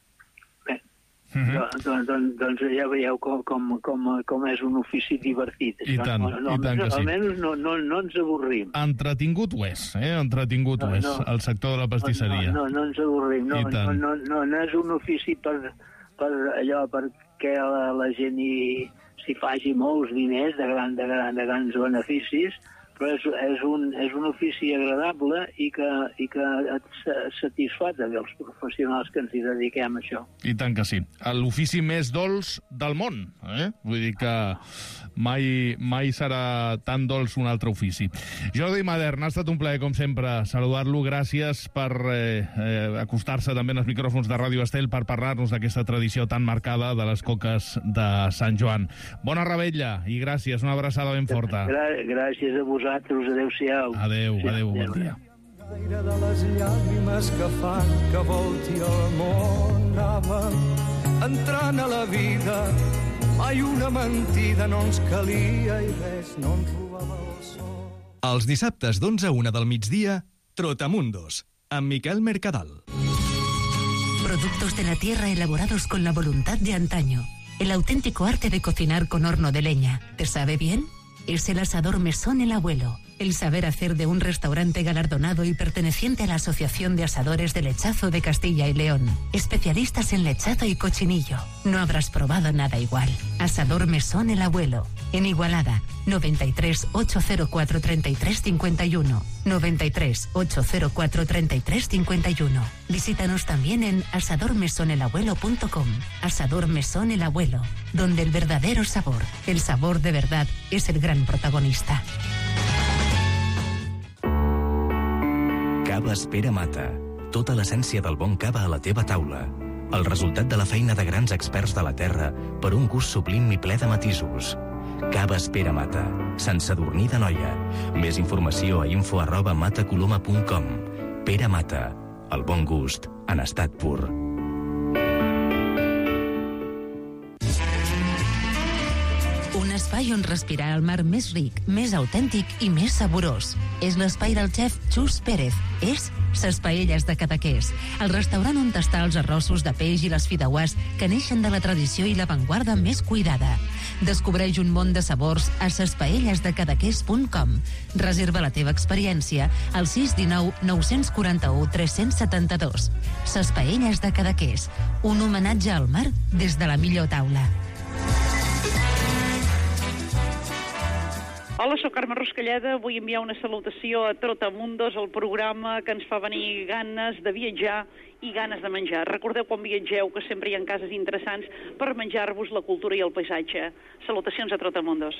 Mm-hmm. Doncs, doncs, doncs ja veieu com, com, com, com és un ofici divertit. I tant, no, no, i tant que sí. Almenys no, no, no ens avorrim. Entretingut ho és, eh? Entretingut no, ho és, no, el sector de la pastisseria. No, no, no ens avorrim. No, no, no, no, no és un ofici per, per allò, perquè la, la gent hi, s'hi faci molts diners de, gran, de, gran, de grans beneficis, però és, és, un, és un ofici agradable i que, i que et satisfà també els professionals que ens hi dediquem a això. I tant que sí. L'ofici més dolç del món, eh? Vull dir que mai, mai serà tan dolç un altre ofici. Jordi Madern, ha estat un plaer, com sempre, saludar-lo. Gràcies per eh, eh, acostar-se també en els micròfons de Ràdio Estel per parlar-nos d'aquesta tradició tan marcada de les coques de Sant Joan. Bona revetlla i gràcies, una abraçada ben forta. Grà gràcies a vosaltres. Adéu-siau. Adéu, adéu, bon dia. Gaire de les llàgrimes que fan que volti el món, anava entrant a la vida, mai una mentida no ens calia i res no ens robava el sol. Els dissabtes d'onze a una del migdia, Trotamundos, amb Miquel Mercadal. Productos de la tierra elaborados con la voluntad de antaño. El auténtico arte de cocinar con horno de leña. ¿Te sabe bien? Es el asador Mesón El Abuelo. el saber hacer de un restaurante galardonado y perteneciente a la Asociación de Asadores de Lechazo de Castilla y León. Especialistas en lechazo y cochinillo. No habrás probado nada igual. Asador Mesón El Abuelo. En Igualada, noventa y tres, ochocientos cuatro, treinta y tres cincuenta y uno. noventa y tres, ochocientos cuatro, treinta y tres cincuenta y uno. Visítanos también en asador mesón el abuelo punto com. Asador Mesón El Abuelo, donde el verdadero sabor, el sabor de verdad, es el gran protagonista. Caves Pere Mata. Tota l'essència del bon cava a la teva taula. El resultat de la feina de grans experts de la terra per un gust sublim i ple de matisos. Caves Pere Mata. Sant Sadurní d'Anoia. Més informació a info arroba matacoloma punt com. Pere Mata. El bon gust en estat pur. Un espai on respirar el mar més ric, més autèntic i més saborós. És l'espai del xef Xus Pérez. És Ses Paelles de Cadaqués, el restaurant on tastar els arrossos de peix i les fideuàs que neixen de la tradició i l'avantguarda més cuidada. Descobreix un món de sabors a ses paelles de cadaqués punt com. Reserva la teva experiència al sis un nou, nou quatre u, tres set dos. Ses Paelles de Cadaqués, un homenatge al mar des de la millor taula. Hola, soc Carme Ruscalleda. Vull enviar una salutació a Trotamundos, el programa que ens fa venir ganes de viatjar i ganes de menjar. Recordeu quan viatgeu que sempre hi ha cases interessants per menjar-vos la cultura i el paisatge. Salutacions a Trotamundos.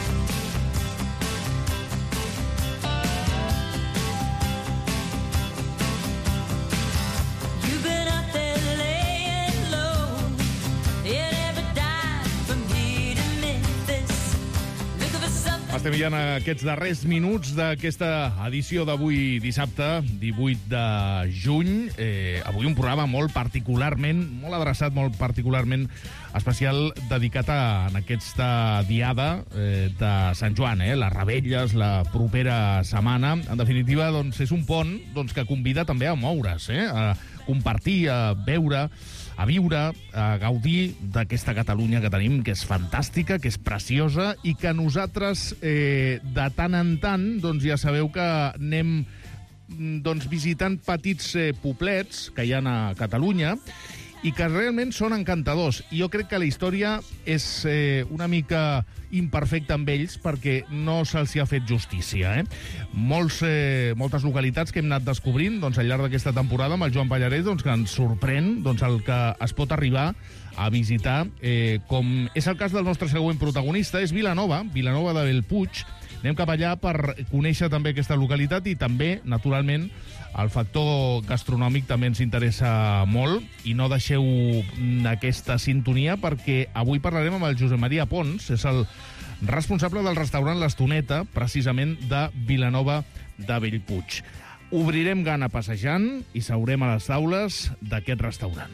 Estem ja en aquests darrers minuts d'aquesta edició d'avui dissabte, divuit de juny. Eh, avui un programa molt particularment, molt adreçat, molt particularment especial, dedicat a en aquesta diada eh, de Sant Joan, eh, les revetlles, la propera setmana. En definitiva, doncs, és un pont doncs, que convida també a moure's, eh, a compartir, a veure, a viure, a gaudir d'aquesta Catalunya que tenim, que és fantàstica, que és preciosa i que nosaltres, eh, de tant en tant, doncs ja sabeu que anem doncs, visitant petits eh, poblets que hi ha a Catalunya i que realment són encantadors. I jo crec que la història és eh, una mica imperfecta amb ells perquè no se'ls ha fet justícia. Eh? Molts, eh, moltes localitats que hem anat descobrint doncs, al llarg d'aquesta temporada amb el Joan Pallarès, doncs, que ens sorprèn doncs, el que es pot arribar a visitar, eh, com és el cas del nostre següent protagonista, és Vilanova, Vilanova de Bellpuig. Anem cap allà per conèixer també aquesta localitat i també, naturalment, el factor gastronòmic també ens interessa molt i no deixeu aquesta sintonia perquè avui parlarem amb el Josep Maria Pons, és el responsable del restaurant L'Estoneta, precisament de Vilanova de Bellpuig. Obrirem gana passejant i seurem a les taules d'aquest restaurant.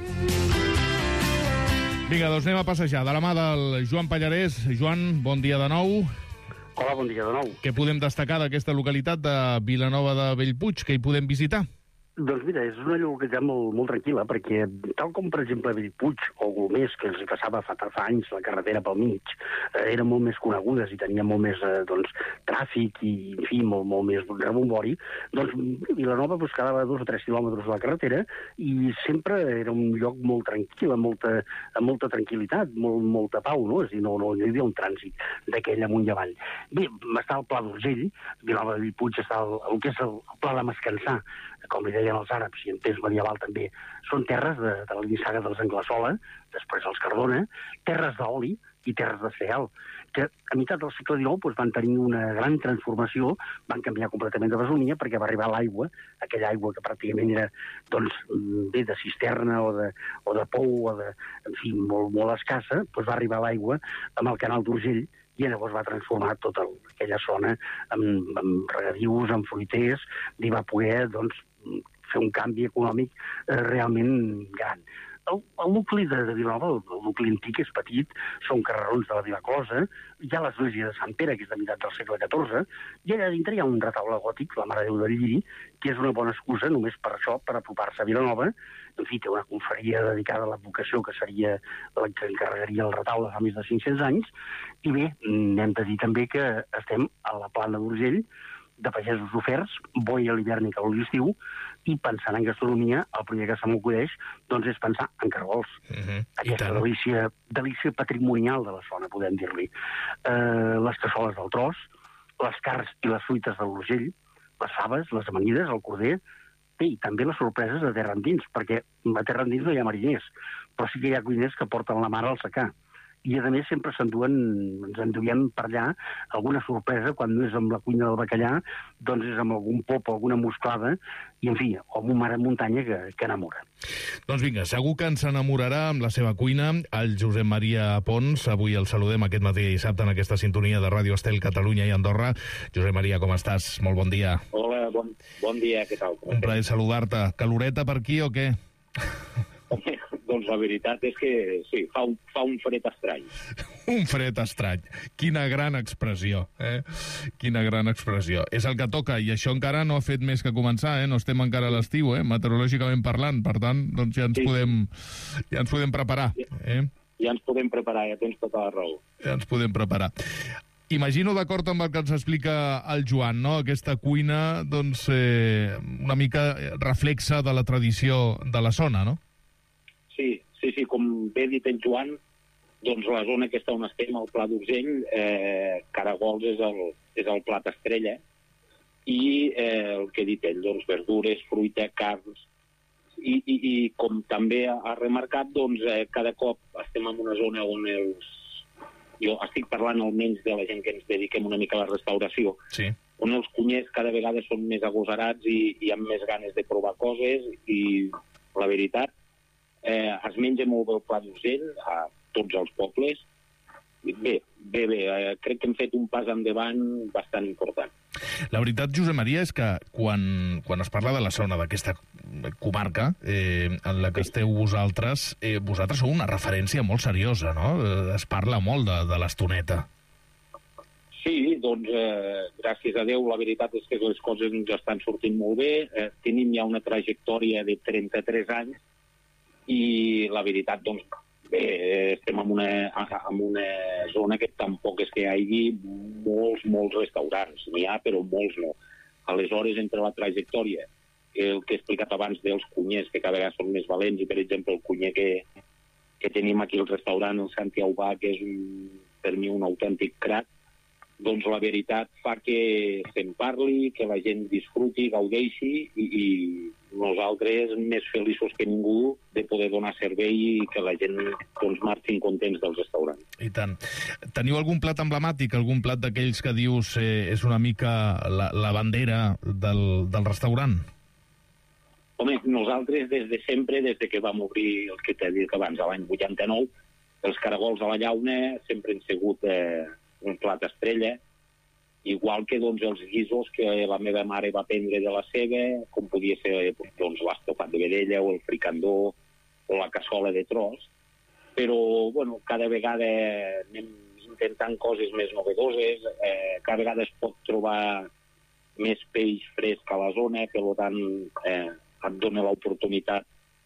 Vinga, doncs anem a passejar de la mà del Joan Pallarès. Joan, bon dia de nou. Hola, bon dia de nou. Què podem destacar d'aquesta localitat de Vilanova de Bellpuig, que hi podem visitar? Doncs mira, és una localitat molt, molt tranquil·la, perquè tal com, per exemple, Bellpuig o Golmés, que els passava fa, fa anys la carretera pel mig, eh, eren molt més conegudes i tenien molt més eh, doncs, tràfic i, en fi, molt, molt més rebombori, doncs Vilanova pues, quedava a dos o tres quilòmetres de la carretera i sempre era un lloc molt tranquil, amb molta, amb molta tranquil·litat, molt, molta pau, no? És a dir, no, no, no hi havia un trànsit d'aquell amunt i avall. Bé, està el Pla d'Urgell, Vilanova de Bellpuig està el, el que és el, el Pla de Mascansà, com li deien els àrabs, i en temps medieval també, són terres de, de la nissaga dels Anglesola, després els Cardona, terres d'oli i terres de cereal, que a meitat del segle dinou doncs, van tenir una gran transformació, van canviar completament de fesomia perquè va arribar l'aigua, aquella aigua que pràcticament era doncs, bé de cisterna o de, o de pou, o de, en fi, molt, molt escassa, doncs va arribar l'aigua amb el canal d'Urgell, i llavors va transformar tota aquella zona amb, amb regadius, amb fruiters, i va poder doncs, fer un canvi econòmic eh, realment gran. El, el nucli de, de Vilanova, el, el nucli antic és petit, són carrerons de la Vila Closa, hi ha l'església de Sant Pere, que és de meitat del segle catorze, i allà dintre hi ha un retaule gòtic, la Mare de Déu del Lliri, que és una bona excusa només per això, per apropar-se a Vilanova. En fi, té una confraria dedicada a l'advocació, que seria la que encarregaria el retaule fa més de cinc-cents anys, i bé, hem de dir també que estem a la plana d'Urgell, de pagesos oferts, boi a l'hivern i calor a l'estiu, i pensant en gastronomia, el primer que se m'acudeix doncs és pensar en cargols. Uh-huh. Aquesta delícia, delícia patrimonial de la zona, podem dir-li. Uh, les cassoles del tros, les carns i les fruites de l'Urgell, les faves, les amanides, el corder, i també les sorpreses de terra endins, perquè a terra endins no hi ha mariners, però sí que hi ha cuiners que porten la mar al secà. I, a més, sempre s'enduen, ens enduiem per allà alguna sorpresa, quan no és amb la cuina del bacallà, doncs és amb algun pop o alguna musclada, i, en fi, o amb un mar en muntanya que, que enamora. Doncs vinga, segur que ens enamorarà amb la seva cuina el Josep Maria Pons. Avui el saludem aquest matí dissabte en aquesta sintonia de Ràdio Estel, Catalunya i Andorra. Josep Maria, com estàs? Molt bon dia. Hola, bon, bon dia, què tal? Un plaer saludar-te. Caloreta per aquí o què? Doncs la veritat és que sí, fa un, fa un fred estrany. Un fred estrany. Quina gran expressió, eh? Quina gran expressió. És el que toca, i això encara no ha fet més que començar, eh? No estem encara a l'estiu, eh? Meteorològicament parlant. Per tant, doncs ja ens, sí. podem, ja ens podem preparar. Eh? Ja ens podem preparar, ja tens tota la raó. Ja ens podem preparar. Imagino, d'acord amb el que ens explica el Joan, no? Aquesta cuina, doncs, eh, una mica reflexa de la tradició de la zona, no? Sí, sí, sí, com bé dit el Joan, doncs la zona aquesta on estem, al Pla d'Urgell, eh, Caragols és el, és el plat estrella, i eh, el que ha dit ell, doncs verdures, fruita, carns, i, i, i com també ha remarcat, doncs eh, cada cop estem en una zona on els... Jo estic parlant almenys de la gent que ens dediquem una mica a la restauració, sí. On els cunyers cada vegada són més agosarats i, i amb més ganes de provar coses, i la veritat, Eh, es menja molt bé el Pla d'Urgell a tots els pobles. Bé, bé, bé, eh, crec que hem fet un pas endavant bastant important. La veritat, Josep Maria, és que quan, quan es parla de la zona d'aquesta comarca eh, en la que esteu vosaltres, eh, vosaltres sou una referència molt seriosa, no? Eh, es parla molt de, de l'estoneta. Sí, doncs, eh, gràcies a Déu, la veritat és que les coses ens estan sortint molt bé. Eh, tenim ja una trajectòria de trenta-tres anys, i la veritat, doncs, bé, estem en una, en una zona que tampoc és que hi hagi molts, molts restaurants. N'hi ha, però molts no. Aleshores, entre la trajectòria, el que he explicat abans dels cunyers, que cada vegada són més valents, i, per exemple, el cunyer que, que tenim aquí al restaurant, el Santi Aubà, que és, un, per mi, un autèntic crac, doncs la veritat fa que se'n parli, que la gent disfruti, gaudeixi, i, i nosaltres més feliços que ningú de poder donar servei i que la gent doncs, marxin contents del restaurant. I tant. Teniu algun plat emblemàtic, algun plat d'aquells que dius eh, és una mica la, la bandera del, del restaurant? Home, nosaltres des de sempre, des de que vam obrir el que t'he dit abans, l'any vuitanta-nou, els caragols a la llauna sempre han sigut eh, un plat estrella, igual que doncs, els guisos que la meva mare va prendre de la seva, com podia ser doncs, l'estofat de vedella o el fricandó o la cassola de tros, però bueno, cada vegada anem intentant coses més novedoses, eh, cada vegada es pot trobar més peix fresc a la zona, per tant eh, et dona l'oportunitat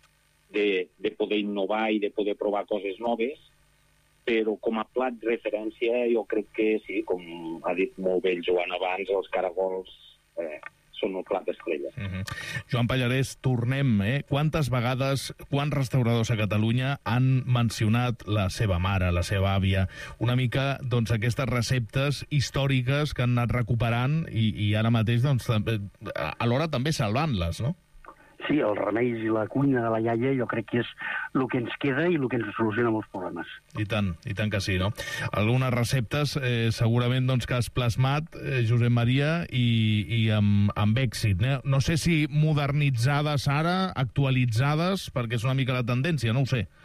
de, de poder innovar i de poder provar coses noves, però com a plat referència jo crec que sí, com ha dit molt bé el Joan abans, els caragols eh, són el plat estrella. Uh-huh. Joan Pallarès, tornem, eh? Quantes vegades, quants restauradors a Catalunya han mencionat la seva mare, la seva àvia, una mica, doncs, aquestes receptes històriques que han anat recuperant i, i ara mateix, doncs, alhora també salvant-les, no? Sí, els remeis i la cuina de la iaia jo crec que és el que ens queda i el que ens soluciona molts problemes. I tant, i tant que sí, no? Algunes receptes eh, segurament doncs, que has plasmat, eh, Josep Maria, i, i amb, amb èxit. Eh? No sé si modernitzades ara, actualitzades, perquè és una mica la tendència, no ho sé.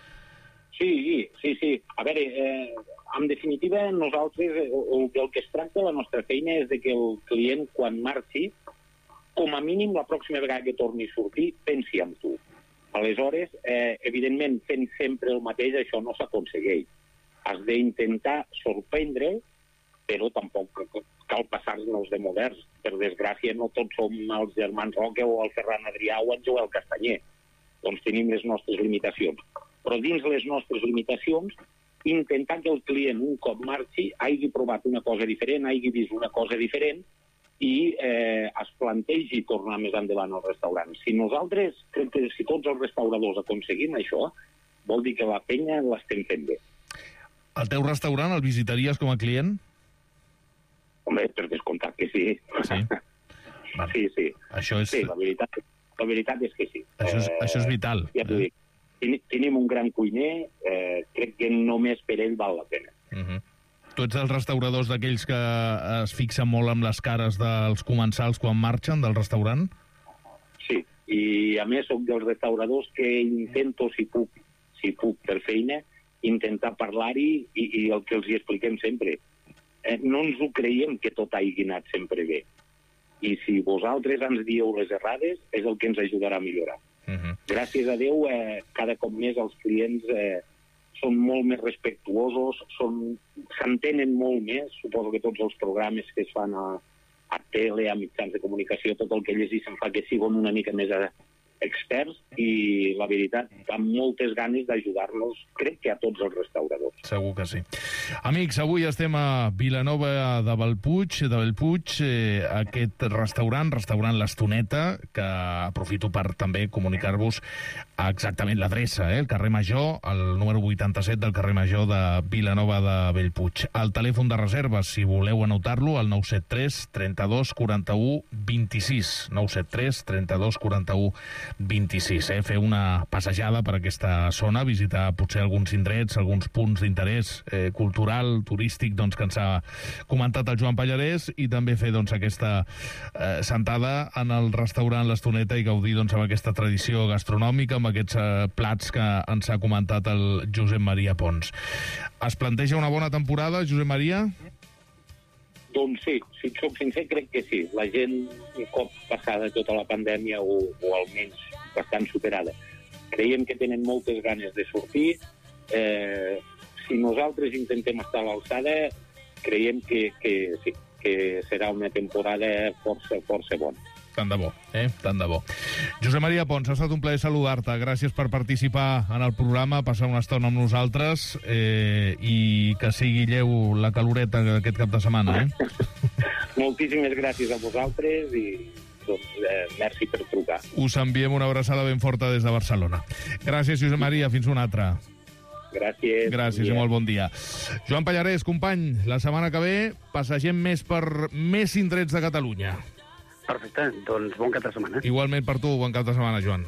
Sí, sí, sí. A veure, eh, en definitiva, nosaltres, el, el que es tracta, la nostra feina és de que el client, quan marxi, com a mínim, la pròxima vegada que torni a sortir, pensi en tu. Aleshores, eh, evidentment, fent sempre el mateix, això no s'aconsegueix. Has d'intentar sorprendre, però tampoc cal passar-nos de moderns. Per desgràcia, no tots som els germans Roca o el Ferran Adrià o el Joel Castanyer. Doncs tenim les nostres limitacions. Però dins les nostres limitacions, intentar que el client, un cop marxi, hagi provat una cosa diferent, hagi vist una cosa diferent i eh, es plantegi tornar més endavant al restaurant. Si nosaltres, crec que si tots els restauradors aconseguim això, vol dir que la penya l'estem fent bé. El teu restaurant el visitaries com a client? Home, per descomptat que sí. Sí? Sí, sí. Això és... Sí, la veritat, la veritat és que sí. Això és, eh, això és vital. Ja t'ho dic. Tenim un gran cuiner, eh, crec que només per ell val la pena. Uh-huh. Tu ets dels restauradors d'aquells que es fixen molt amb les cares dels comensals quan marxen del restaurant? Sí, i a més soc dels restauradors que intento, si puc, si puc per feina, intentar parlar-hi i, i el que els hi expliquem sempre. Eh, no ens ho creiem que tot hagi anat sempre bé. I si vosaltres ens dieu les errades, és el que ens ajudarà a millorar. Uh-huh. Gràcies a Déu, eh, cada cop més els clients eh, són molt més respectuosos, són, s'entenen molt més. Suposo que tots els programes que es fan a, a tele, a mitjans de comunicació, tot el que llegeixen fa que siguin una mica més experts i, la veritat, amb moltes ganes d'ajudar-nos, crec que a tots els restauradors. Segur que sí. Amics, avui estem a Vilanova de Bellpuig, de Bellpuig, eh, aquest restaurant, restaurant L'Estoneta, que aprofito per també comunicar-vos exactament l'adreça, eh? El carrer Major, el número vuitanta-set del carrer Major de Vilanova de Bellpuig. El telèfon de reserves, si voleu anotar-lo, el nou set tres trenta-dos quaranta-u vint-i-sis. nou set tres trenta-dos quaranta-u vint-i-sis, eh? Fer una passejada per aquesta zona, visitar potser alguns indrets, alguns punts d'interès eh, cultural, turístic, doncs, que ens ha comentat el Joan Pallarès, i també fer doncs, aquesta eh, sentada en el restaurant L'Estoneta i gaudir doncs, amb aquesta tradició gastronòmica, amb aquests eh, plats que ens ha comentat el Josep Maria Pons. Es planteja una bona temporada, Josep Maria? Doncs sí, si et soc sincer, crec que sí. La gent, un cop passada tota la pandèmia, o, o almenys bastant superada, creiem que tenen moltes ganes de sortir. Eh, si nosaltres intentem estar a l'alçada, creiem que, que sí, que serà una temporada força, força bona. Tant de bo, eh? Tant de bo. Josep Maria Pons, ha estat un plaer saludar-te. Gràcies per participar en el programa, passar una estona amb nosaltres eh, i que sigui lleu la caloreta d'aquest cap de setmana, eh? Moltíssimes gràcies a vosaltres i doncs, eh, merci per trucar. Us enviem una abraçada ben forta des de Barcelona. Gràcies, Josep Maria. Fins una altra. Gràcies. Gràcies i molt bon dia. Joan Pallarès, company, la setmana que ve passegem més per més indrets de Catalunya. Perfecte, doncs bon cap de setmana. Igualment per tu, bon cap de setmana, Joan.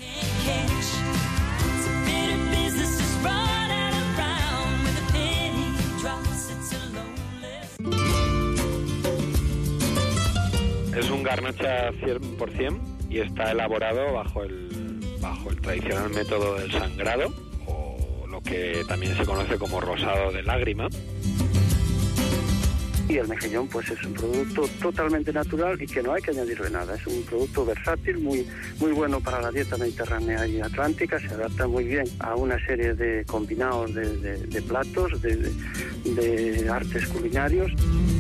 Es un garnacha cien por ciento y está elaborado bajo el, bajo el tradicional método del sangrado, o lo que también se conoce como rosado de lágrima. Y el mejillón pues es un producto totalmente natural y que no hay que añadirle nada. Es un producto versátil, muy, muy bueno para la dieta mediterránea y atlántica. Se adapta muy bien a una serie de combinados de, de, de platos, de, de, de artes culinarios.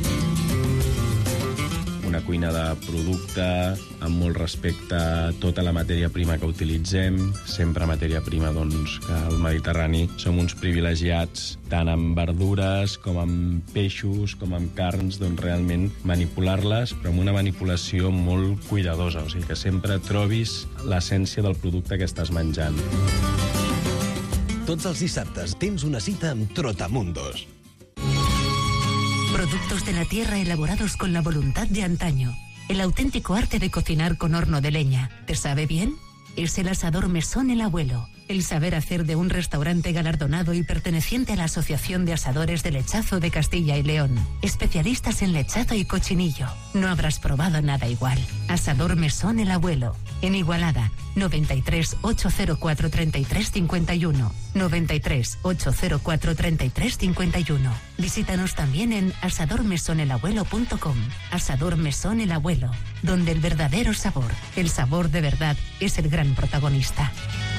Una cuina de producte amb molt respecte a tota la matèria prima que utilitzem, sempre matèria prima doncs, que al Mediterrani som uns privilegiats tant amb verdures com amb peixos, com amb carns, doncs realment manipular-les, però amb una manipulació molt cuidadosa, o sigui que sempre trobis l'essència del producte que estàs menjant. Tots els dissabtes tens una cita amb Trotamundos. Productos de la tierra elaborados con la voluntad de antaño. El auténtico arte de cocinar con horno de leña. ¿Te sabe bien? Es el asador Mesón El Abuelo. El saber hacer de un restaurante galardonado y perteneciente a la Asociación de Asadores de Lechazo de Castilla y León. Especialistas en lechado y cochinillo. No habrás probado nada igual. Asador Mesón El Abuelo. En Igualada, noventa y tres, ochocientos cuatro, treinta y tres cincuenta y uno. noventa y tres, ochocientos cuatro, treinta y tres cincuenta y uno. Visítanos también en asador mesón el abuelo punto com. Asador Mesón El Abuelo, donde el verdadero sabor, el sabor de verdad, es el gran protagonista.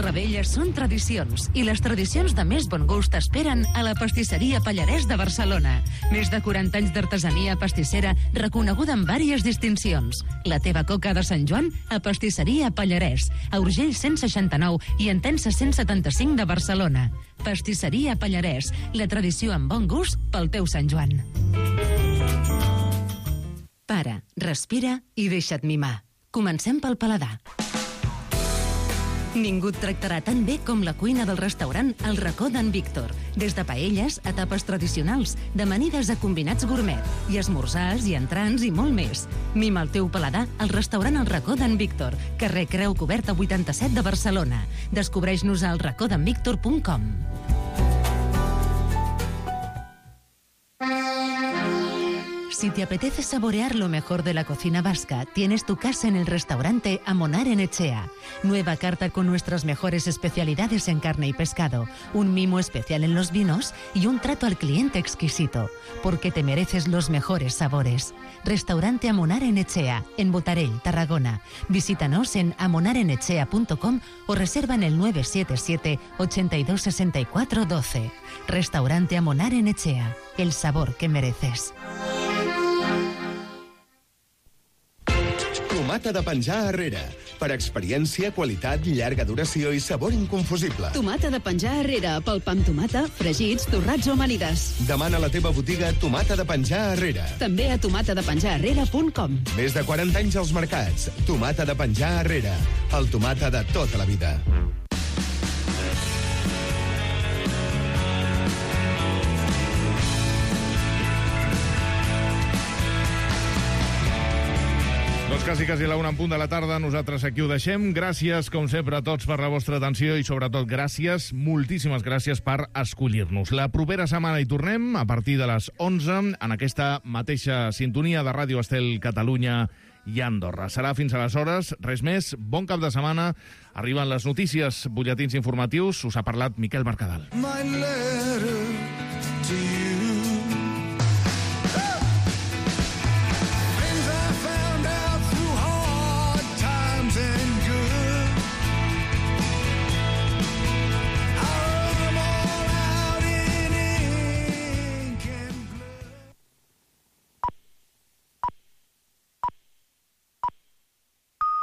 revetlles són tradicions i les tradicions de més bon gust esperen a la pastisseria Pallarès de Barcelona. Més de quaranta anys d'artesania pastissera reconeguda amb vàries distincions. La teva coca de Sant Joan a pastisseria Pallarès, a Urgell cent seixanta-nou i Entença cent setanta-cinc de Barcelona. Pastisseria Pallarès, la tradició amb bon gust pel teu Sant Joan. Para, respira i deixa't mimar. Comencem pel paladar. Ningú et tractarà tan bé com la cuina del restaurant El Racó d'en Víctor. Des de paelles a tapes tradicionals, d'amanides a combinats gourmet, i esmorzars i entrants i molt més. Mima el teu paladar al restaurant El Racó d'en Víctor, carrer Creu Coberta vuitanta-set de Barcelona. Descobreix-nos a el racó d'en víctor punt com. Si te apetece saborear lo mejor de la cocina vasca, tienes tu casa en el restaurante Amonar en Echea. Nueva carta con nuestras mejores especialidades en carne y pescado, un mimo especial en los vinos y un trato al cliente exquisito, porque te mereces los mejores sabores. Restaurante Amonar en Echea, en Botarell, Tarragona. Visítanos en amonar en echea punto com o reserva en el nueve siete siete, ochenta y dos, sesenta y cuatro, doce. Restaurante Amonar en Echea, el sabor que mereces. Tomata de penjar Herrera. Per experiència, qualitat, llarga duració i sabor inconfusible. Tomata de penjar Herrera, pel pa amb tomata, fregits, torrats o amanides. Demana a la teva botiga Tomata de penjar Herrera. També a tomata de penjar herrera punt com. Més de quaranta anys als mercats. Tomata de penjar Herrera. El tomata de tota la vida. Doncs quasi, quasi a la una en punt de la tarda, nosaltres aquí ho deixem. Gràcies, com sempre, a tots per la vostra atenció i, sobretot, gràcies, moltíssimes gràcies per escollir-nos. La propera setmana hi tornem, a partir de les onze, en aquesta mateixa sintonia de Ràdio Estel Catalunya i Andorra. Serà fins aleshores, res més, bon cap de setmana. Arriben les notícies, butlletins informatius, us ha parlat Miquel Mercadal. My letter to you.